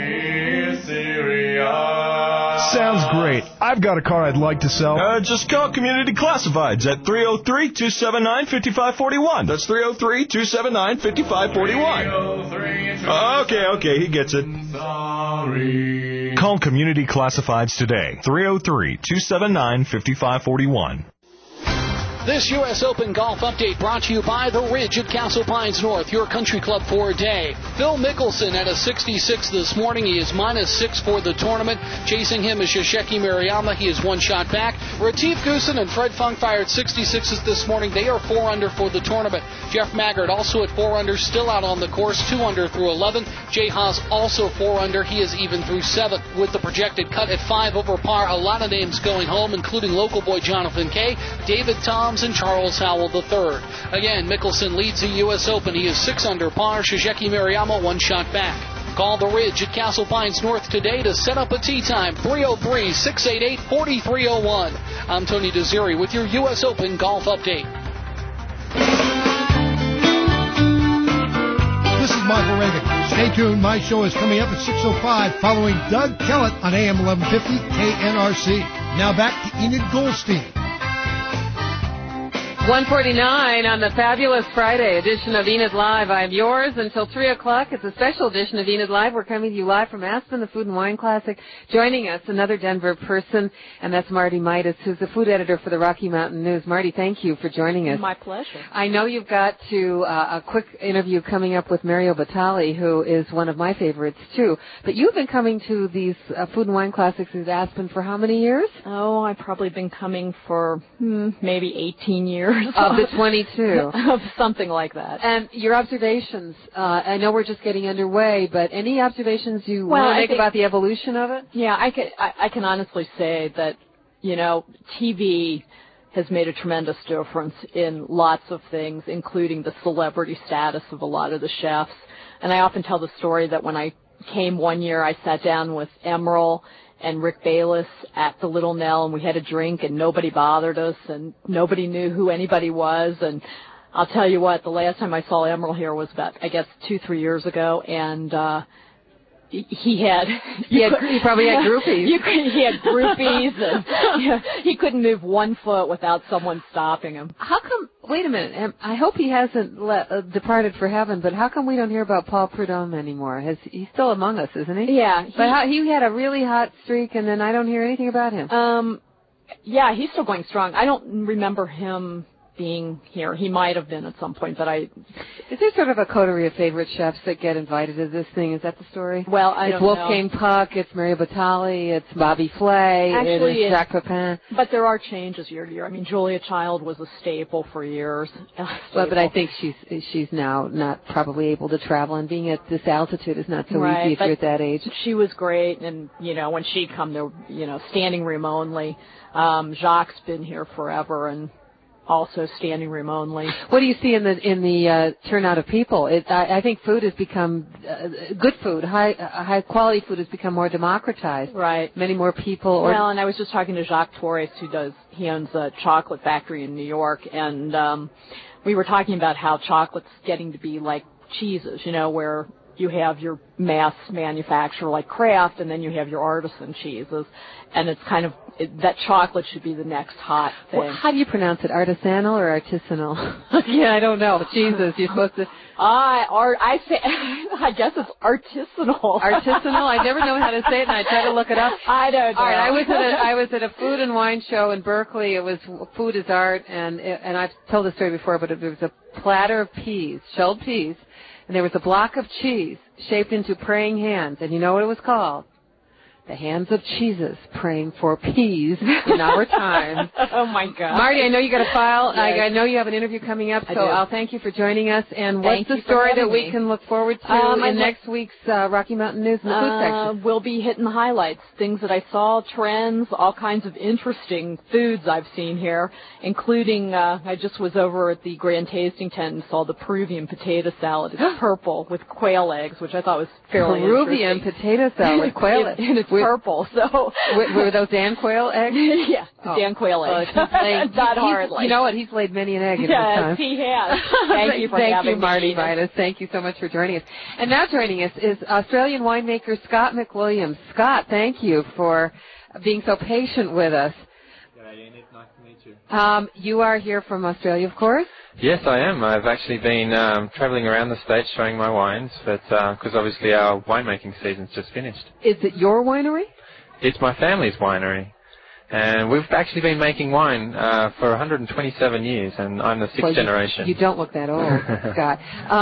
Sounds great. I've got a car I'd like to sell. Just call Community Classifieds at 303-279-5541. That's 303-279-5541. Okay, he gets it. Sorry. Call Community Classifieds today. 303-279-5541. This U.S. Open Golf Update brought to you by The Ridge at Castle Pines North, your country club for a day. Phil Mickelson at a 66 this morning. He is -6 for the tournament. Chasing him is Shiseki Maruyama. He is one shot back. Retief Goosen and Fred Funk fired 66s this morning. They are 4 under for the tournament. Jeff Maggard also at 4 under, still out on the course, 2 under through 11. Jay Haas also 4 under. He is even through 7 with the projected cut at 5 over par. A lot of names going home, including local boy Jonathan Kay, David Toms, and Charles Howell III. Again, Mickelson leads the U.S. Open. He is 6 under par. Shiseki Maruyama 1 shot back. Call The Ridge at Castle Pines North today to set up a tee time. 303-688-4301. I'm Tony Desiri with your U.S. Open Golf Update. This is Michael Reagan. Stay tuned. My show is coming up at 6:05 following Doug Kellett on AM 1150 KNRC. Now back to Enid Goldstein. 1:49 on the fabulous Friday edition of Enid Live. I'm yours until 3 o'clock. It's a special edition of Enid Live. We're coming to you live from Aspen, the Food and Wine Classic. Joining us, another Denver person, and that's Marty Midas, who's the food editor for the Rocky Mountain News. Marty, thank you for joining us. My pleasure. I know you've got a quick interview coming up with Mario Batali, who is one of my favorites, too. But you've been coming to these Food and Wine Classics at Aspen for how many years? Oh, I've probably been coming for maybe 18 years. Of the 22. Of something like that. And your observations, I know we're just getting underway, but any observations you want to make about the evolution of it? Yeah, I can honestly say that, TV has made a tremendous difference in lots of things, including the celebrity status of a lot of the chefs. And I often tell the story that when I came one year, I sat down with Emeril and Rick Bayless at the Little Nell, and we had a drink, and nobody bothered us, and nobody knew who anybody was. And I'll tell you what, the last time I saw Emeril here was about, 2-3 years ago, and he probably had groupies. He had groupies, and he couldn't move 1 foot without someone stopping him. How come? Wait a minute. I hope he hasn't departed for heaven, but how come we don't hear about Paul Prudhomme anymore? He's still among us, isn't he? Yeah. But he had a really hot streak, and then I don't hear anything about him. Yeah, he's still going strong. I don't remember him being here. He might have been at some point, but Is there sort of a coterie of favorite chefs that get invited to this thing? Is that the story? Well, I don't know. It's Wolfgang Puck, it's Mario Batali, it's Bobby Flay, it's Jacques Pepin. But there are changes year to year. I mean, Julia Child was a staple for years. Well, but I think she's now not probably able to travel, and being at this altitude is not so easy if you're at that age. She was great, and, when she'd come, there, standing room only. Jacques' been here forever, and also standing room only. What do you see in the turnout of people? I think food has become good food, high quality food has become more democratized. Right. Many more people. Well, and I was just talking to Jacques Torres, he owns a chocolate factory in New York, and we were talking about how chocolate's getting to be like cheeses, where you have your mass manufacturer like Kraft, and then you have your artisan cheeses, and it's kind of that chocolate should be the next hot thing. Well, how do you pronounce it? Artisanal or artisanal? Yeah, I don't know. Jesus, you're supposed to. I guess it's artisanal. Artisanal. I never know how to say it, and I try to look it up. I don't know. All right, I was at a food and wine show in Berkeley. It was Food is Art, and I've told this story before, but there was a platter of peas, shelled peas, and there was a block of cheese shaped into praying hands, and you know what it was called? The hands of cheeses praying for peas in our time. Oh, my God. Marty, I know you got a file. Yes. I know you have an interview coming up, so I'll thank you for joining us. And what's the story that we can look forward to in next week's Rocky Mountain News in the food section? We'll be hitting the highlights, things that I saw, trends, all kinds of interesting foods I've seen here, including I just was over at the Grand Tasting Tent and saw the Peruvian potato salad. It's purple with quail eggs, which I thought was fairly Peruvian interesting. potato salad with quail eggs. And it's purple. So were those Dan Quayle eggs? Yeah, Dan Quayle eggs. Not hardly. You know what? He's laid many an egg in his Yes, time. he has. Thank you for having me. Marty Midas. Thank you so much for joining us. And now joining us is Australian winemaker Scott McWilliams. Scott, thank you for being so patient with us. Nice to meet you. You are here from Australia, of course? Yes, I am. I've actually been traveling around the States showing my wines, but because obviously our winemaking season's just finished. Is it your winery? It's my family's winery. And we've actually been making wine for 127 years, and I'm the sixth generation. You don't look that old, Scott.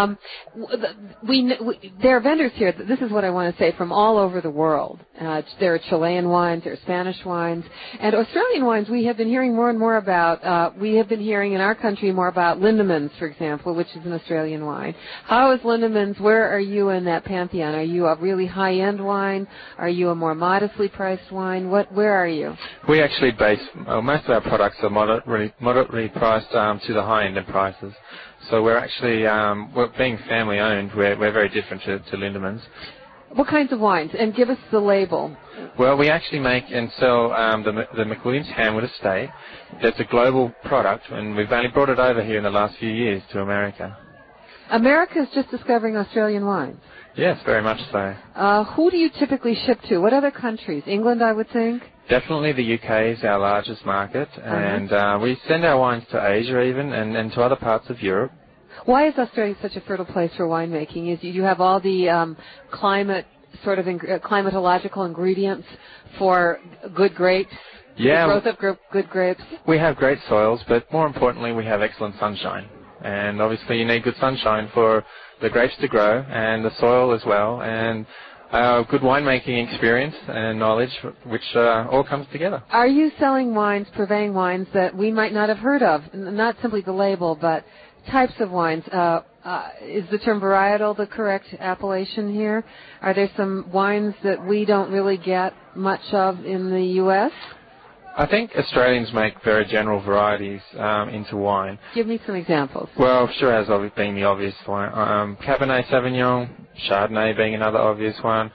There are vendors here, this is what I want to say, from all over the world. There are Chilean wines, there are Spanish wines, and Australian wines we have been hearing more and more about. We have been hearing in our country more about Lindemans, for example, which is an Australian wine. How is Lindemans? Where are you in that pantheon? Are you a really high-end wine? Are you a more modestly priced wine? Where are you? We actually base most of our products are moderately priced to the high end of prices. So we're actually being family owned. We're very different to Lindemans. What kinds of wines? And give us the label. Well, we actually make and sell the McWilliams Hamwood Estate. That's a global product, and we've only brought it over here in the last few years to America. America is just discovering Australian wines. Yes, very much so. Who do you typically ship to? What other countries? England, I would think? Definitely the UK is our largest market, and we send our wines to Asia even and to other parts of Europe. Why is Australia such a fertile place for winemaking? You have all the climatological ingredients for good grapes, yeah, the growth of good grapes. We have great soils, but more importantly, we have excellent sunshine. And obviously you need good sunshine for the grapes to grow and the soil as well, and good winemaking experience and knowledge, which all comes together. Are you selling wines, purveying wines that we might not have heard of? Not simply the label, but types of wines. Is the term varietal the correct appellation here? Are there some wines that we don't really get much of in the U.S.? I think Australians make very general varieties into wine. Give me some examples. Well, Shiraz being the obvious one. Cabernet Sauvignon, Chardonnay being another obvious one.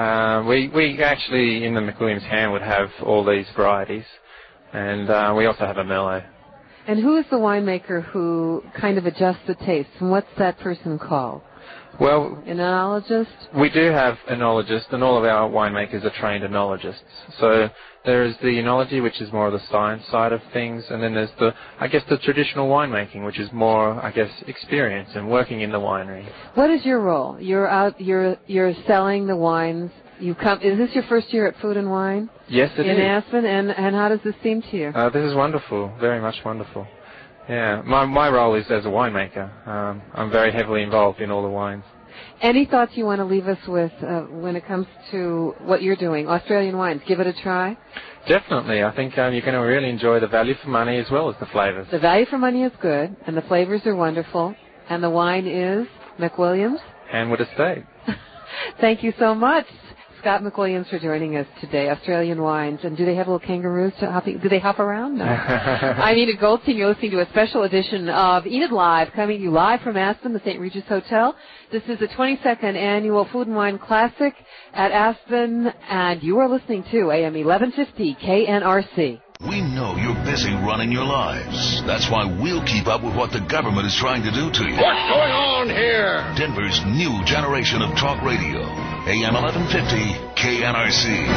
We actually, in the McWilliams Ham, would have all these varieties. And we also have a Merlot. And who is the winemaker who kind of adjusts the taste? And what's that person called? Well, an enologist? We do have enologists, and all of our winemakers are trained enologists. So there is the enology, which is more of the science side of things, and then there's the traditional winemaking, which is more, experience and working in the winery. What is your role? You're out, you're selling the wines. Is this your first year at Food and Wine? Yes, it is. In Aspen, and how does this seem to you? This is wonderful, very much wonderful. Yeah, my role is as a winemaker. I'm very heavily involved in all the wines. Any thoughts you want to leave us with when it comes to what you're doing? Australian wines, give it a try? Definitely. I think you're going to really enjoy the value for money as well as the flavors. The value for money is good, and the flavors are wonderful, and the wine is McWilliams? Hamwood Estate. Thank you so much, Scott McWilliams, for joining us today. Australian wines. And do they have little kangaroos to hop? Do they hop around? No. I'm Enid Goldstein. You're listening to a special edition of Enid Live, coming to you live from Aspen, the St. Regis Hotel. This is the 22nd Annual Food and Wine Classic at Aspen, and you are listening to AM 1150 KNRC. We know you're busy running your lives. That's why we'll keep up with what the government is trying to do to you. What's going on here? Denver's new generation of talk radio. AM 1150 KNRC.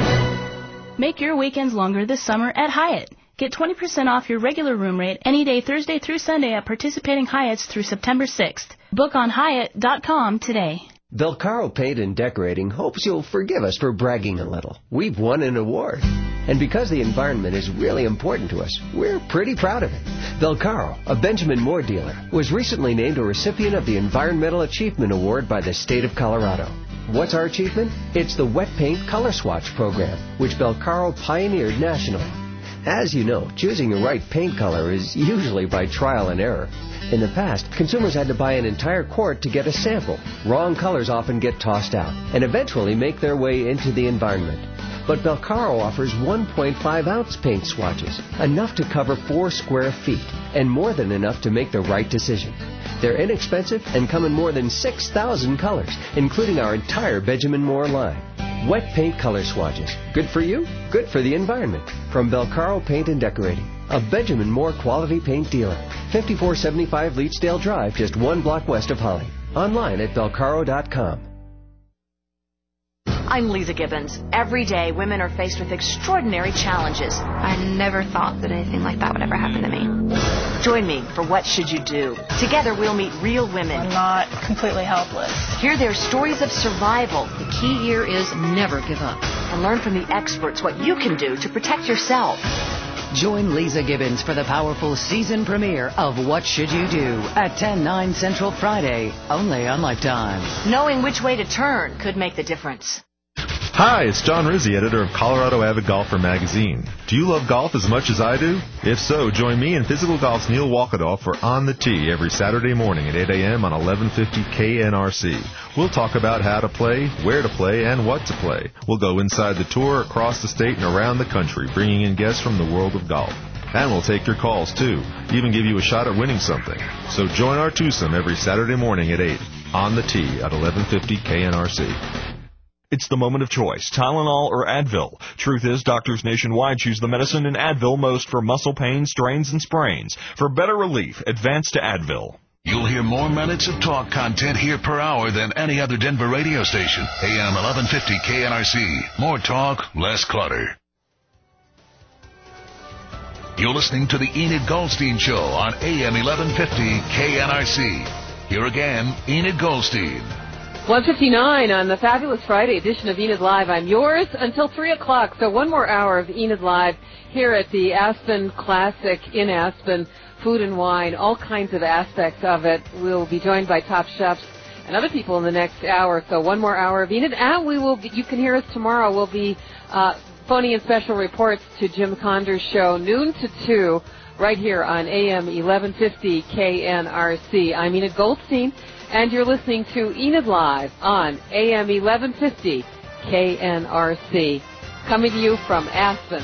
Make your weekends longer this summer at Hyatt. Get 20% off your regular room rate any day Thursday through Sunday at participating Hyatts through September 6th. Book on Hyatt.com today. Belcaro Paint and Decorating hopes you'll forgive us for bragging a little. We've won an award. And because the environment is really important to us, we're pretty proud of it. Belcaro, a Benjamin Moore dealer, was recently named a recipient of the Environmental Achievement Award by the state of Colorado. What's our achievement? It's the Wet Paint Color Swatch program, which Belcaro pioneered nationally. As you know, choosing the right paint color is usually by trial and error. In the past, consumers had to buy an entire quart to get a sample. Wrong colors often get tossed out and eventually make their way into the environment. But Belcaro offers 1.5-ounce paint swatches, enough to cover 4 square feet, and more than enough to make the right decision. They're inexpensive and come in more than 6,000 colors, including our entire Benjamin Moore line. Wet paint color swatches. Good for you, good for the environment. From Belcaro Paint and Decorating, a Benjamin Moore quality paint dealer. 5475 Leechdale Drive, just 1 block west of Holly. Online at belcaro.com. I'm Lisa Gibbons. Every day, women are faced with extraordinary challenges. I never thought that anything like that would ever happen to me. Join me for What Should You Do? Together, we'll meet real women. I'm not completely helpless. Hear their stories of survival. The key here is never give up. And learn from the experts what you can do to protect yourself. Join Lisa Gibbons for the powerful season premiere of What Should You Do at 10/9 Central Friday, only on Lifetime. Knowing which way to turn could make the difference. Hi, it's John Rizzi, editor of Colorado Avid Golfer magazine. Do you love golf as much as I do? If so, join me and Physical Golf's Neil Walkadoff for On the Tee every Saturday morning at 8 a.m. on 1150 KNRC. We'll talk about how to play, where to play, and what to play. We'll go inside the tour, across the state, and around the country, bringing in guests from the world of golf. And we'll take your calls, too. Even give you a shot at winning something. So join our twosome every Saturday morning at 8 on the Tee at 1150 KNRC. It's the moment of choice, Tylenol or Advil. Truth is, doctors nationwide choose the medicine in Advil most for muscle pain, strains, and sprains. For better relief, advance to Advil. You'll hear more minutes of talk content here per hour than any other Denver radio station. AM 1150 KNRC. More talk, less clutter. You're listening to the Enid Goldstein Show on AM 1150 KNRC. Here again, Enid Goldstein. 1:59 on the fabulous Friday edition of Enid Live. I'm yours until 3 o'clock, so one more hour of Enid Live here at the Aspen Classic in Aspen. Food and wine, all kinds of aspects of it. We'll be joined by top chefs and other people in the next hour, so one more hour of Enid. And you can hear us tomorrow. We'll be phony and special reports to Jim Conder's show, noon to 2, right here on AM 1150 KNRC. I'm Enid Goldstein. And you're listening to Enid Live on AM 1150 KNRC. Coming to you from Aspen.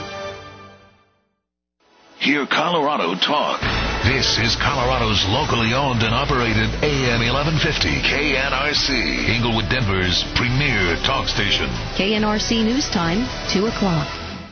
Hear Colorado talk. This is Colorado's locally owned and operated AM 1150 KNRC. Inglewood, Denver's premier talk station. KNRC News Time, 2 o'clock.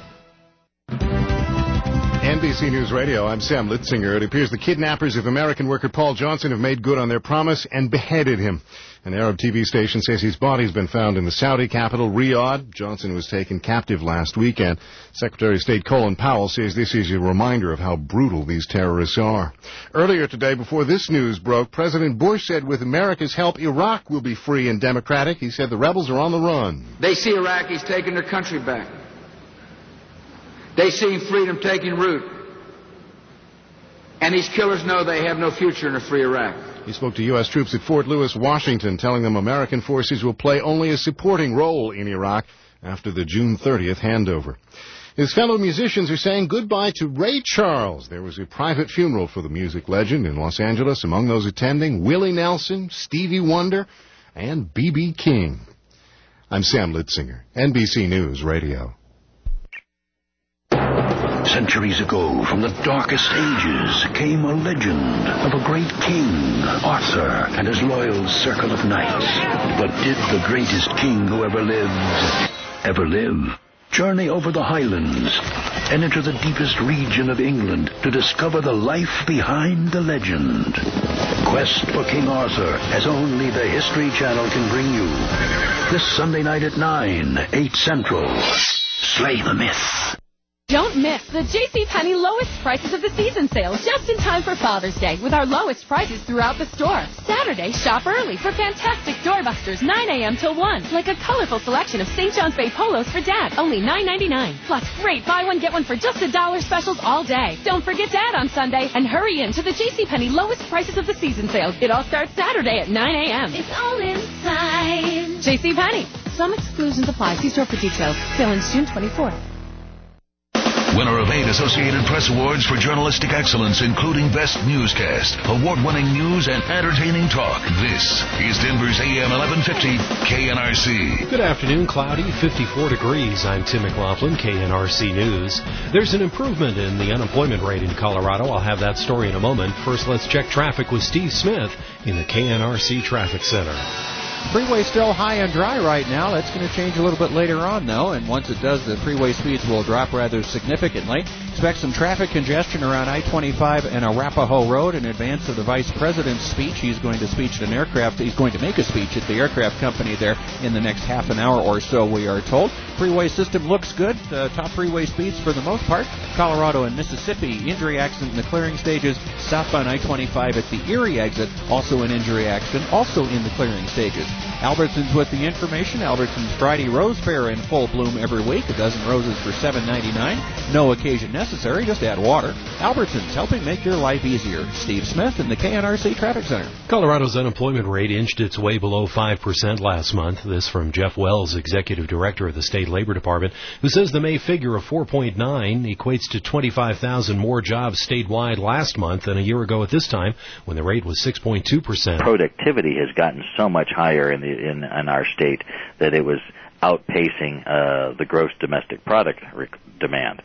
NBC News Radio, I'm Sam Litzinger. It appears the kidnappers of American worker Paul Johnson have made good on their promise and beheaded him. An Arab TV station says his body has been found in the Saudi capital, Riyadh. Johnson was taken captive last weekend. Secretary of State Colin Powell says this is a reminder of how brutal these terrorists are. Earlier today, before this news broke, President Bush said with America's help, Iraq will be free and democratic. He said the rebels are on the run. They see Iraqis taking their country back. They see freedom taking root. And these killers know they have no future in a free Iraq. He spoke to U.S. troops at Fort Lewis, Washington, telling them American forces will play only a supporting role in Iraq after the June 30th handover. His fellow musicians are saying goodbye to Ray Charles. There was a private funeral for the music legend in Los Angeles. Among those attending, Willie Nelson, Stevie Wonder, and B.B. King. I'm Sam Litzinger, NBC News Radio. Centuries ago, from the darkest ages, came a legend of a great king, Arthur, and his loyal circle of knights. But did the greatest king who ever lived, ever live? Journey over the highlands and into the deepest region of England to discover the life behind the legend. Quest for King Arthur, as only the History Channel can bring you. This Sunday night at 9, 8 Central. Slay the myth. Don't miss the JCPenney lowest prices of the season sale just in time for Father's Day with our lowest prices throughout the store. Saturday, shop early for fantastic doorbusters 9 a.m. till 1. Like a colorful selection of St. John's Bay polos for Dad, only $9.99. Plus great buy one, get one for just $1 specials all day. Don't forget Dad on Sunday and hurry in to the JCPenney lowest prices of the season sale. It all starts Saturday at 9 a.m. It's all inside. JCPenney. Some exclusions apply. See store for details. Sale ends June 24th. Winner of 8 Associated Press Awards for journalistic excellence, including Best Newscast, award-winning news and entertaining talk. This is Denver's AM 1150 KNRC. Good afternoon, cloudy, 54 degrees. I'm Tim McLaughlin, KNRC News. There's an improvement in the unemployment rate in Colorado. I'll have that story in a moment. First, let's check traffic with Steve Smith in the KNRC Traffic Center. Freeway still high and dry right now. That's going to change a little bit later on, though, and once it does, the freeway speeds will drop rather significantly. Expect some traffic congestion around I-25 and Arapahoe Road in advance of the Vice President's speech. He's going to make a speech at the aircraft company there in the next half an hour or so, we are told. Freeway system looks good. Top freeway speeds for the most part. Colorado and Mississippi, injury accident in the clearing stages. Southbound I-25 at the Erie exit, also an injury accident, also in the clearing stages. Albertsons with the information. Albertsons Friday Rose Fair in full bloom every week. A dozen roses for $7.99. No occasion necessary, just add water. Albertsons, helping make your life easier. Steve Smith in the KNRC Traffic Center. Colorado's unemployment rate inched its way below 5% last month. This from Jeff Wells, Executive Director of the State Labor Department, who says the May figure of 4.9 equates to 25,000 more jobs statewide last month than a year ago at this time, when the rate was 6.2%. Productivity has gotten so much higher in our state that it was outpacing the gross domestic product demand.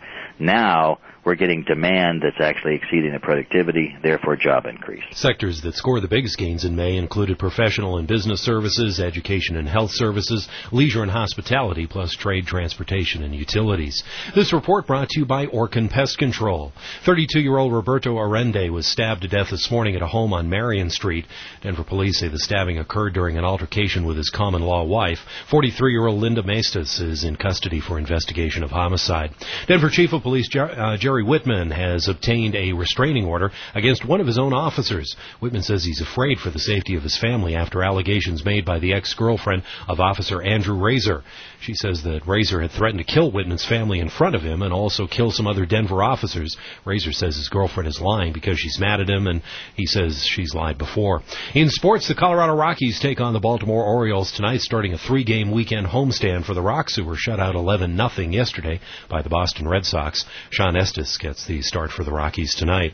Now we're getting demand that's actually exceeding the productivity, therefore job increase. Sectors that scored the biggest gains in May included professional and business services, education and health services, leisure and hospitality, plus trade, transportation, and utilities. This report brought to you by Orkin Pest Control. 32-year-old Roberto Arende was stabbed to death this morning at a home on Marion Street. Denver police say the stabbing occurred during an altercation with his common-law wife. 43-year-old Linda Maestas is in custody for investigation of homicide. Denver Chief of Police Jerry Whitman has obtained a restraining order against one of his own officers. Whitman says he's afraid for the safety of his family after allegations made by the ex-girlfriend of Officer Andrew Razor. She says that Razor had threatened to kill Whitman's family in front of him and also kill some other Denver officers. Razor says his girlfriend is lying because she's mad at him, and he says she's lied before. In sports, the Colorado Rockies take on the Baltimore Orioles tonight, starting a 3-game weekend homestand for the Rocks, who were shut out 11-0 yesterday by the Boston Red Sox. Sean Estes gets the start for the Rockies tonight.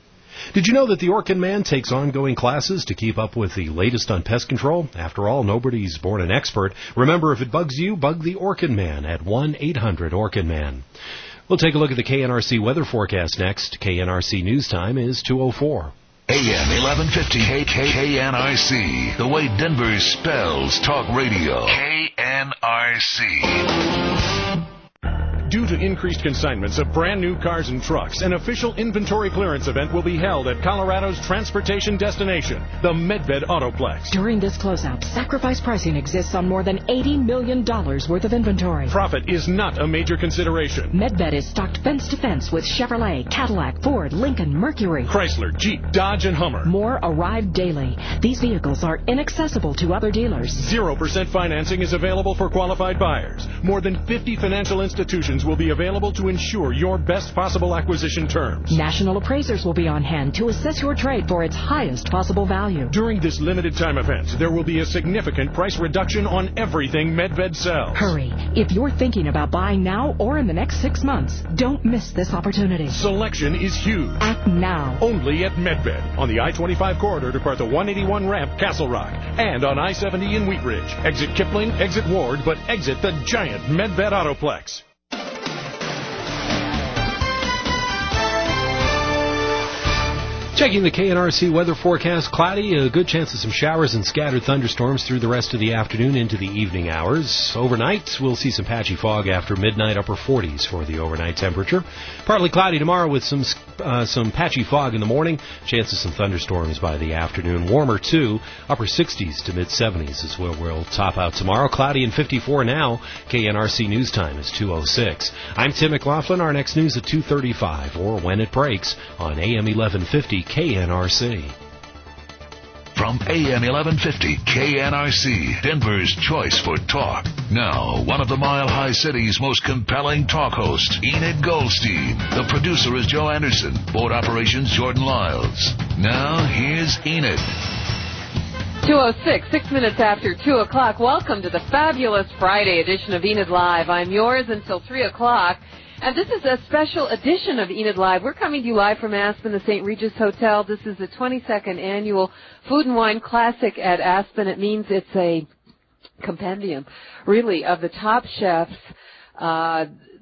Did you know that the Orkin Man takes ongoing classes to keep up with the latest on pest control? After all, nobody's born an expert. Remember, if it bugs you, bug the Orkin Man at 1-800-ORKIN-MAN. We'll take a look at the KNRC weather forecast next. KNRC News Time is 2:04. AM 1150 KNRC, the way Denver spells talk radio. KNRC. Due to increased consignments of brand new cars and trucks, an official inventory clearance event will be held at Colorado's transportation destination, the Medved Autoplex. During this closeout, sacrifice pricing exists on more than $80 million worth of inventory. Profit is not a major consideration. Medved is stocked fence to fence with Chevrolet, Cadillac, Ford, Lincoln, Mercury, Chrysler, Jeep, Dodge, and Hummer. More arrive daily. These vehicles are inaccessible to other dealers. 0% financing is available for qualified buyers. More than 50 financial institutions will be available to ensure your best possible acquisition terms. National appraisers will be on hand to assess your trade for its highest possible value. During this limited time event, there will be a significant price reduction on everything Medved sells. Hurry. If you're thinking about buying now or in the next 6 months, don't miss this opportunity. Selection is huge. Act now. Only at Medved, on the I-25 corridor to part the 181 ramp, Castle Rock, and on I-70 in Wheat Ridge. Exit Kipling, exit Ward, but exit the giant Medved Autoplex. Checking the KNRC weather forecast, cloudy, a good chance of some showers and scattered thunderstorms through the rest of the afternoon into the evening hours. Overnight, we'll see some patchy fog after midnight, upper 40s for the overnight temperature. Partly cloudy tomorrow with some patchy fog in the morning. Chance of some thunderstorms by the afternoon. Warmer, too. Upper 60s to mid-70s is where we'll top out tomorrow. Cloudy and 54 now. KNRC News Time is 2:06. I'm Tim McLaughlin. Our next news at 2:35 or when it breaks on AM 1150 KNRC. From AM 1150 KNRC, Denver's choice for talk. Now, one of the Mile High City's most compelling talk hosts, Enid Goldstein. The producer is Joe Anderson. Board operations, Jordan Lyles. Now, here's Enid. 2:06, 6 minutes after 2 o'clock. Welcome to the fabulous Friday edition of Enid Live. I'm yours until 3 o'clock. And this is a special edition of Enid Live. We're coming to you live from Aspen, the St. Regis Hotel. This is the 22nd annual Food and Wine Classic at Aspen. It means it's a compendium, really, of the top chefs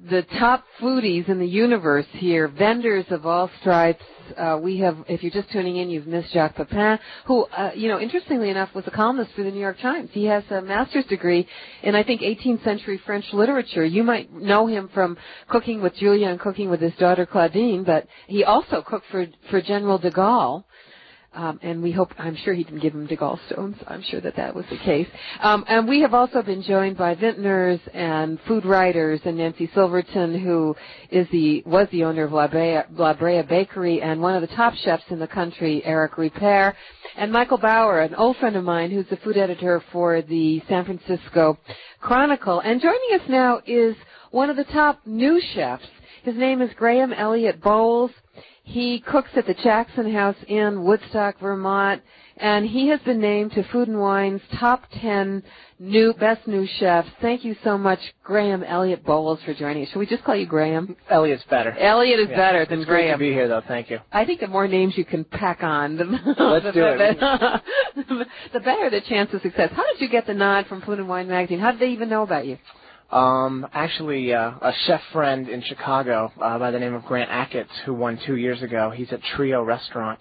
the top foodies in the universe here, vendors of all stripes. We have, if you're just tuning in, you've missed Jacques Pepin, who, interestingly enough, was a columnist for the New York Times. He has a master's degree in, I think, 18th century French literature. You might know him from Cooking with Julia and Cooking with his daughter Claudine, but he also cooked for General de Gaulle. And I'm sure he didn't give him de gallstones. I'm sure that was the case. And we have also been joined by vintners and food writers, and Nancy Silverton, who was the owner of La Brea Bakery, and one of the top chefs in the country, Eric Ripert, and Michael Bauer, an old friend of mine who's the food editor for the San Francisco Chronicle. And joining us now is one of the top new chefs. His name is Graham Elliott Bowles. He cooks at the Jackson House in Woodstock, Vermont, and he has been named to Food & Wine's top 10 best new chefs. Thank you so much, Graham Elliott Bowles, for joining us. Should we just call you Graham? Elliott's better. Elliott is better than it's Graham. It's great to be here, though. Thank you. I think the more names you can pack on, Let's do it. the better the chance of success. How did you get the nod from Food & Wine magazine? How did they even know about you? Actually, a chef friend in Chicago by the name of Grant Achatz, who won 2 years ago. He's at Trio Restaurant.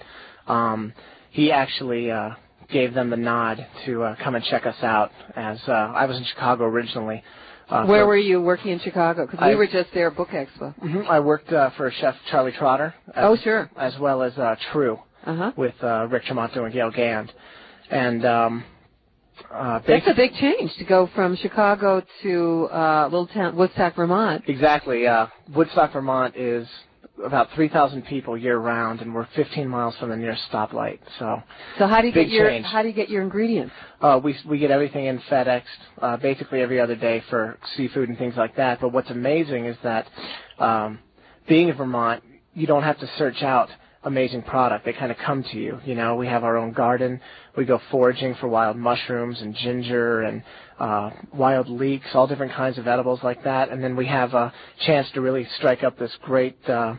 He actually gave them the nod to come and check us out, as I was in Chicago originally. Where were you working in Chicago? Because we were just there at Book Expo. Mm-hmm. I worked for Chef Charlie Trotter. Sure. As well as True with Rick Tremonto and Gail Gand. And that's a big change to go from Chicago to little town Woodstock, Vermont. Exactly. Woodstock, Vermont is about 3,000 people year round, and we're 15 miles from the nearest stoplight. So how do you get your ingredients? We get everything in FedExed basically every other day for seafood and things like that. But what's amazing is that being in Vermont, you don't have to search out amazing product. They kind of come to you. You know, we have our own garden. We go foraging for wild mushrooms and ginger and wild leeks, all different kinds of edibles like that. And then we have a chance to really strike up this great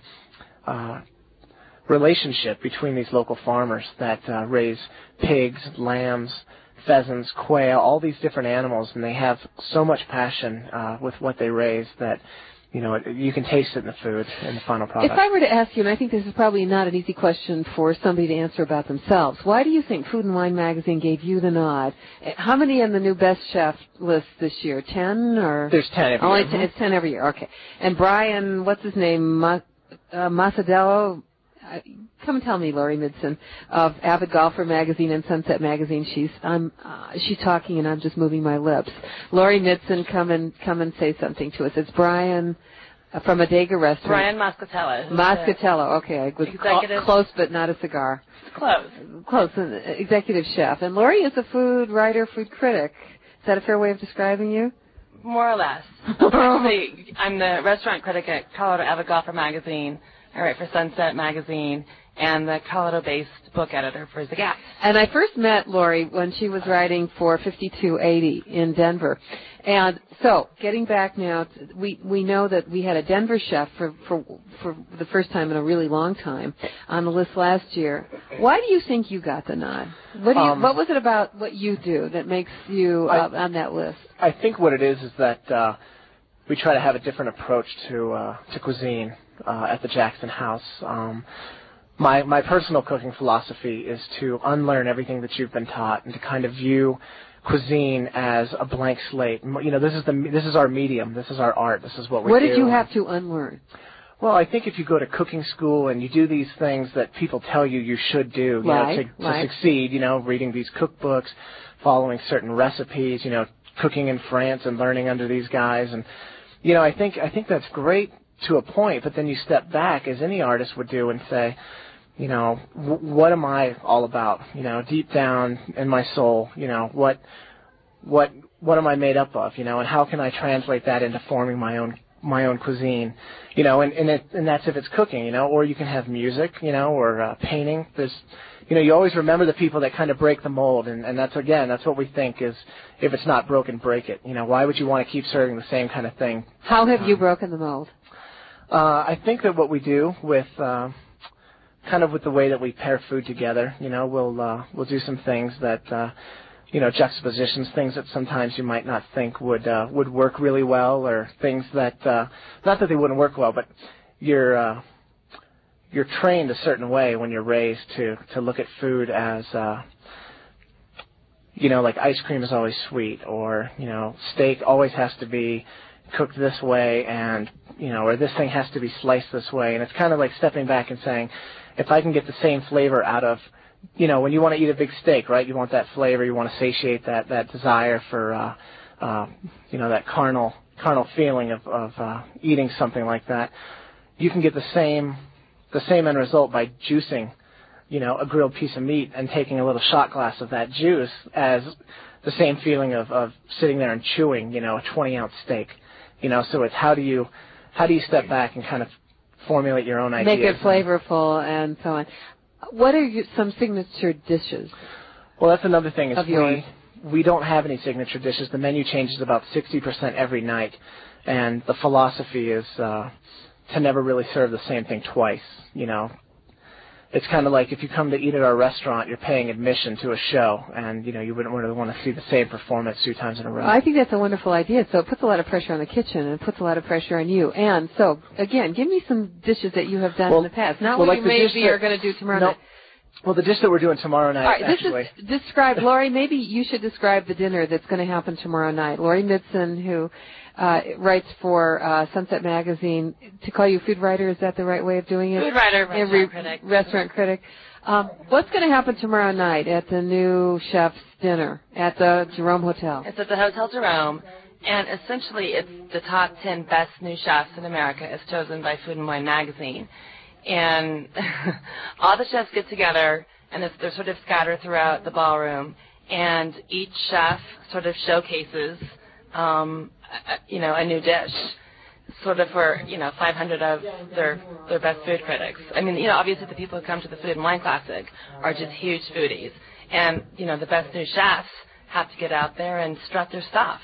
relationship between these local farmers that raise pigs, lambs, pheasants, quail, all these different animals, and they have so much passion with what they raise that you can taste it in the food, in the final product. If I were to ask you, and I think this is probably not an easy question for somebody to answer about themselves, why do you think Food & Wine magazine gave you the nod? How many on the new Best Chef list this year? 10 or? There's 10 every year. It's 10 every year. Okay. And Brian, what's his name? Masadello? Come and tell me, Laurie Midson of Avid Golfer magazine and Sunset magazine. She's talking and I'm just moving my lips. Laurie Midson, come and say something to us. It's Brian from Adega Restaurant. Brian Moscatello. Moscatello. Okay, I was close, but not a cigar. Close. Executive chef. And Laurie is a food writer, food critic. Is that a fair way of describing you? More or less. Actually, I'm the restaurant critic at Colorado Avid Golfer magazine. I write for Sunset magazine and the Colorado-based book editor for The Gap. And I first met Laurie when she was writing for 5280 in Denver. And so, getting back now, we know that we had a Denver chef for the first time in a really long time on the list last year. Why do you think you got the nod? What was it about what you do that makes you on that list? I think what it is that we try to have a different approach to cuisine at the Jackson House. My personal cooking philosophy is to unlearn everything that you've been taught and to kind of view cuisine as a blank slate. This is our medium. This is our art. This is what we do. What did you have to unlearn? Well, I think if you go to cooking school and you do these things that people tell you should do, to succeed, reading these cookbooks, following certain recipes, cooking in France and learning under these guys, and I think that's great to a point, but then you step back, as any artist would do, and say, what am I all about? Deep down in my soul, what am I made up of? And how can I translate that into forming my own cuisine? And that's if it's cooking, or you can have music, or painting. There's, you always remember the people that kind of break the mold, and that's what we think is, if it's not broken, break it. Why would you want to keep serving the same kind of thing? How have you broken the mold? I think that what we do with kind of with the way that we pair food together, we'll do some things that juxtapositions, things that sometimes you might not think would work really well, or things that not that they wouldn't work well, but you're trained a certain way when you're raised to look at food as like ice cream is always sweet, or steak always has to be cooked this way, and or this thing has to be sliced this way. And it's kind of like stepping back and saying, if I can get the same flavor out of when you want to eat a big steak, right? You want that flavor. You want to satiate that desire for, that carnal feeling of eating something like that. You can get the same end result by juicing, a grilled piece of meat and taking a little shot glass of that juice as the same feeling of sitting there and chewing, a 20-ounce steak. So it's how do you step back and kind of formulate your own ideas? Make it flavorful and so on. What are some signature dishes? Well, that's another thing. Is we don't have any signature dishes. The menu changes about 60% every night, and the philosophy is to never really serve the same thing twice. It's kind of like if you come to eat at our restaurant, you're paying admission to a show, and you wouldn't really want to see the same performance 2 times in a row. I think that's a wonderful idea. So it puts a lot of pressure on the kitchen, and it puts a lot of pressure on you. And so, again, give me some dishes that you have done in the past. Not what you maybe are going to do tomorrow night. Well, the dish that we're doing tomorrow night, all right, actually. Describe, Lori, maybe you should describe the dinner that's going to happen tomorrow night. Lori Midson, who writes for Sunset Magazine. To call you food writer, is that the right way of doing it? Food writer, restaurant critic. Restaurant critic. What's going to happen tomorrow night at the new chef's dinner at the Jerome Hotel? It's at the Hotel Jerome, and essentially it's the top 10 best new chefs in America as chosen by Food and Wine magazine. And all the chefs get together, and they're sort of scattered throughout the ballroom, and each chef sort of showcases, a new dish, sort of for, 500 of their best food critics. I mean, obviously the people who come to the Food and Wine Classic are just huge foodies, and, the best new chefs have to get out there and strut their stuff.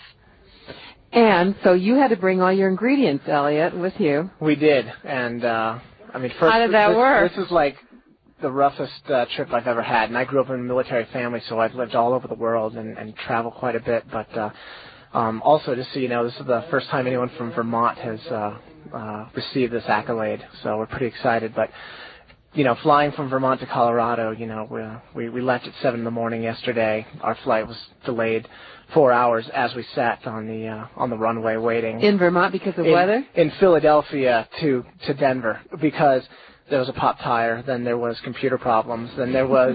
And so you had to bring all your ingredients, Elliot, with you. We did, and first, how did that work? This is like the roughest trip I've ever had, and I grew up in a military family, so I've lived all over the world and traveled quite a bit. But also, just so you know, this is the first time anyone from Vermont has received this accolade, so we're pretty excited. But flying from Vermont to Colorado, we left at 7 a.m. yesterday. Our flight was delayed 4 hours as we sat on the runway waiting. In Vermont because of weather? In Philadelphia to Denver because there was a pop tire, then there was computer problems, then there was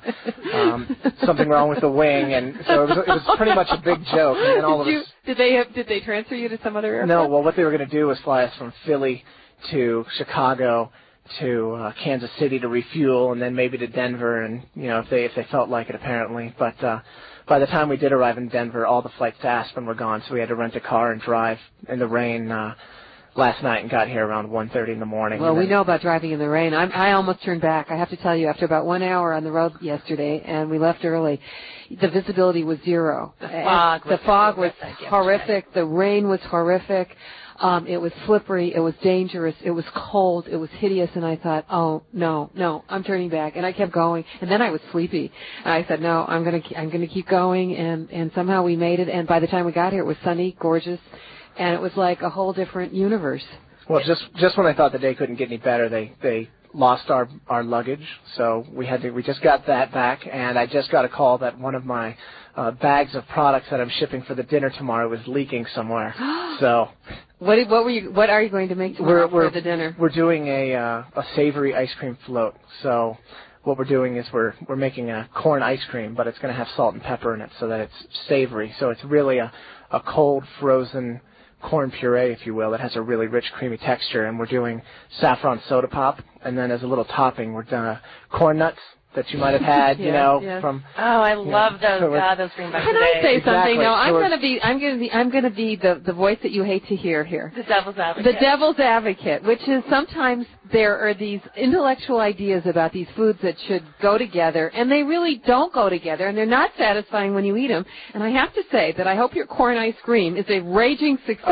something wrong with the wing, and so it was pretty much a big joke. And then all of us, did they transfer you to some other airport? No. Well, what they were going to do was fly us from Philly to Chicago to Kansas City to refuel, and then maybe to Denver, and if they felt like it, apparently. But by the time we did arrive in Denver, all the flights to Aspen were gone, so we had to rent a car and drive in the rain last night and got here around 1:30 in the morning. Well, we know about driving in the rain. I almost turned back. I have to tell you, after about 1 hour on the road yesterday, and we left early, the visibility was zero. The fog was horrific. The rain was horrific. It was slippery. It was dangerous. It was cold. It was hideous. And I thought, oh, no, I'm turning back. And I kept going. And then I was sleepy. And I said, no, I'm going to keep going. And somehow we made it. And by the time we got here, it was sunny, gorgeous. And it was like a whole different universe. Well, just when I thought the day couldn't get any better, they lost our luggage. So we just got that back. And I just got a call that one of my bags of products that I'm shipping for the dinner tomorrow was leaking somewhere. So what are you going to make tomorrow for the dinner? We're doing a savory ice cream float. So what we're doing is we're making a corn ice cream, but it's going to have salt and pepper in it so that it's savory. So it's really a cold frozen corn puree, if you will. It has a really rich, creamy texture, and we're doing saffron soda pop, and then as a little topping, we're doing corn nuts that you might have had, yes. from. Oh, I love those. Those greenbacks. Can I say something? No, I'm going to be the voice that you hate to hear here. The devil's advocate. The devil's advocate, which is sometimes there are these intellectual ideas about these foods that should go together, and they really don't go together, and they're not satisfying when you eat them. And I have to say that I hope your corn ice cream is a raging success.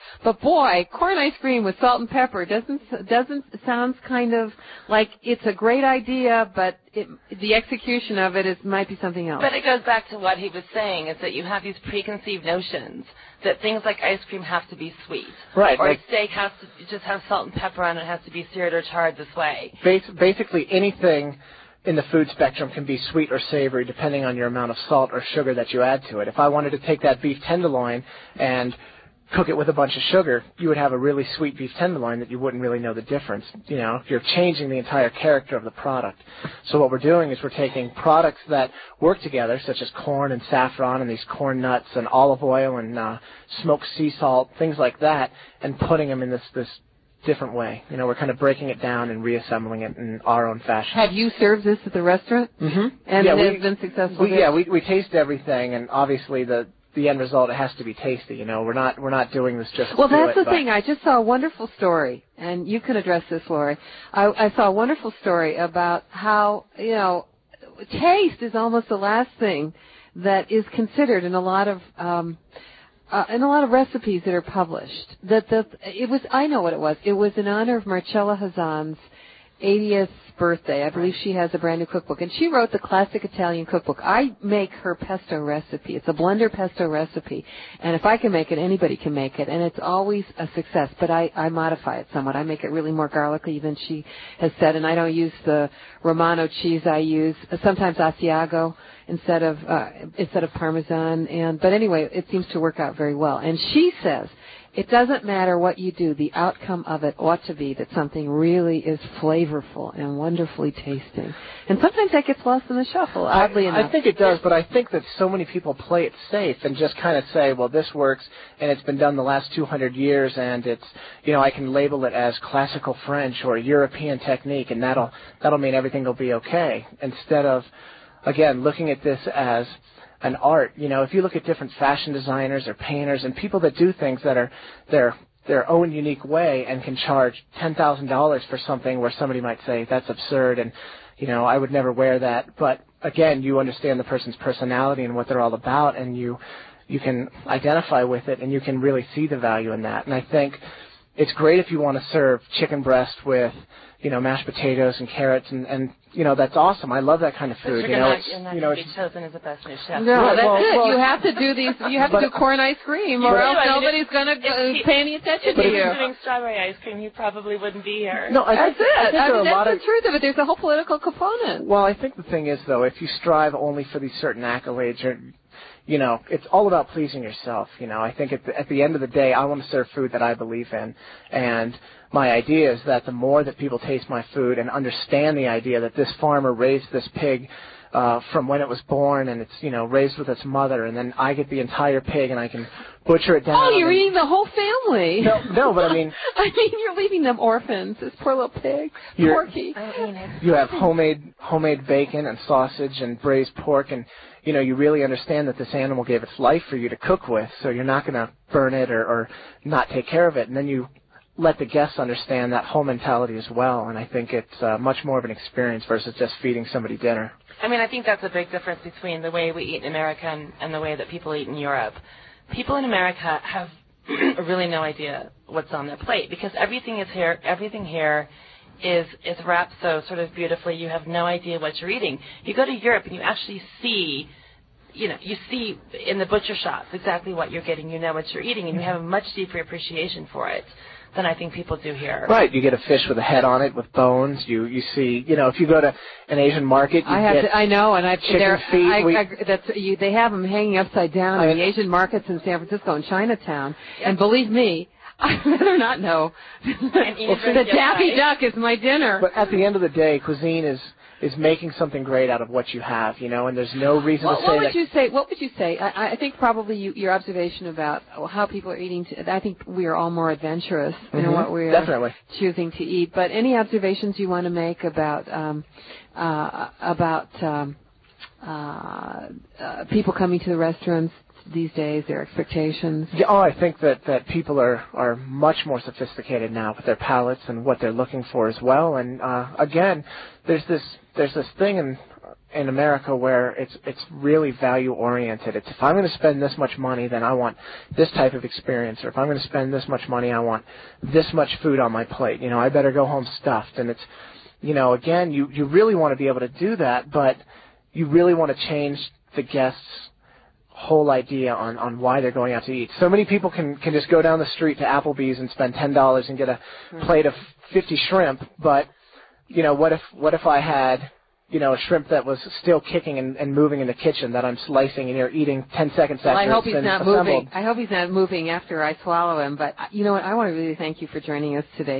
But boy, corn ice cream with salt and pepper doesn't sounds kind of like it's a great idea, but the execution of it might be something else. But it goes back to what he was saying, is that you have these preconceived notions that things like ice cream have to be sweet. Right. Or steak has to just have salt and pepper on it, has to be seared or charred this way. Basically anything in the food spectrum can be sweet or savory depending on your amount of salt or sugar that you add to it. If I wanted to take that beef tenderloin and cook it with a bunch of sugar, you would have a really sweet beef tenderloin that you wouldn't really know the difference. You know, you're changing the entire character of the product. So what we're doing is we're taking products that work together, such as corn and saffron and these corn nuts and olive oil and smoked sea salt, things like that, and putting them in this different way. You know, we're kind of breaking it down and reassembling it in our own fashion. Have you served this at the restaurant? Mm-hmm. And yeah, it has been successful? We taste everything, and obviously the end result, it has to be tasty. You know, we're not doing this just well, to do that's it, the thing. I just saw a wonderful story, and you can address this, Lori. I saw a wonderful story about how, you know, taste is almost the last thing that is considered in a lot of recipes that are published. I know what it was. It was in honor of Marcella Hazan's 80th birthday. I believe she has a brand new cookbook, and she wrote the classic Italian cookbook. I make her pesto recipe. It's a blender pesto recipe, and if I can make it, anybody can make it, and it's always a success. But I modify it somewhat. I make it really more garlicky than she has said, and I don't use the Romano cheese. I use sometimes Asiago instead of Parmesan. But anyway, it seems to work out very well. And she says, it doesn't matter what you do. The outcome of it ought to be that something really is flavorful and wonderfully tasting. And sometimes that gets lost in the shuffle, oddly enough. I think it does, but I think that so many people play it safe and just kind of say, well, this works, and it's been done the last 200 years, and it's, you know, I can label it as classical French or European technique, and that'll mean everything will be okay. Instead of, again, looking at this as an art. You know, if you look at different fashion designers or painters and people that do things that are their own unique way and can charge $10,000 for something where somebody might say, that's absurd and, you know, I would never wear that. But, again, you understand the person's personality and what they're all about, and you can identify with it and you can really see the value in that. And I think it's great if you want to serve chicken breast with, you know, mashed potatoes and carrots and you know, that's awesome. I love that kind of food. But you're not be chosen as the best new chef. No, that's it. Well, you have to do these. You have to do corn ice cream, or else nobody's going to pay any attention to you. If he was doing strawberry ice cream, he probably wouldn't be here. No, that's it. That's the truth of it. There's a whole political component. Well, I think the thing is, though, if you strive only for these certain accolades, you know, it's all about pleasing yourself. You know, I think at the end of the day, I want to serve food that I believe in, and my idea is that the more that people taste my food and understand the idea that this farmer raised this pig from when it was born, and it's, you know, raised with its mother, and then I get the entire pig and I can butcher it down. Oh, you're eating the whole family. No, but I mean, you're leaving them orphans. This poor little pig, Porky. You have homemade bacon and sausage and braised pork, and you know, you really understand that this animal gave its life for you to cook with, so you're not going to burn it or not take care of it, and then you let the guests understand that whole mentality as well, and I think it's much more of an experience versus just feeding somebody dinner. I mean, I think that's a big difference between the way we eat in America and the way that people eat in Europe. People in America have really no idea what's on their plate because everything here is wrapped so sort of beautifully. You have no idea what you're eating. You go to Europe and you actually see, you see in the butcher shops exactly what you're getting. You know what you're eating, and you have a much deeper appreciation for it than I think people do here. Right. You get a fish with a head on it with bones. You see, you know, if you go to an Asian market, I know, and chicken feet. They have them hanging upside down in the Asian markets in San Francisco and Chinatown. Yep. And believe me, I'd rather not know. The Daffy Duck is my dinner. But at the end of the day, cuisine is making something great out of what you have, you know, and there's no reason to say that. What would you say? I think probably your observation about how people are eating. I think we are all more adventurous in what we're choosing to eat. But any observations you want to make about people coming to the restaurants these days, their expectations? Yeah, I think that people are much more sophisticated now with their palates and what they're looking for as well. And again, there's this thing in in America where it's really value oriented. It's if I'm going to spend this much money, then I want this type of experience, or if I'm going to spend this much money, I want this much food on my plate. I better go home stuffed. And it's, again, you really want to be able to do that, but you really want to change the guests' whole idea on why they're going out to eat. So many people can just go down the street to Applebee's and spend $10 and get a plate of 50 shrimp, but what if I had a shrimp that was still kicking and moving in the kitchen that I'm slicing and you're eating 10 seconds after I hope it's he's not assembled. moving. I hope he's not moving after I swallow him. But you know what? I want to really thank you for joining us today,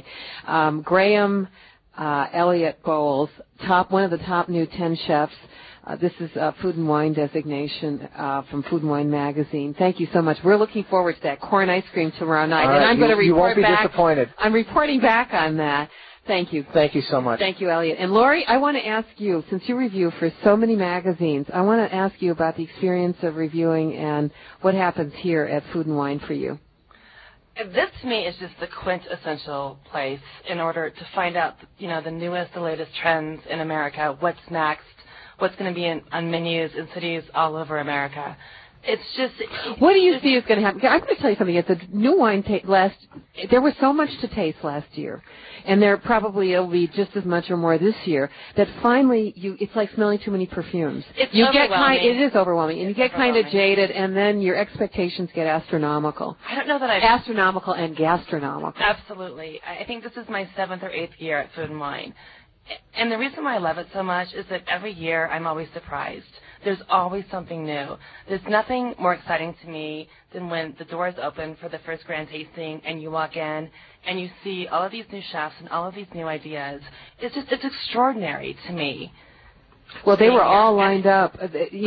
Graham Elliott Bowles, one of the top new 10 chefs. This is a Food and Wine designation from Food and Wine magazine. Thank you so much. We're looking forward to that corn ice cream tomorrow night, and I'm going to report you won't be back. Disappointed. I'm reporting back on that. Thank you. Thank you so much. Thank you, Elliot. And Lori, I want to ask you, since you review for so many magazines, I want to ask you about the experience of reviewing and what happens here at Food and Wine for you. This, to me, is just the quintessential place in order to find out, the newest, the latest trends in America, what's next, what's going to be on menus in cities all over America. It's just... What do you see is going to happen? I'm going to tell you something. At the new wine there was so much to taste last year, and there probably will be just as much or more this year, that finally it's like smelling too many perfumes. It is overwhelming, and you get kind of jaded, and then your expectations get astronomical. I don't know that Astronomical and gastronomical. Absolutely. I think this is my 7th or 8th year at Food and Wine. And the reason why I love it so much is that every year I'm always surprised. There's always something new. There's nothing more exciting to me than when the doors open for the first grand tasting and you walk in and you see all of these new chefs and all of these new ideas. It's extraordinary to me. Well, they were all lined up.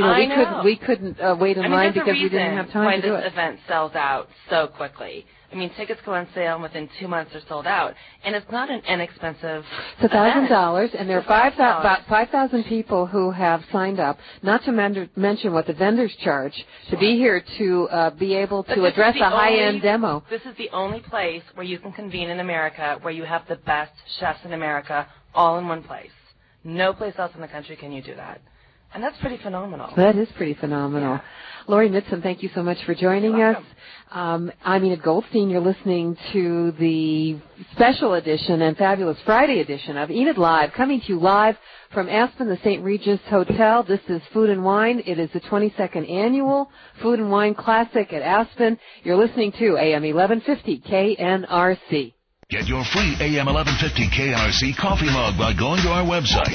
We couldn't wait in line because we didn't have time to do it. Why this event sells out so quickly. I mean, tickets go on sale and within 2 months they're sold out, and it's not an inexpensive. It's $1,000, and there are about 5,000 people who have signed up. Not to mention what the vendors charge to be here to be able to address a high-end demo. This is the only place where you can convene in America where you have the best chefs in America all in one place. No place else in the country can you do that. And that's pretty phenomenal. That is pretty phenomenal. Yeah. Lori Nitzan, thank you so much for joining us. I'm Enid Goldstein. You're listening to the special edition and fabulous Friday edition of Enid Live, coming to you live from Aspen, the St. Regis Hotel. This is Food and Wine. It is the 22nd annual Food and Wine Classic at Aspen. You're listening to AM 1150 KNRC. Get your free AM 1150 KNRC coffee mug by going to our website,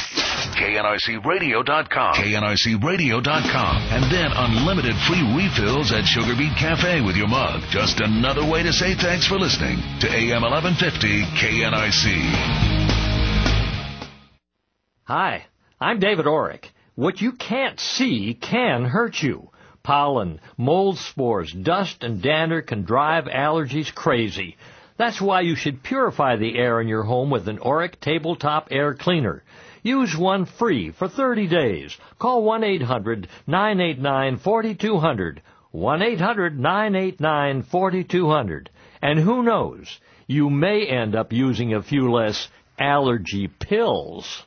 knrcradio.com, knrcradio.com, and then unlimited free refills at Sugar Beet Cafe with your mug. Just another way to say thanks for listening to AM 1150 KNRC. Hi, I'm David Orrick. What you can't see can hurt you. Pollen, mold spores, dust, and dander can drive allergies crazy. That's why you should purify the air in your home with an Orrick Tabletop Air Cleaner. Use one free for 30 days. Call 1-800-989-4200. 1-800-989-4200. And who knows, you may end up using a few less allergy pills.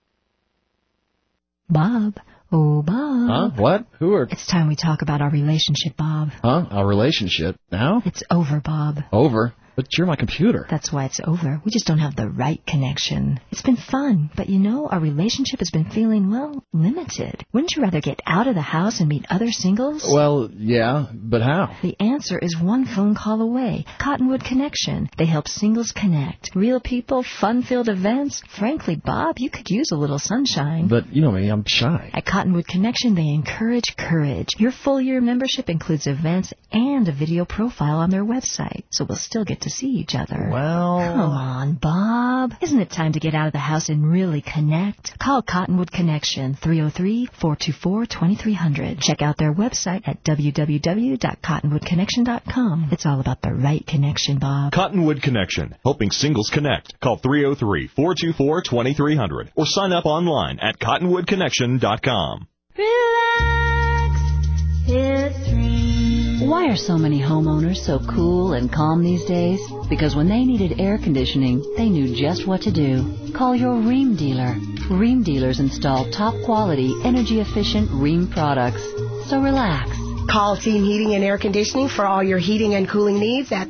Bob. Oh, Bob. Huh? What? Who are... It's time we talk about our relationship, Bob. Huh? Our relationship? Now? It's over, Bob. Over? But you're my computer. That's why it's over. We just don't have the right connection. It's been fun, but our relationship has been feeling, limited. Wouldn't you rather get out of the house and meet other singles? Well, yeah, but how? The answer is one phone call away. Cottonwood Connection. They help singles connect. Real people, fun-filled events. Frankly, Bob, you could use a little sunshine. But you know me, I'm shy. At Cottonwood Connection, they encourage courage. Your full-year membership includes events and a video profile on their website, so we'll still get to see each other. Well... Come on, Bob. Isn't it time to get out of the house and really connect? Call Cottonwood Connection, 303-424-2300. Check out their website at www.cottonwoodconnection.com. It's all about the right connection, Bob. Cottonwood Connection, helping singles connect. Call 303-424-2300 or sign up online at cottonwoodconnection.com. Relax, it's rain. Why are so many homeowners so cool and calm these days? Because when they needed air conditioning, they knew just what to do. Call your Rheem dealer. Rheem dealers install top-quality, energy-efficient Rheem products. So relax. Call Team Heating and Air Conditioning for all your heating and cooling needs at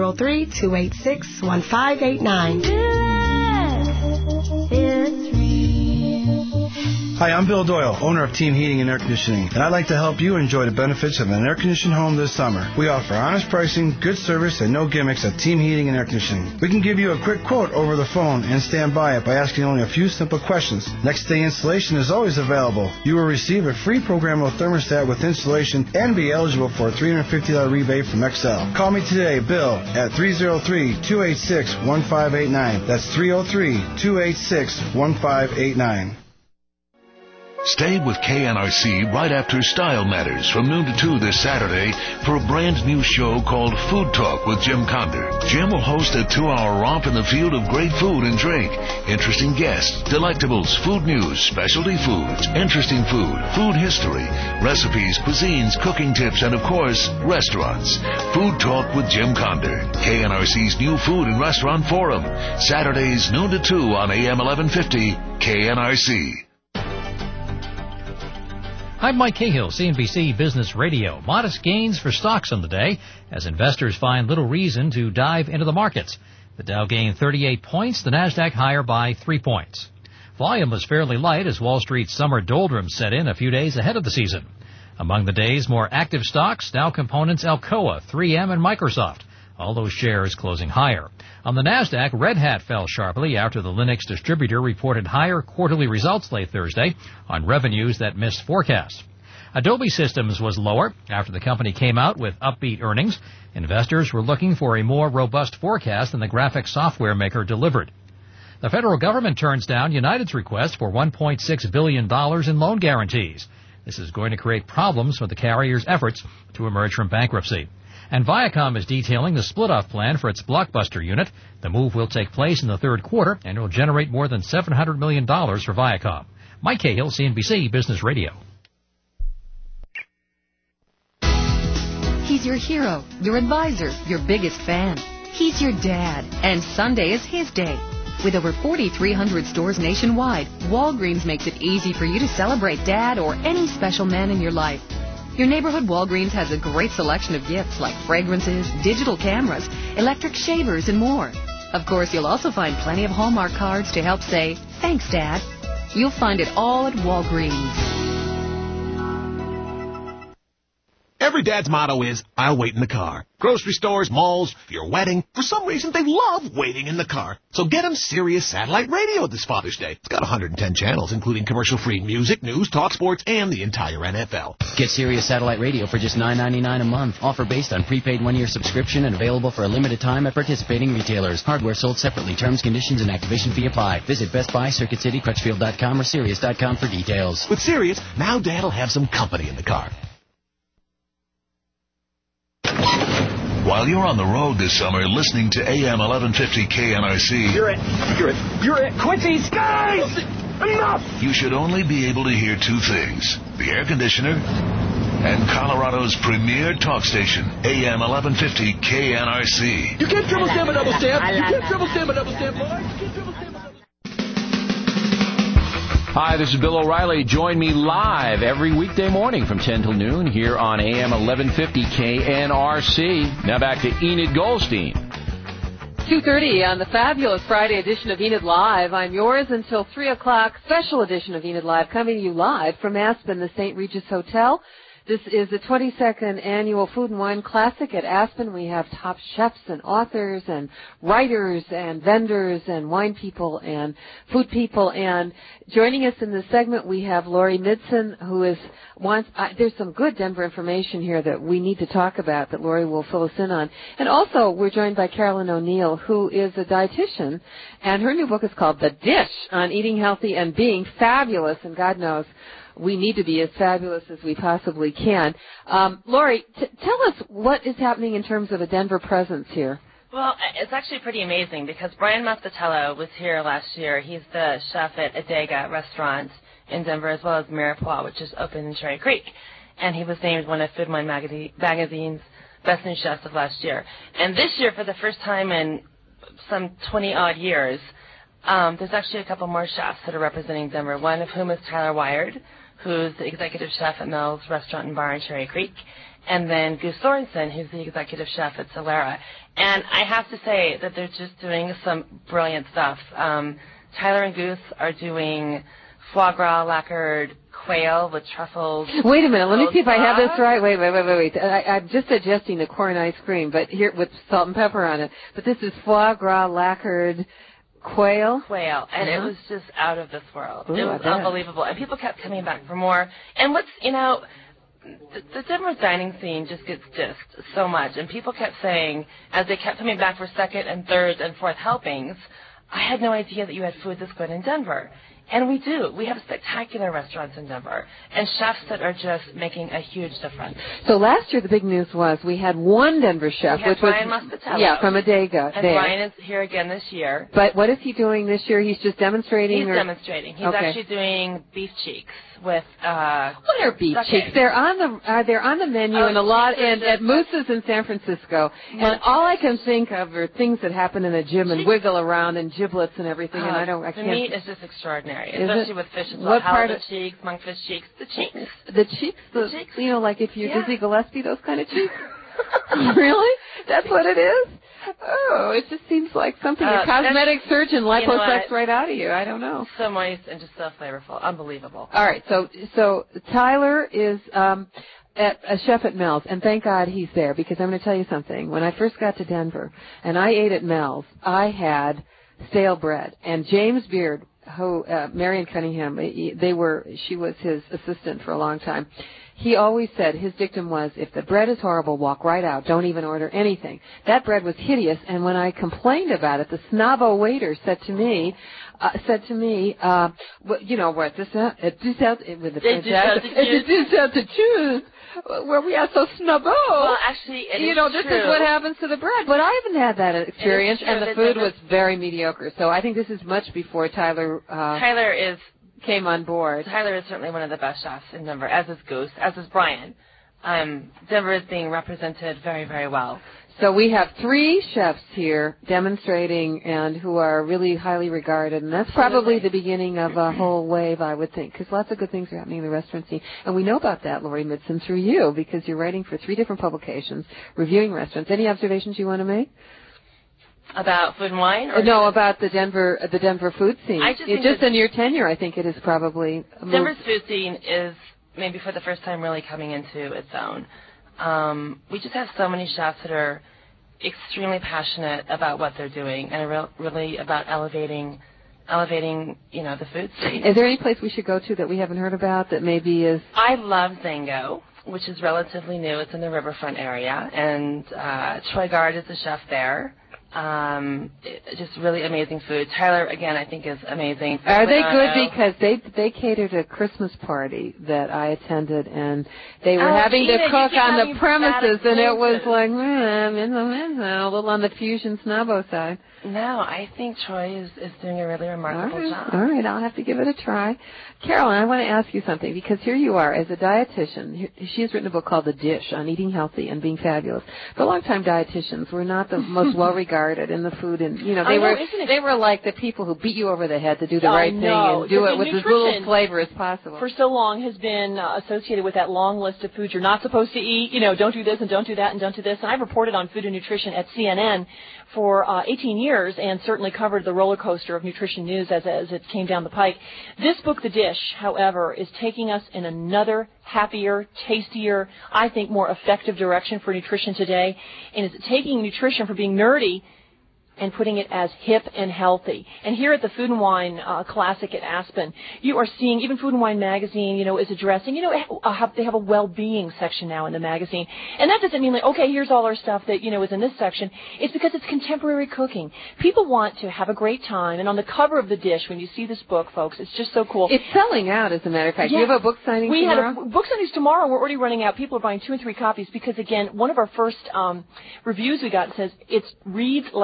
303-286-1589. Hi, I'm Bill Doyle, owner of Team Heating and Air Conditioning, and I'd like to help you enjoy the benefits of an air-conditioned home this summer. We offer honest pricing, good service, and no gimmicks at Team Heating and Air Conditioning. We can give you a quick quote over the phone and stand by it by asking only a few simple questions. Next day installation is always available. You will receive a free programmable thermostat with installation and be eligible for a $350 rebate from XL. Call me today, Bill, at 303-286-1589. That's 303-286-1589. Stay with KNRC right after Style Matters from noon to 2 this Saturday for a brand new show called Food Talk with Jim Conder. Jim will host a 2-hour romp in the field of great food and drink, interesting guests, delectables, food news, specialty foods, interesting food, food history, recipes, cuisines, cooking tips, and of course, restaurants. Food Talk with Jim Conder, KNRC's new food and restaurant forum, Saturdays noon to 2 on AM 1150 KNRC. I'm Mike Cahill, CNBC Business Radio. Modest gains for stocks on the day as investors find little reason to dive into the markets. The Dow gained 38 points, the Nasdaq higher by 3 points. Volume was fairly light as Wall Street's summer doldrums set in a few days ahead of the season. Among the day's more active stocks, Dow Components, Alcoa, 3M, and Microsoft. All those shares closing higher. On the Nasdaq, Red Hat fell sharply after the Linux distributor reported higher quarterly results late Thursday on revenues that missed forecasts. Adobe Systems was lower after the company came out with upbeat earnings. Investors were looking for a more robust forecast than the graphic software maker delivered. The federal government turns down United's request for $1.6 billion in loan guarantees. This is going to create problems for the carrier's efforts to emerge from bankruptcy. And Viacom is detailing the split-off plan for its Blockbuster unit. The move will take place in the third quarter and will generate more than $700 million for Viacom. Mike Cahill, CNBC Business Radio. He's your hero, your advisor, your biggest fan. He's your dad, and Sunday is his day. With over 4,300 stores nationwide, Walgreens makes it easy for you to celebrate Dad or any special man in your life. Your neighborhood Walgreens has a great selection of gifts like fragrances, digital cameras, electric shavers, and more. Of course, you'll also find plenty of Hallmark cards to help say, "Thanks, Dad." You'll find it all at Walgreens. Every dad's motto is, "I'll wait in the car." Grocery stores, malls, your wedding. For some reason, they love waiting in the car. So get them Sirius Satellite Radio this Father's Day. It's got 110 channels, including commercial-free music, news, talk sports, and the entire NFL. Get Sirius Satellite Radio for just $9.99 a month. Offer based on prepaid 1-year subscription and available for a limited time at participating retailers. Hardware sold separately. Terms, conditions, and activation fee apply. Visit Best Buy, Circuit City, Crutchfield.com, or Sirius.com for details. With Sirius, now Dad'll have some company in the car. While you're on the road this summer listening to AM 1150 KNRC, You're at Quincy's, guys! Enough! You should only be able to hear two things: the air conditioner and Colorado's premier talk station, AM 1150 KNRC. You can't triple stamp a double stamp! You can't triple stamp a double stamp, boys! You can't triple stamp a double stamp! Hi, this is Bill O'Reilly. Join me live every weekday morning from 10 till noon here on AM 1150 KNRC. Now back to Enid Goldstein. 2:30 on the fabulous Friday edition of Enid Live. I'm yours until 3 o'clock. Special edition of Enid Live coming to you live from Aspen, the St. Regis Hotel. This is the 22nd Annual Food and Wine Classic at Aspen. We have top chefs and authors and writers and vendors and wine people and food people. And joining us in this segment, we have Lori Midson, who is there's some good Denver information here that we need to talk about that Lori will fill us in on. And also, we're joined by Carolyn O'Neill, who is a dietitian, and her new book is called The Dish on Eating Healthy and Being Fabulous, and God knows we need to be as fabulous as we possibly can. Lori, tell us what is happening in terms of a Denver presence here. Well, it's actually pretty amazing because Brian Maffettello was here last year. He's the chef at Adega Restaurant in Denver, as well as Mirepoix, which is open in Cherry Creek. and he was named one of Food and Wine magazine's Best New Chefs of last year. And this year, for the first time in some 20-odd years, there's actually a couple more chefs that are representing Denver, one of whom is Tyler Wired, who's the executive chef at Mel's Restaurant and Bar in Cherry Creek, and then Goose Sorensen, who's the executive chef at Solera. And I have to say that they're just doing some brilliant stuff. Tyler and Goose are doing foie gras lacquered quail with truffles. Wait a minute, let me see if I have this right. Wait. I'm just suggesting the corn ice cream, but here with salt and pepper on it. But this is foie gras lacquered quail, and it was just out of this world. Ooh, it was unbelievable, and people kept coming back for more. And the Denver dining scene just gets dissed so much, and people kept saying, as they kept coming back for second and third and fourth helpings, I had no idea that you had food this good in Denver. And we do. We have spectacular restaurants in Denver and chefs that are just making a huge difference. So last year the big news was we had one Denver chef, which Brian was Mospitello. From Adega. And Brian is here again this year. But what is he doing this year? He's just demonstrating? He's demonstrating. He's actually doing beef cheeks with what are beef cheeks? They're on the menu and at Moose's in San Francisco. And all I can think of are things that happen in the gym and wiggle around and giblets and everything. And I can't. The meat is just extraordinary, especially with fish as well. What part of cheeks, monkfish cheeks, the cheeks. The cheeks, like if you're Dizzy Gillespie, those kind of cheeks. Really? That's what it is? Oh, it just seems like something a cosmetic surgeon liposucks right out of you. I don't know. So moist and just so flavorful. Unbelievable. All right, so Tyler is a chef at Mel's, and thank God he's there, because I'm going to tell you something. When I first got to Denver and I ate at Mel's, I had stale bread. And James Beard, who Marion Cunningham, she was his assistant for a long time. He always said, his dictum was, if the bread is horrible, walk right out. Don't even order anything. That bread was hideous, and when I complained about it, the snobbo waiter said to me, you know what, it is out to choose. Where we are so snobbo. Well, actually, this is what happens to the bread. But I haven't had that experience, and the food was very mediocre. So I think this is much before Tyler came on board. Tyler is certainly one of the best chefs in Denver, as is Goose, as is Brian. Denver is being represented very, very well. So we have 3 chefs here demonstrating and who are really highly regarded, and that's probably the beginning of a whole wave, I would think, because lots of good things are happening in the restaurant scene. And we know about that, Lori Midson, through you, because you're writing for 3 different publications, reviewing restaurants. Any observations you want to make? About Food and Wine? No, about the Denver food scene. In your tenure, I think it is probably moved. Denver's food scene is maybe for the first time really coming into its own. We just have so many chefs that are extremely passionate about what they're doing and are really about elevating, the food scene. Is there any place we should go to that we haven't heard about that maybe is? I love Zango, which is relatively new. It's in the riverfront area, and Troy Gard is the chef there. Just really amazing food. Tyler, again, I think is amazing. Are they good? Because they catered a Christmas party that I attended, and they were having to cook on the premises, and it was like, a little on the fusion snobbo side. No, I think Troy is doing a really remarkable job. All right, I'll have to give it a try. Carolyn, I want to ask you something, because here you are as a dietitian. She has written a book called The Dish on eating healthy and being fabulous. For a long time, dietitians were not the most well-regarded in the food, and they were like the people who beat you over the head to do the right thing and do it with as little flavor as possible. For so long has been associated with that long list of foods you're not supposed to eat. Don't do this and don't do that and don't do this. And I've reported on food and nutrition at CNN for 18 years and certainly covered the roller coaster of nutrition news as it came down the pike. This book, The Dish, however, is taking us in another happier, tastier, I think more effective direction for nutrition today, and is taking nutrition from being nerdy and putting it as hip and healthy. And here at the Food and Wine Classic at Aspen, you are seeing, even Food and Wine magazine, is addressing, they have a well-being section now in the magazine. And that doesn't mean like, okay, here's all our stuff that, is in this section. It's because it's contemporary cooking. People want to have a great time. And on the cover of The Dish, when you see this book, folks, it's just so cool. It's selling out, as a matter of fact. Yes. You have a book signing tomorrow? We had book signings tomorrow. We're already running out. People are buying 2 and 3 copies because, again, one of our first reviews we got says it reads like a beach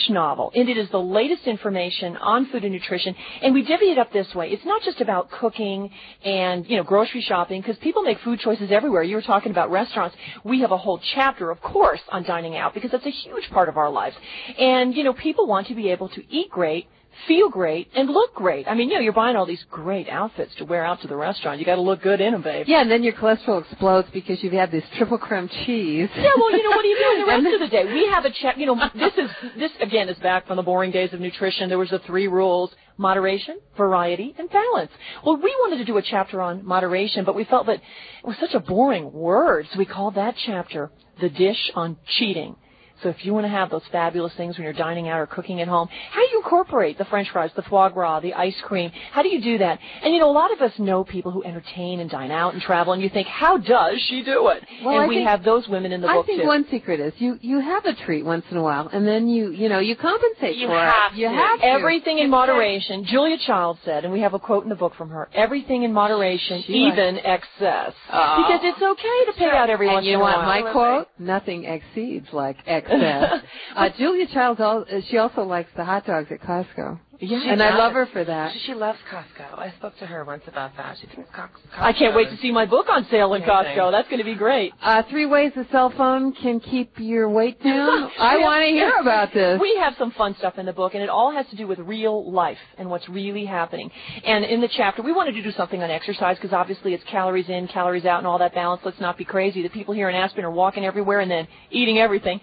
each novel, and it is the latest information on food and nutrition, and we divvy it up this way. It's not just about cooking and, grocery shopping, because people make food choices everywhere. You were talking about restaurants. We have a whole chapter, of course, on dining out, because that's a huge part of our lives. And, people want to be able to eat great, feel great, and look great. I mean, you're buying all these great outfits to wear out to the restaurant. You got to look good in them, babe. Yeah, and then your cholesterol explodes because you've had this triple creme cheese. Yeah, well, what do you do the rest of the day? We have a check. This again is back from the boring days of nutrition. There was the 3 rules: moderation, variety, and balance. Well, we wanted to do a chapter on moderation, but we felt that it was such a boring word, so we called that chapter "The Dish on Cheating." So if you want to have those fabulous things when you're dining out or cooking at home, how do you incorporate the French fries, the foie gras, the ice cream? How do you do that? And, a lot of us know people who entertain and dine out and travel, and you think, how does she do it? Well, and we have those women in the book, too. I think one secret is you have a treat once in a while, and then you compensate for it. You have to. Everything in moderation. Julia Child said, and we have a quote in the book from her, everything in moderation, even excess. Because it's okay to pig out every once in a while. And you want my quote? Nothing exceeds like excess. Julia Child, she also likes the hot dogs at Costco. Yeah, and I love her for that. She loves Costco. I spoke to her once about that. She thinks Costco. I can't wait to see my book on sale in Costco. That's going to be great. 3 ways a cell phone can keep your weight down. I want to hear about this. We have some fun stuff in the book, and it all has to do with real life and what's really happening. And in the chapter, we wanted to do something on exercise because obviously it's calories in, calories out, and all that balance. Let's not be crazy. The people here in Aspen are walking everywhere and then eating everything.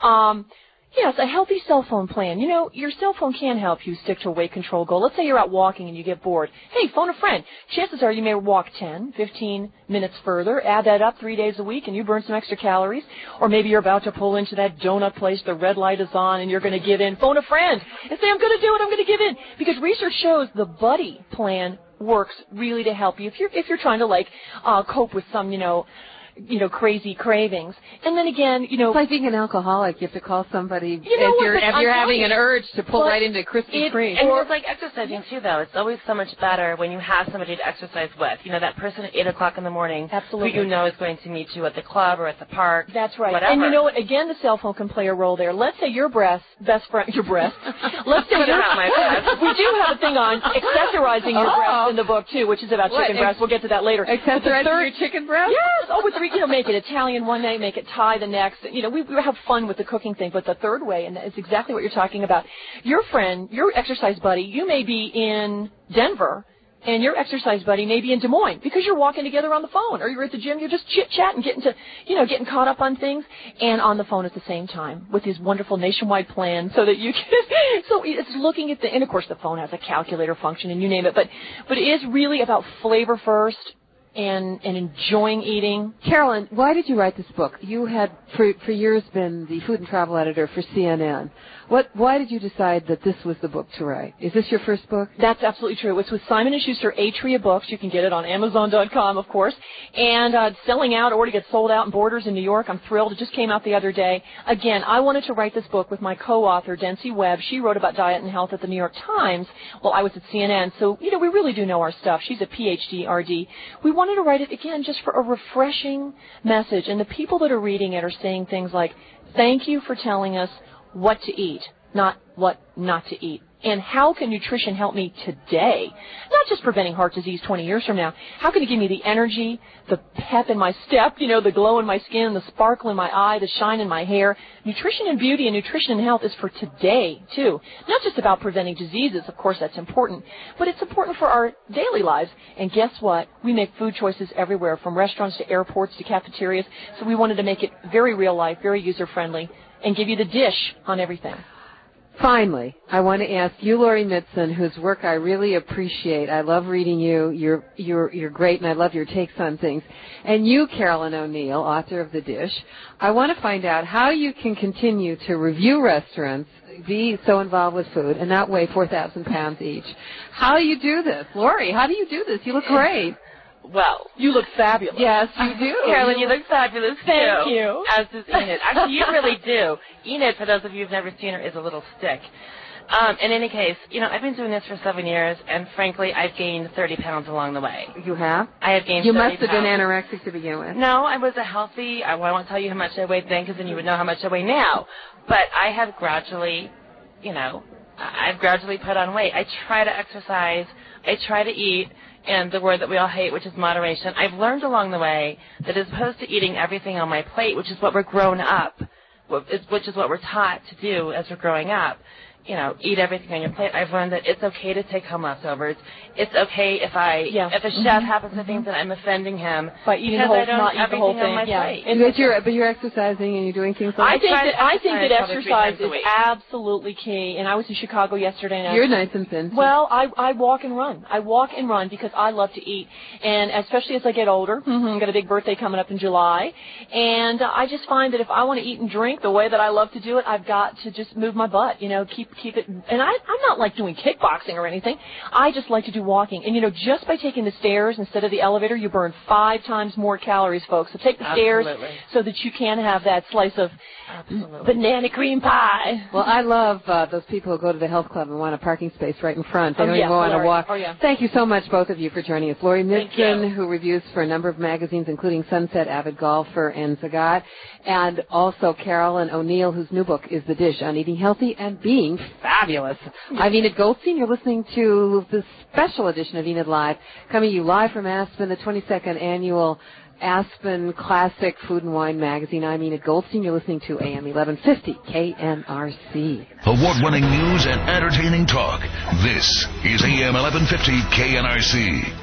Yes, a healthy cell phone plan. Your cell phone can help you stick to a weight control goal. Let's say you're out walking and you get bored. Hey, phone a friend. Chances are you may walk 10, 15 minutes further. Add that up 3 days a week and you burn some extra calories. Or maybe you're about to pull into that donut place. The red light is on and you're going to give in. Phone a friend and say, I'm going to do it. I'm going to give in. Because research shows the buddy plan works really to help you if you're trying to cope with some, crazy cravings. And then again, It's like being an alcoholic. You have to call somebody if you're having an urge to pull right into Krispy Kreme. And it's like exercising, too, though. It's always so much better when you have somebody to exercise with. That person at 8 o'clock in the morning Absolutely. who is going to meet you at the club or at the park. That's right. Whatever. And you know what? Again, the cell phone can play a role there. Let's say your breast. Let's say my breast. We do have a thing on accessorizing your breast in the book, too, which is about chicken breast. We'll get to that later. Accessorizing your chicken breast? Yes. Oh, make it Italian one day, make it Thai the next. We have fun with the cooking thing. But the third way, and it's exactly what you're talking about, your friend, your exercise buddy, you may be in Denver, and your exercise buddy may be in Des Moines because you're walking together on the phone, or you're at the gym, you're just chit-chatting, getting caught up on things, and on the phone at the same time with these wonderful nationwide plans so that you can, so it's looking at and of course the phone has a calculator function and you name it, but it is really about flavor first, and enjoying eating. Carolyn, why did you write this book? You had for years been the food and travel editor for CNN. Why did you decide that this was the book to write? Is this your first book? That's absolutely true. It was with Simon & Schuster, Atria Books. You can get it on Amazon.com, of course. And selling out, already gets sold out in Borders in New York. I'm thrilled. It just came out the other day. Again, I wanted to write this book with my co-author, Dency Webb. She wrote about diet and health at the New York Times while I was at CNN. So, we really do know our stuff. She's a PhD RD. We wanted to write it, again, just for a refreshing message. And the people that are reading it are saying things like, thank you for telling us what to eat, not what not to eat. And how can nutrition help me today? Not just preventing heart disease 20 years from now. How can it give me the energy, the pep in my step, the glow in my skin, the sparkle in my eye, the shine in my hair? Nutrition and beauty and nutrition and health is for today, too. Not just about preventing diseases. Of course, that's important. But it's important for our daily lives. And guess what? We make food choices everywhere, from restaurants to airports to cafeterias. So we wanted to make it very real life, very user-friendly, and give you the dish on everything. Finally, I want to ask you, Lori Mitzen, whose work I really appreciate. I love reading you. You're great, and I love your takes on things. And you, Carolyn O'Neill, author of The Dish, I want to find out how you can continue to review restaurants, be so involved with food, and not weigh 4,000 pounds each. How do you do this? Lori, how do you do this? You look great. Well, you look fabulous. Yes, you do. Carolyn, you look fabulous, too. Thank you. As does Enid. Actually, you really do. Enid, for those of you who've never seen her, is a little stick. In any case, I've been doing this for 7 years, and frankly, I've gained 30 pounds along the way. You have? I have gained 30 pounds. You must have been anorexic to begin with. No, I was I won't tell you how much I weighed then, because then you would know how much I weigh now. But I have gradually I've gradually put on weight. I try to exercise. I try to eat, and the word that we all hate, which is moderation. I've learned along the way that as opposed to eating everything on my plate, which is what we're grown up, which is what we're taught to do as we're growing up, eat everything on your plate. I've learned that it's okay to take home leftovers. It's okay if a chef happens to think that I'm offending him by eating because I don't not eat the whole thing on my plate. And but you're exercising and you're doing things like that. I think that exercise is absolutely key. And I was in Chicago yesterday. And you're nice and thin. Well, I walk and run. I walk and run because I love to eat, and especially as I get older. I've got a big birthday coming up in July, and I just find that if I want to eat and drink the way that I love to do it, I've got to just move my butt. Keep it. And I'm not like doing kickboxing or anything. I just like to do walking. And, just by taking the stairs instead of the elevator, you burn 5 times more calories, folks. So take the stairs so that you can have that slice of banana cream pie. Well, I love those people who go to the health club and want a parking space right in front. They don't even want to walk. Thank you so much, both of you, for joining us. Lori Midson, who reviews for a number of magazines, including Sunset, Avid Golfer, and Zagat. And also Carolyn O'Neill, whose new book is The Dish on Eating Healthy and Being Fabulous. I'm Enid Goldstein. You're listening to the special edition of Enid Live, coming to you live from Aspen, the 22nd annual Aspen Classic Food and Wine Magazine. I'm Enid Goldstein. You're listening to AM 1150 KNRC. Award-winning news and entertaining talk. This is AM 1150 KNRC.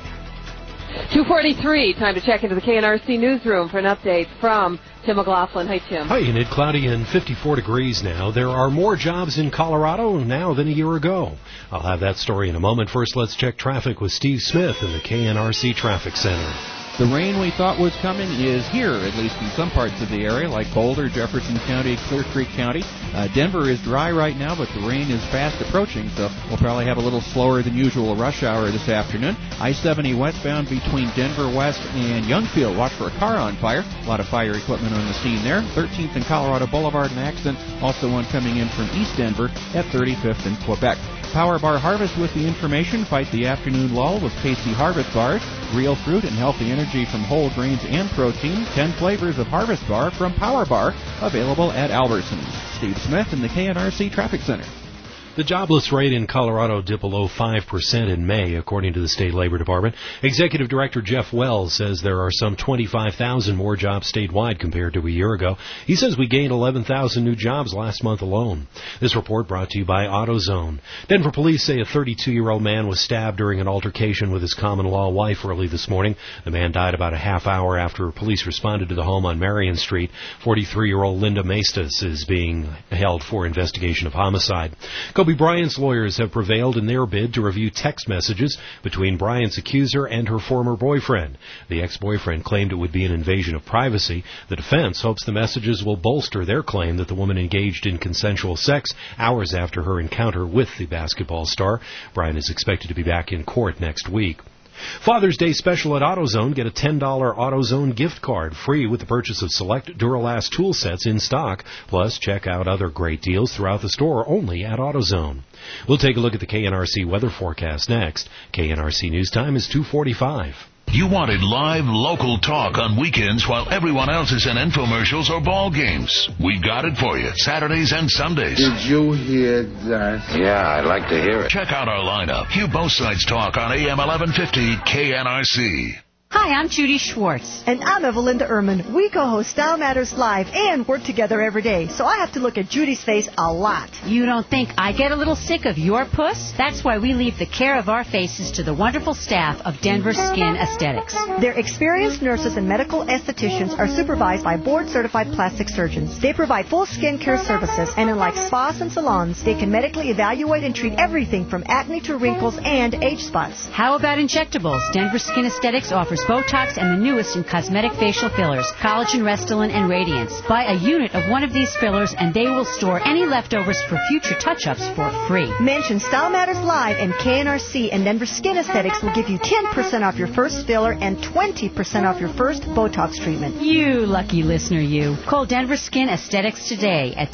2:43, time to check into the KNRC newsroom for an update from Tim McLaughlin. Hi, Tim. Hi, Enid. Cloudy and 54 degrees now. There are more jobs in Colorado now than a year ago. I'll have that story in a moment. First, let's check traffic with Steve Smith in the KNRC Traffic Center. The rain we thought was coming is here, at least in some parts of the area, like Boulder, Jefferson County, Clear Creek County. Denver is dry right now, but the rain is fast approaching, so we'll probably have a little slower than usual rush hour this afternoon. I-70 westbound between Denver West and Youngfield. Watch for a car on fire. A lot of fire equipment on the scene there. 13th and Colorado Boulevard, an accident. Also one coming in from East Denver at 35th and Quebec. Power Bar Harvest with the information. Fight the afternoon lull with Casey Harvest Bars. Real fruit and healthy energy from whole grains and protein. 10 flavors of Harvest Bar from Power Bar. Available at Albertsons. Steve Smith in the KNRC Traffic Center. The jobless rate in Colorado dipped below 5% in May, according to the State Labor Department. Executive Director Jeff Wells says there are some 25,000 more jobs statewide compared to a year ago. He says we gained 11,000 new jobs last month alone. This report brought to you by AutoZone. Denver police say a 32-year-old man was stabbed during an altercation with his common-law wife early this morning. The man died about a half hour after police responded to the home on Marion Street. 43-year-old Linda Maestas is being held for investigation of homicide. Kobe Bryant's lawyers have prevailed in their bid to review text messages between Bryant's accuser and her former boyfriend. The ex-boyfriend claimed it would be an invasion of privacy. The defense hopes the messages will bolster their claim that the woman engaged in consensual sex hours after her encounter with the basketball star. Bryant is expected to be back in court next week. Father's Day special at AutoZone. Get a $10 AutoZone gift card free with the purchase of select Duralast tool sets in stock. Plus, check out other great deals throughout the store only at AutoZone. We'll take a look at the KNRC weather forecast next. KNRC News Time is 2:45. You wanted live local talk on weekends while everyone else is in infomercials or ball games. We got it for you Saturdays and Sundays. Did you hear that? Yeah, I'd like to hear it. Check out our lineup. Hear both sides talk on AM 1150 KNRC. Hi, I'm Judy Schwartz. And I'm Evalinda Ehrman. We co-host Style Matters Live and work together every day, so I have to look at Judy's face a lot. You don't think I get a little sick of your puss? That's why we leave the care of our faces to the wonderful staff of Denver Skin Aesthetics. Their experienced nurses and medical estheticians are supervised by board-certified plastic surgeons. They provide full skin care services, and unlike spas and salons, they can medically evaluate and treat everything from acne to wrinkles and age spots. How about injectables? Denver Skin Aesthetics offers Botox and the newest in cosmetic facial fillers, Collagen, Restylane, and Radiance. Buy a unit of one of these fillers and they will store any leftovers for future touch-ups for free. Mention Style Matters Live and KNRC, and Denver Skin Aesthetics will give you 10% off your first filler and 20% off your first Botox treatment. You lucky listener, you. Call Denver Skin Aesthetics today at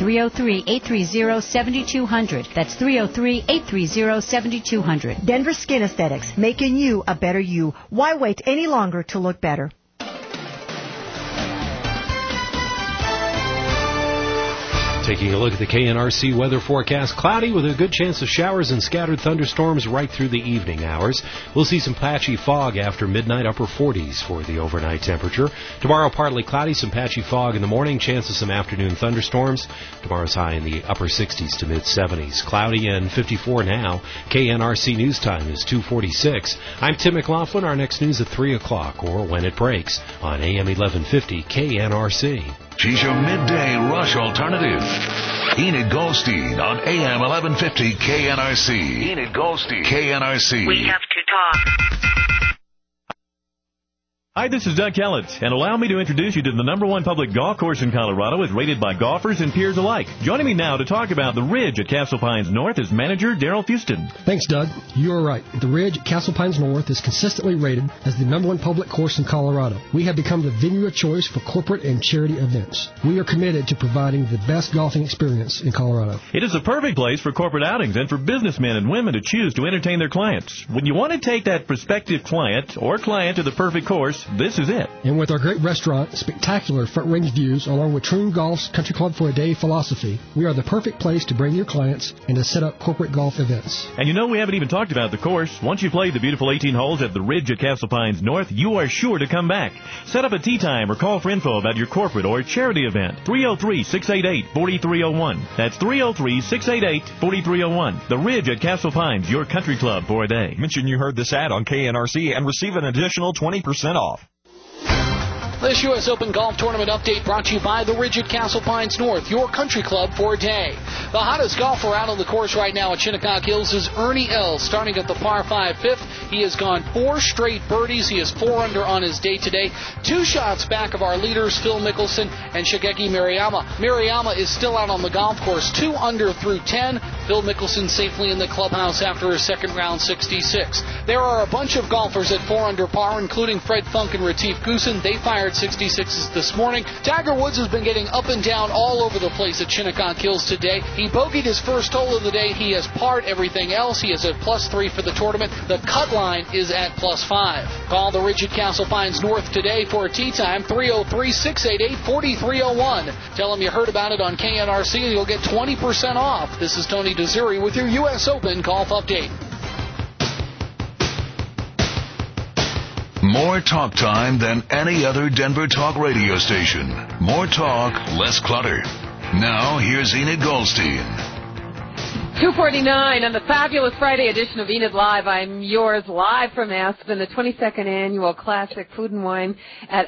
303-830-7200. That's 303-830-7200. Denver Skin Aesthetics, making you a better you. Why wait any longer to look better? Taking a look at the KNRC weather forecast, cloudy with a good chance of showers and scattered thunderstorms right through the evening hours. We'll see some patchy fog after midnight, upper 40s for the overnight temperature. Tomorrow, partly cloudy, some patchy fog in the morning, chance of some afternoon thunderstorms. Tomorrow's high in the upper 60s to mid-70s. Cloudy and 54 now. KNRC News Time is 2:46. I'm Tim McLaughlin. Our next news at 3 o'clock or when it breaks on AM 1150 KNRC. She's your midday rush alternative. Enid Goldstein on AM 1150 KNRC. Enid Goldstein, KNRC. We have to talk. Hi, this is Doug Kellett, and allow me to introduce you to the #1 public golf course in Colorado as rated by golfers and peers alike. Joining me now to talk about the Ridge at Castle Pines North is manager Daryl Fuston. Thanks, Doug. You are right. The Ridge at Castle Pines North is consistently rated as the #1 public course in Colorado. We have become the venue of choice for corporate and charity events. We are committed to providing the best golfing experience in Colorado. It is the perfect place for corporate outings and for businessmen and women to choose to entertain their clients. When you want to take that prospective client or client to the perfect course, this is it. And with our great restaurant, spectacular front-range views, along with Troon Golf's Country Club for a Day philosophy, we are the perfect place to bring your clients and to set up corporate golf events. And you know, we haven't even talked about the course. Once you play the beautiful 18 holes at the Ridge at Castle Pines North, you are sure to come back. Set up a tee time or call for info about your corporate or charity event. 303-688-4301. That's 303-688-4301. The Ridge at Castle Pines, your country club for a day. Mention you heard this ad on KNRC and receive an additional 20% off. This U.S. Open Golf Tournament update brought to you by the Ridge at Castle Pines North, your country club for a day. The hottest golfer out on the course right now at Shinnecock Hills is Ernie Els, starting at the par 5 fifth. He has gone 4 straight birdies. He is 4 under on his day today. 2 shots back of our leaders, Phil Mickelson and Shigeki Maruyama. Maruyama is still out on the golf course, 2 under through 10. Phil Mickelson safely in the clubhouse after his second round 66. There are a bunch of golfers at 4 under par, including Fred Funk and Retief Goosen. They fired 66s this morning. Tiger Woods has been getting up and down all over the place at Shinnecock Hills today. He bogeyed his first hole of the day. He has parred everything else. He is at +3 for the tournament. The cut line is at +5. Call the Ridge at Castle Pines North today for a tee time, 303-688-4301. Tell them you heard about it on KNRC and you'll get 20% off. This is Tony Desuri with your U.S. Open Golf Update. More talk time than any other Denver talk radio station. More talk, less clutter. Now, here's Enid Goldstein. 2:49 on the fabulous Friday edition of Enid Live. I'm yours live from Aspen, the 22nd annual Classic Food and Wine at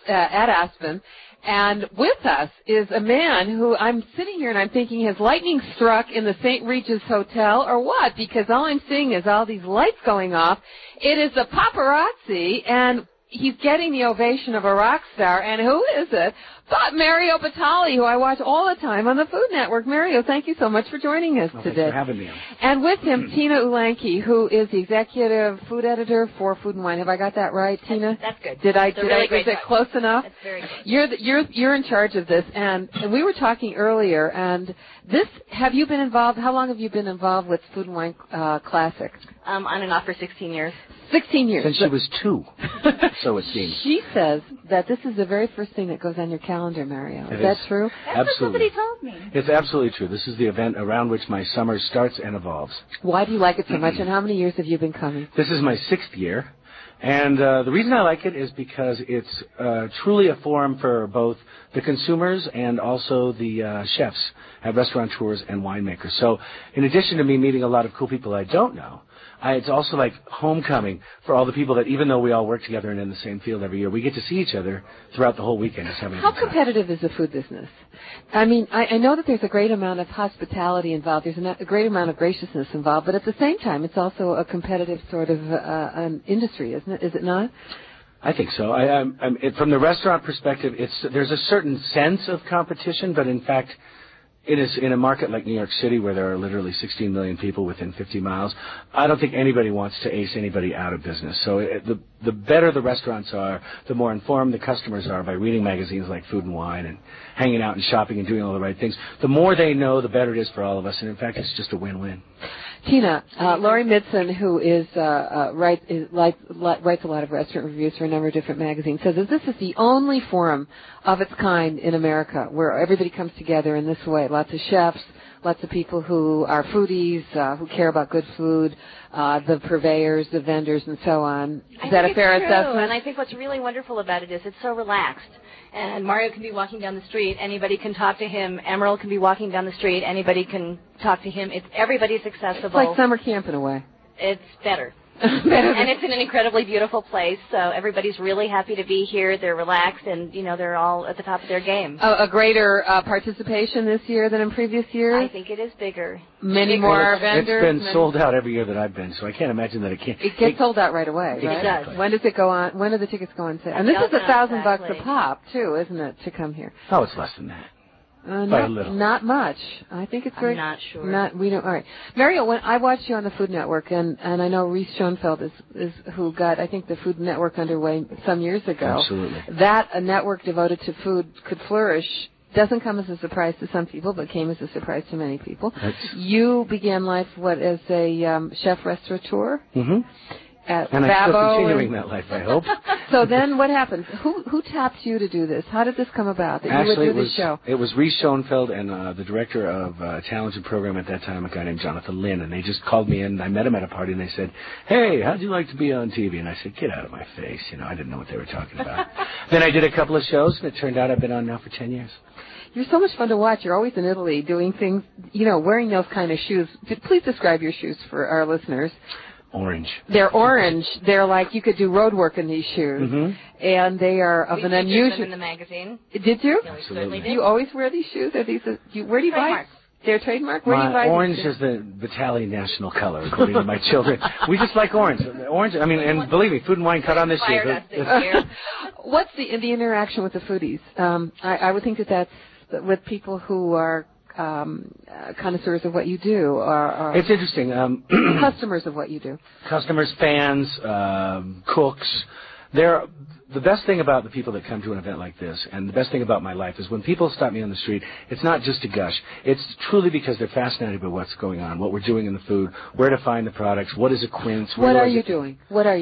Aspen. And with us is a man who I'm sitting here and I'm thinking, has lightning struck in the St. Regis Hotel or what? Because all I'm seeing is all these lights going off. It is a paparazzi, and he's getting the ovation of a rock star. And who is it? But Mario Batali, who I watch all the time on the Food Network. Mario, thank you so much for joining us today. Thanks for having me. And with him, Tina Ulanki, who is the executive food editor for Food and Wine. Have I got that right, Tina? That's good. Is Great it close enough? That's very good. You're in charge of this, and we were talking earlier. And this, have you been involved? How long have you been involved with Food and Wine Classic? On and off for 16 years. 16 years. Since she was 2, so it seems. She says that this is the very first thing that goes on your calendar, Mario. Is that true? That's what somebody told me. It's absolutely true. This is the event around which my summer starts and evolves. Why do you like it so much, and how many years have you been coming? This is my 6th year, and the reason I like it is because it's truly a forum for both the consumers and also the chefs, restaurateurs, and winemakers. So in addition to me meeting a lot of cool people I don't know, it's also like homecoming for all the people that, even though we all work together and in the same field every year, we get to see each other throughout the whole weekend. Just having How competitive is the food business? I mean, I know that there's a great amount of hospitality involved. There's a great amount of graciousness involved. But at the same time, it's also a competitive sort of an industry, isn't it? Is it not? I think so. From the restaurant perspective, there's a certain sense of competition, but in fact, it is in a market like New York City where there are literally 16 million people within 50 miles. I don't think anybody wants to ace anybody out of business. So the better the restaurants are, the more informed the customers are by reading magazines like Food and Wine and hanging out and shopping and doing all the right things. The more they know, the better it is for all of us. And in fact, it's just a win-win. Tina, Laurie Midson, who writes a lot of restaurant reviews for a number of different magazines, says that this is the only forum of its kind in America where everybody comes together in this way, lots of chefs, lots of people who are foodies, who care about good food, the purveyors, the vendors, and so on. Is that a fair assessment? And I think what's really wonderful about it is it's so relaxed. And Mario can be walking down the street, anybody can talk to him. Emerald can be walking down the street, anybody can talk to him. Everybody's accessible. It's like summer camp in a way. It's better. And it's in an incredibly beautiful place, so everybody's really happy to be here. They're relaxed, and, they're all at the top of their game. A greater participation this year than in previous years? I think it is bigger. Many more vendors? It's been sold out every year that I've been, so I can't imagine that it can't. It gets sold out right away, right? It does. When does it go on? When do the tickets go on sale? And this is $1,000 a pop, too, isn't it, to come here? Oh, it's less than that. Not much. I think it's very. I'm not sure. We don't. All right, Mario. When I watched you on the Food Network, and I know Reese Schoenfeld is who got I think the Food Network underway some years ago. Absolutely. That a network devoted to food could flourish doesn't come as a surprise to some people, but came as a surprise to many people. You began life as a chef restaurateur. Mm-hmm. At and Babbo I'm still continuing that life, I hope. So then what happened? Who tapped you to do this? How did this come about, that Actually, you would do this show? It was Reese Schoenfeld and the director of a talented program at that time, a guy named Jonathan Lynn, and they just called me in. I met him at a party, and they said, "Hey, how'd you like to be on TV?" And I said, "Get out of my face." I didn't know what they were talking about. Then I did a couple of shows, and it turned out I've been on now for 10 years. You're so much fun to watch. You're always in Italy doing things, wearing those kind of shoes. Please describe your shoes for our listeners. Orange. They're orange. They're like you could do road work in these shoes. Mm-hmm. And they are of an unusual... them in the magazine. Did you? Yeah, we certainly did. Do you always wear these shoes? Are these? Where do you buy? They're trademark. Where do you buy orange these? is the Italian national color, according to my children. We just like orange. Orange. I mean, and believe me, Food and Wine cut on this year. What's the interaction with the foodies? I would think that's with people who are connoisseurs of what you do, or it's interesting. Customers of what you do. Customers, fans, cooks. The best thing about the people that come to an event like this, and the best thing about my life, is when people stop me on the street, it's not just to gush. It's truly because they're fascinated by what's going on, what we're doing in the food, where to find the products, what is a quince. What are you doing?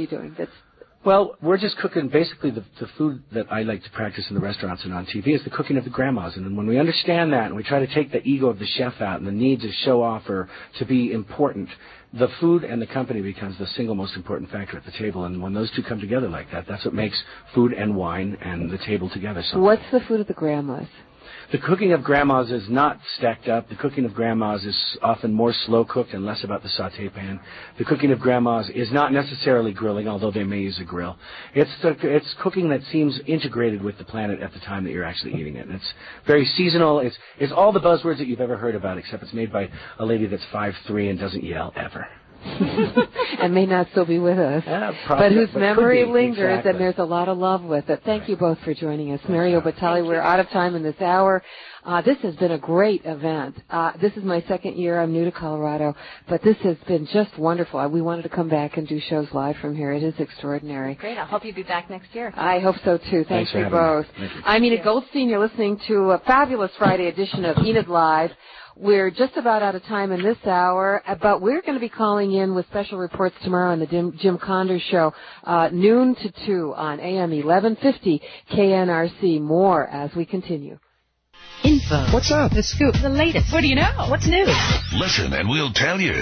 Well, we're just cooking. Basically, the food that I like to practice in the restaurants and on TV is the cooking of the grandmas. And when we understand that and we try to take the ego of the chef out and the need to show off or to be important, the food and the company becomes the single most important factor at the table. And when those two come together like that, that's what makes Food and Wine and the table together. What's the food of the grandmas? The cooking of grandmas is not stacked up. The cooking of grandmas is often more slow cooked and less about the sauté pan. The cooking of grandmas is not necessarily grilling, although they may use a grill. It's cooking that seems integrated with the planet at the time that you're actually eating it. And it's very seasonal. It's all the buzzwords that you've ever heard about, except it's made by a lady that's 5'3" and doesn't yell ever. And may not still be with us, but whose memory lingers, exactly. And there's a lot of love with it. Thank you both for joining us. Mario Batali, we're out of time in this hour. This has been a great event. This is my second year. I'm new to Colorado, but this has been just wonderful. We wanted to come back and do shows live from here. It is extraordinary. Great. I hope you'll be back next year. I hope so, too. Thanks for both. I'm Enid Goldstein. You're listening to a fabulous Friday edition of Enid Live. We're just about out of time in this hour, but we're going to be calling in with special reports tomorrow on the Jim Condor Show, noon to 2 on AM 1150 KNRC. More as we continue. Info. What's up? The scoop. The latest. What do you know? What's new? Listen and we'll tell you.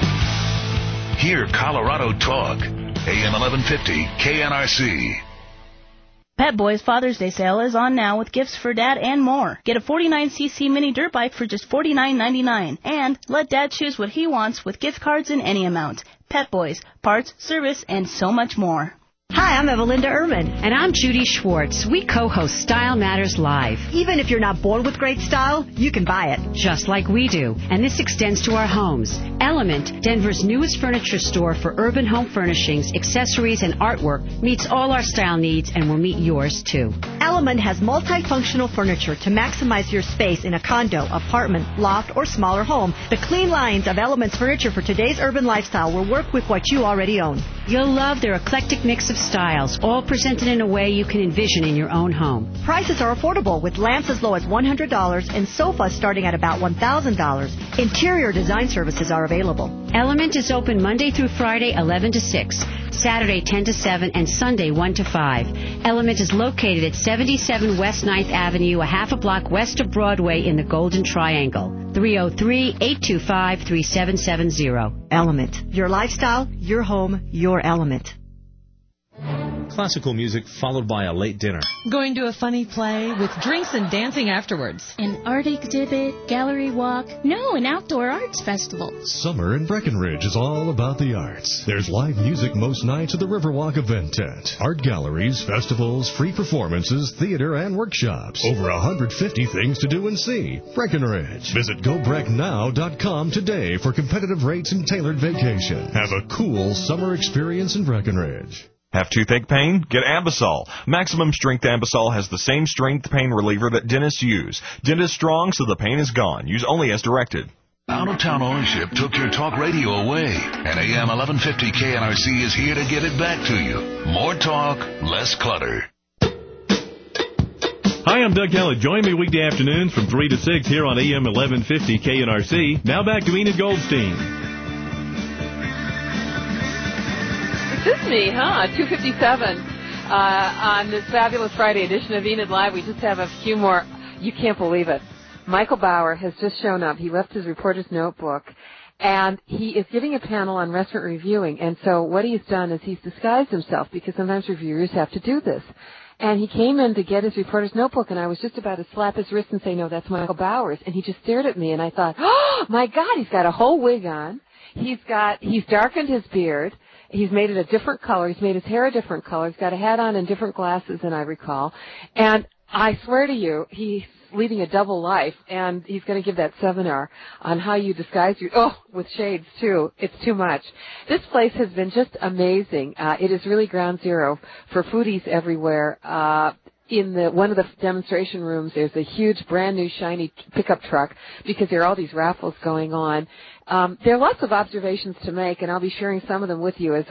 Hear Colorado Talk. AM 1150 KNRC. Pet Boys Father's Day sale is on now with gifts for Dad and more. Get a 49cc mini dirt bike for just $49.99. And let Dad choose what he wants with gift cards in any amount. Pet Boys, parts, service, and so much more. Hi, I'm Evelinda Ehrman. And I'm Judy Schwartz. We co-host Style Matters Live. Even if you're not born with great style, you can buy it. Just like we do. And this extends to our homes. Element, Denver's newest furniture store for urban home furnishings, accessories, and artwork, meets all our style needs and will meet yours, too. Element has multifunctional furniture to maximize your space in a condo, apartment, loft, or smaller home. The clean lines of Element's furniture for today's urban lifestyle will work with what you already own. You'll love their eclectic mix of styles, all presented in a way you can envision in your own home. Prices are affordable, with lamps as low as $100 and sofas starting at about $1,000. Interior design services are available. Element is open Monday through Friday, 11 to 6. Saturday 10 to 7, and Sunday 1 to 5. Element is located at 77 West 9th Avenue, a half a block west of Broadway in the Golden Triangle. 303-825-3770. Element. Your lifestyle, your home, your element. Classical music followed by a late dinner. Going to a funny play with drinks and dancing afterwards. An art exhibit, gallery walk. No, an outdoor arts festival. Summer in Breckenridge is all about the arts. There's live music most nights at the Riverwalk Event Tent. Art galleries, festivals, free performances, theater, and workshops. Over 150 things to do and see. Breckenridge. Visit GoBreckNow.com today for competitive rates and tailored vacation. Have a cool summer experience in Breckenridge. Have toothache pain? Get Ambisol. Maximum Strength Ambisol has the same strength pain reliever that dentists use. Dentist strong, so the pain is gone. Use only as directed. Out-of-town ownership took your talk radio away, and AM 1150 KNRC is here to give it back to you. More talk, less clutter. Hi, I'm Doug Kellett. Join me weekday afternoons from 3 to 6 here on AM 1150 KNRC. Now back to Enid Goldstein. This is me, huh? 2:57 on this fabulous Friday edition of Enid Live. We just have a few more. You can't believe it. Michael Bauer has just shown up. He left his reporter's notebook, and he is giving a panel on restaurant reviewing. And so what he's done is he's disguised himself, because sometimes reviewers have to do this. And he came in to get his reporter's notebook, and I was just about to slap his wrist and say, no, that's Michael Bauer's. And he just stared at me, and I thought, oh, my God, he's got a whole wig on. He's darkened his beard. He's made it a different color. He's made his hair a different color. He's got a hat on and different glasses than I recall. And I swear to you, he's leading a double life, and he's going to give that seminar on how you disguise with shades, too. It's too much. This place has been just amazing. It is really ground zero for foodies everywhere. In one of the demonstration rooms, there's a huge, brand new, shiny pickup truck, because there are all these raffles going on. There are lots of observations to make, and I'll be sharing some of them with you as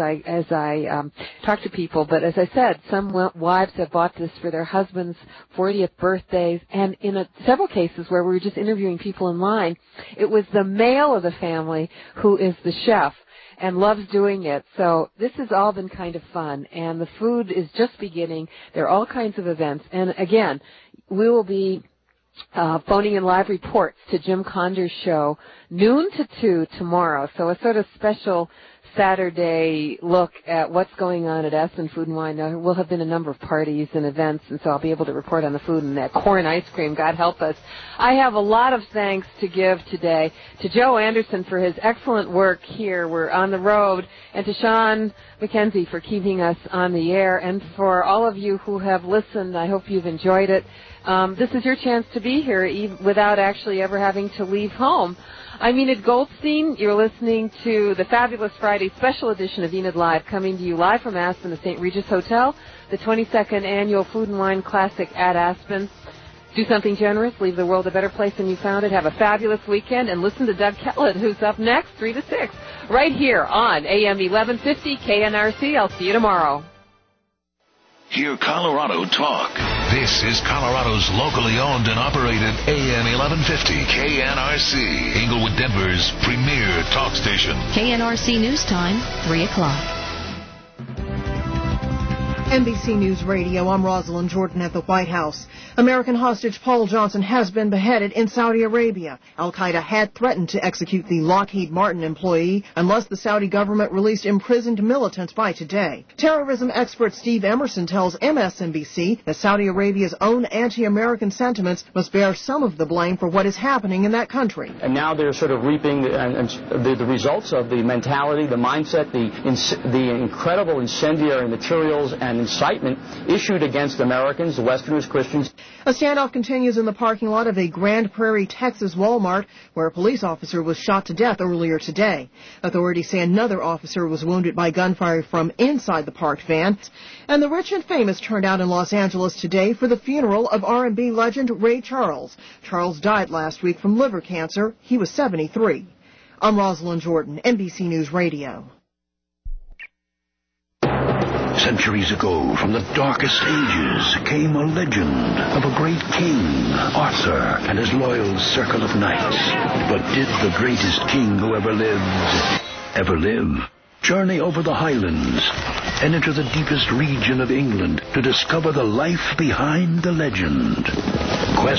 I talk to people. But as I said, some wives have bought this for their husbands' 40th birthdays, and in several cases where we were just interviewing people in line, it was the male of the family who is the chef and loves doing it. So this has all been kind of fun, and the food is just beginning. There are all kinds of events. And again, we will be phoning in live reports to Jim Conder's show noon to 2 tomorrow. So a sort of special Saturday look at what's going on at Aspen Food and Wine. There will have been a number of parties and events, and so I'll be able to report on the food and that corn ice cream. God help us. I have a lot of thanks to give today to Joe Anderson for his excellent work here. We're on the road, and to Sean McKenzie for keeping us on the air, and for all of you who have listened. I hope you've enjoyed it. This is your chance to be here without actually ever having to leave home. I'm Enid Goldstein. You're listening to the Fabulous Friday special edition of Enid Live, coming to you live from Aspen, the St. Regis Hotel, the 22nd Annual Food and Wine Classic at Aspen. Do something generous. Leave the world a better place than you found it. Have a fabulous weekend, and listen to Doug Kellett, who's up next, 3 to 6, right here on AM 1150 KNRC. I'll see you tomorrow. Hear Colorado talk. This is Colorado's locally owned and operated AM 1150 KNRC, Inglewood, Denver's premier talk station. KNRC News Time, 3 o'clock. NBC News Radio, I'm Rosalind Jordan at the White House. American hostage Paul Johnson has been beheaded in Saudi Arabia. Al-Qaeda had threatened to execute the Lockheed Martin employee unless the Saudi government released imprisoned militants by today. Terrorism expert Steve Emerson tells MSNBC that Saudi Arabia's own anti-American sentiments must bear some of the blame for what is happening in that country. And now they're sort of reaping the results of the mentality, the mindset, the incredible incendiary materials and incitement issued against Americans, Westerners, Christians. A standoff continues in the parking lot of a Grand Prairie, Texas Walmart, where a police officer was shot to death earlier today. Authorities say another officer was wounded by gunfire from inside the parked van. And the rich and famous turned out in Los Angeles today for the funeral of R&B legend Ray Charles. Charles died last week from liver cancer. He was 73. I'm Rosalind Jordan, NBC News Radio. Centuries ago, from the darkest ages, came a legend of a great king, Arthur, and his loyal circle of knights. But did the greatest king who ever lived, ever live? Journey over the Highlands and into the deepest region of England to discover the life behind the legend. Quest